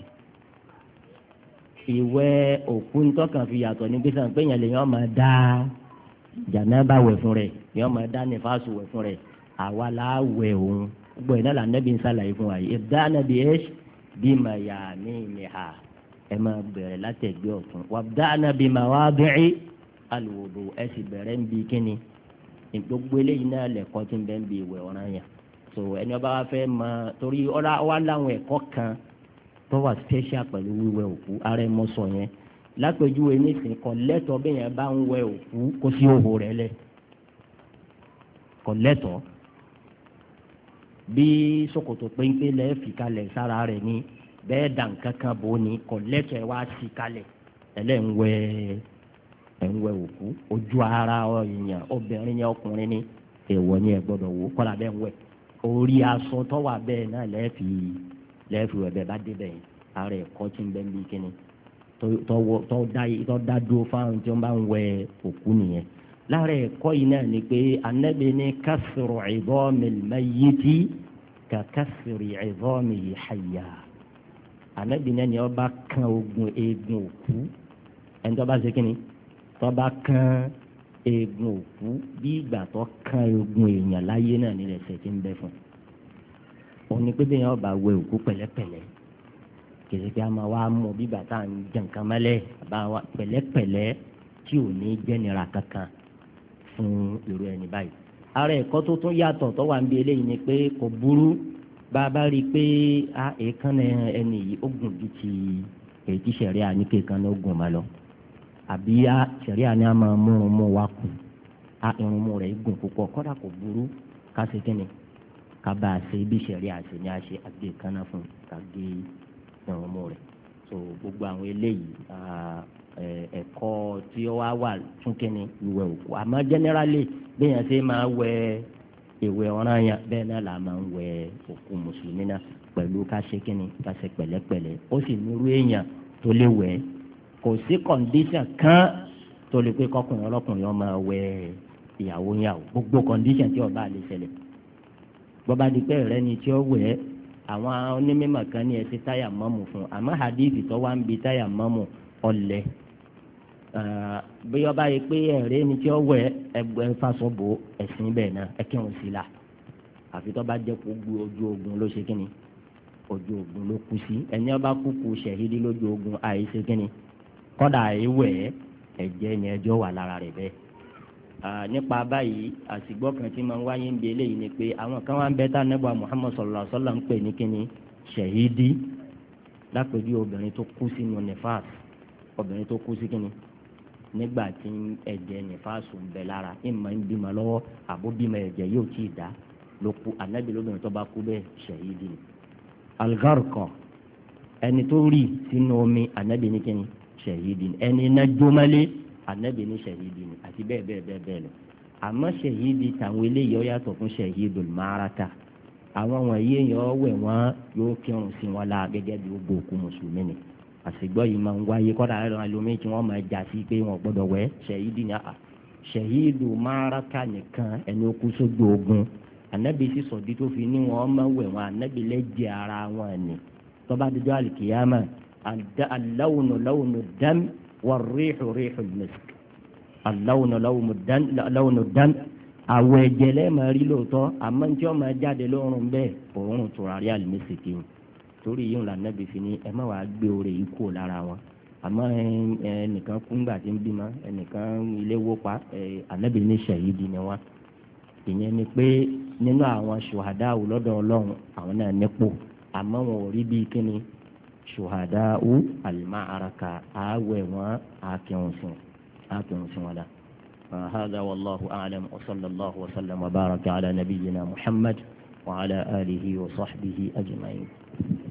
ìwẹ̀ òkú ntọ́kàn fi yàtọ̀ ní gbèsè pé yẹn lè yàn máa dá jànábà wẹ̀ fún rẹ̀ yàn máa dá nífàsù wẹ̀ fún rẹ̀ àwa la wẹ̀ òun gbọ́ iná là nẹ́bí ń sàlàyé fún wa yìí ìdáná bíi ẹ́ṣ bí mà yà ní ìnìhà ẹ máa bẹ̀rẹ̀ látẹ̀gbẹ́ ọ̀tún wà dáná bíi mà wá bẹ́ẹ̀ alùwòdò ẹ sì bẹ̀rẹ̀ ń bi kíni gbogbo eléyìí náà lẹ̀kọ́ tí ń bẹ́ ń bi ìwẹ̀ ọ̀ràn yẹn so ẹni ọba wa fẹ́ mọ torí wa láwọn ẹ̀kọ́ kan tó wà special pẹ̀lú wíwẹ̀ òkú ara ẹ̀ mọ́ sọ yẹn lápèjúwe nísìnyí kò lẹ́tọ̀ọ́ bí yẹn bá ń wẹ̀ òkú kó sí òhò rẹ̀ lẹ̀ kò lẹ́tọ̀ọ́ bí ṣòkòtò péńpé lẹ́ fi kalẹ̀ sára rẹ̀ ni bẹ́ẹ̀ dàn kankan bò ní kò lẹ́tọ̀ọ́ ẹ wá sí kalẹ̀ ẹlẹ́ ń wẹ̀ òkú ojú ara èèyàn obìnrin ni ọkùnrin ni èèwọ̀ ni ẹ gbọ́dọ̀ wò kọ́ra bẹ́ẹ̀ ń wẹ̀ orí aṣọ tó wà bẹ́ẹ̀ náà lẹ́ẹ̀fì ẹ̀bẹ̀ bá débẹ̀ yìí ara ẹ̀kọ́ tí ń bẹ́ ń bí kíni tó dá dúró fáwọn tí wọ́n bá ń wẹ òkú nìyẹn lára ẹ̀kọ́ yìí náà ni pé Ànábì ní kasru idhamil mayyiti ka kasri idhamihi hayya Ànábì náà ni wọ́n bá kan eegun òkú ẹni tó bá ṣe kíni tó bá kan eegun òkú bí ìgbà tó kan eegun èèyàn láyé náà nílẹ̀ ẹ̀ṣẹ̀ tí ń bẹ fún òun ni pé bí yẹn ọba wẹ òkú pẹ̀lẹ́pẹ̀lẹ́ kìsìkì àmọ́ wa mọ bí bàtà ń jẹ nǹkan mọ́lẹ̀ àbá pẹ̀lẹ́pẹ̀lẹ́ tí ò ní jẹ́nira kankan fún irú ẹni báyìí. ara ẹ̀kọ́ tó tún yàtọ̀ tó wà ń bí eléyìí ni pé kò burú bá a bá rí i pé èékánná ẹni yìí ó gùn ju ti èyí tí sẹ̀ríà ní kéèkánná ó gùn má lọ àbí sẹ̀ríà ní a máa múrun mú wa kù irun mú rẹ̀ gùn púpọ̀ kọ́dà kò burú ká ṣe kíni kaba ase bí sẹ̀ríà àṣẹ ní àṣẹ àgbè kaná fún kàgbé irun mú rẹ̀ so gbogbo àwọn eléyìí ẹ̀kọ́ tí ó wà tún kíni ìwẹ̀ òkú àmọ́ generally bẹ́ẹ̀ yẹn ṣe máa wẹ ìwẹ̀ ọ̀ràn yẹn bẹ́ẹ̀ náà là máa ń wẹ òkú mùsùlùmí náà pẹ̀lú ká ṣe kíni ká ṣe pẹ̀lẹ́pẹ̀lẹ́ ó sì nírú èèyàn tó lè wẹ̀ kò sí condition kan tó lè pé kọkùnrin ọlọ́kùnrin ó máa wẹ ìyàwó yàwó gbogbo condition tí ó bá lè ṣẹlẹ̀ bọ́ba di pé rẹ ni tí ó wẹ̀ àwọn onímọ̀ kan ní ẹsẹ̀ táyà mọ́mù fún àmọ́ hadithi tó wá ń bi táyà mọ́mù ọ̀lẹ́ bí ọba yìí pé ẹ̀rẹ́ ni tí ó wẹ̀ ẹgbẹ́ fásọ̀bù ẹ̀sìn bẹ́ẹ̀ náà ẹ̀kẹ́hùn sí la àfi tó bá jẹ́ kó gbé ojú ogun ló ṣe kínni ojú ogun ló kú sí ẹni ọba kúkú ṣẹ̀hídì lójú ogun àìṣe kínni kọ́dà àìwẹ̀ ẹ̀jẹ̀ yẹn ẹjọ́ wà lára rẹ̀ bẹ́ẹ̀. nípa báyìí àsìgbọ́ kan tí máa ń wáyé ń bi eléyìí ni pé àwọn kan wá ń bẹ tá nẹ́bà Muhammad sallallahu alaihi wasallam ń pè ní kíni ṣẹ̀hídì lápèjú obìnrin tó kú sínú nifas obìnrin tó kú sí kíni nígbà tí ẹ̀jẹ̀ nifas ń bẹ lára ìmọ̀ ń bímọ lọ́wọ́ àbó bímọ ẹ̀jẹ̀ yóò tí ì dá ló kú ànábì lóbìnrin tó bá kú bẹ́ẹ̀ ṣẹ̀hídì ni. algarqa ẹni tó rì sínú omi ànábì ní kíni ṣẹ̀hídì ni ẹni iná jómálé anabi ní ṣẹ̀hídì ni àti bẹ́ẹ̀ bẹ́ẹ̀ bẹ́ẹ̀ bẹ́ẹ̀ lọ àmọ́ ṣẹ̀hídì tàwọn eléyìí ó yàtọ̀ fún ṣẹ̀hídùl máraka àwọn wọ̀nyí èèyàn wẹ̀ wọ́n yóò kírun sí wọn la gẹ́gẹ́ bí gbogbo òkú mùsùlùmí ni àsìgbọ́ yìí máa ń wáyé kọ́dà ẹ̀rọ alómi tí wọ́n máa jà sí pé wọ́n gbọ́dọ̀ wẹ̀ ṣẹ̀hídì ni ṣẹ̀hídù máraka nìkan ẹni ó kú sójú ogun anabi sì sọ̀dí tó fi ní wọn máa wẹ̀ wọn anabi lẹ́jẹ̀ ara wọn ni tọ́ba dídọ́ àlìkìyàmà aláwùnú láwùnú dám والريح ريح المسك اللون لون الدم àwọ̀ ẹ̀jẹ̀ lẹ́ẹ̀ máa rí lóòótọ́ àmọ́ tí wọ́n máa jáde lóòrùn bẹ́ẹ̀ òórùn tùràrí àlùmísìkì torí yìí ńlá nàbì fi ní ẹ má wàá gbé oore yìí kúrò lára wọn àmọ́ ẹnìkan kú ńgbà tí ń bímọ ẹnìkan ilé wó pa ànábì ní ṣàhídì ni wọn ìyẹn ni pé nínú àwọn ṣùhàdáwù lọ́dọ̀ ọlọ́run àwọn náà nípò àmọ́ wọn ò rí bíi kíni ṣùhàdáwù àlùmáàràkà àwẹ̀ wọn àkẹ́hùn sí wọn dá هذا والله أعلم، وصلى الله وسلم وبارك على نبينا محمد وعلى آله وصحبه أجمعين.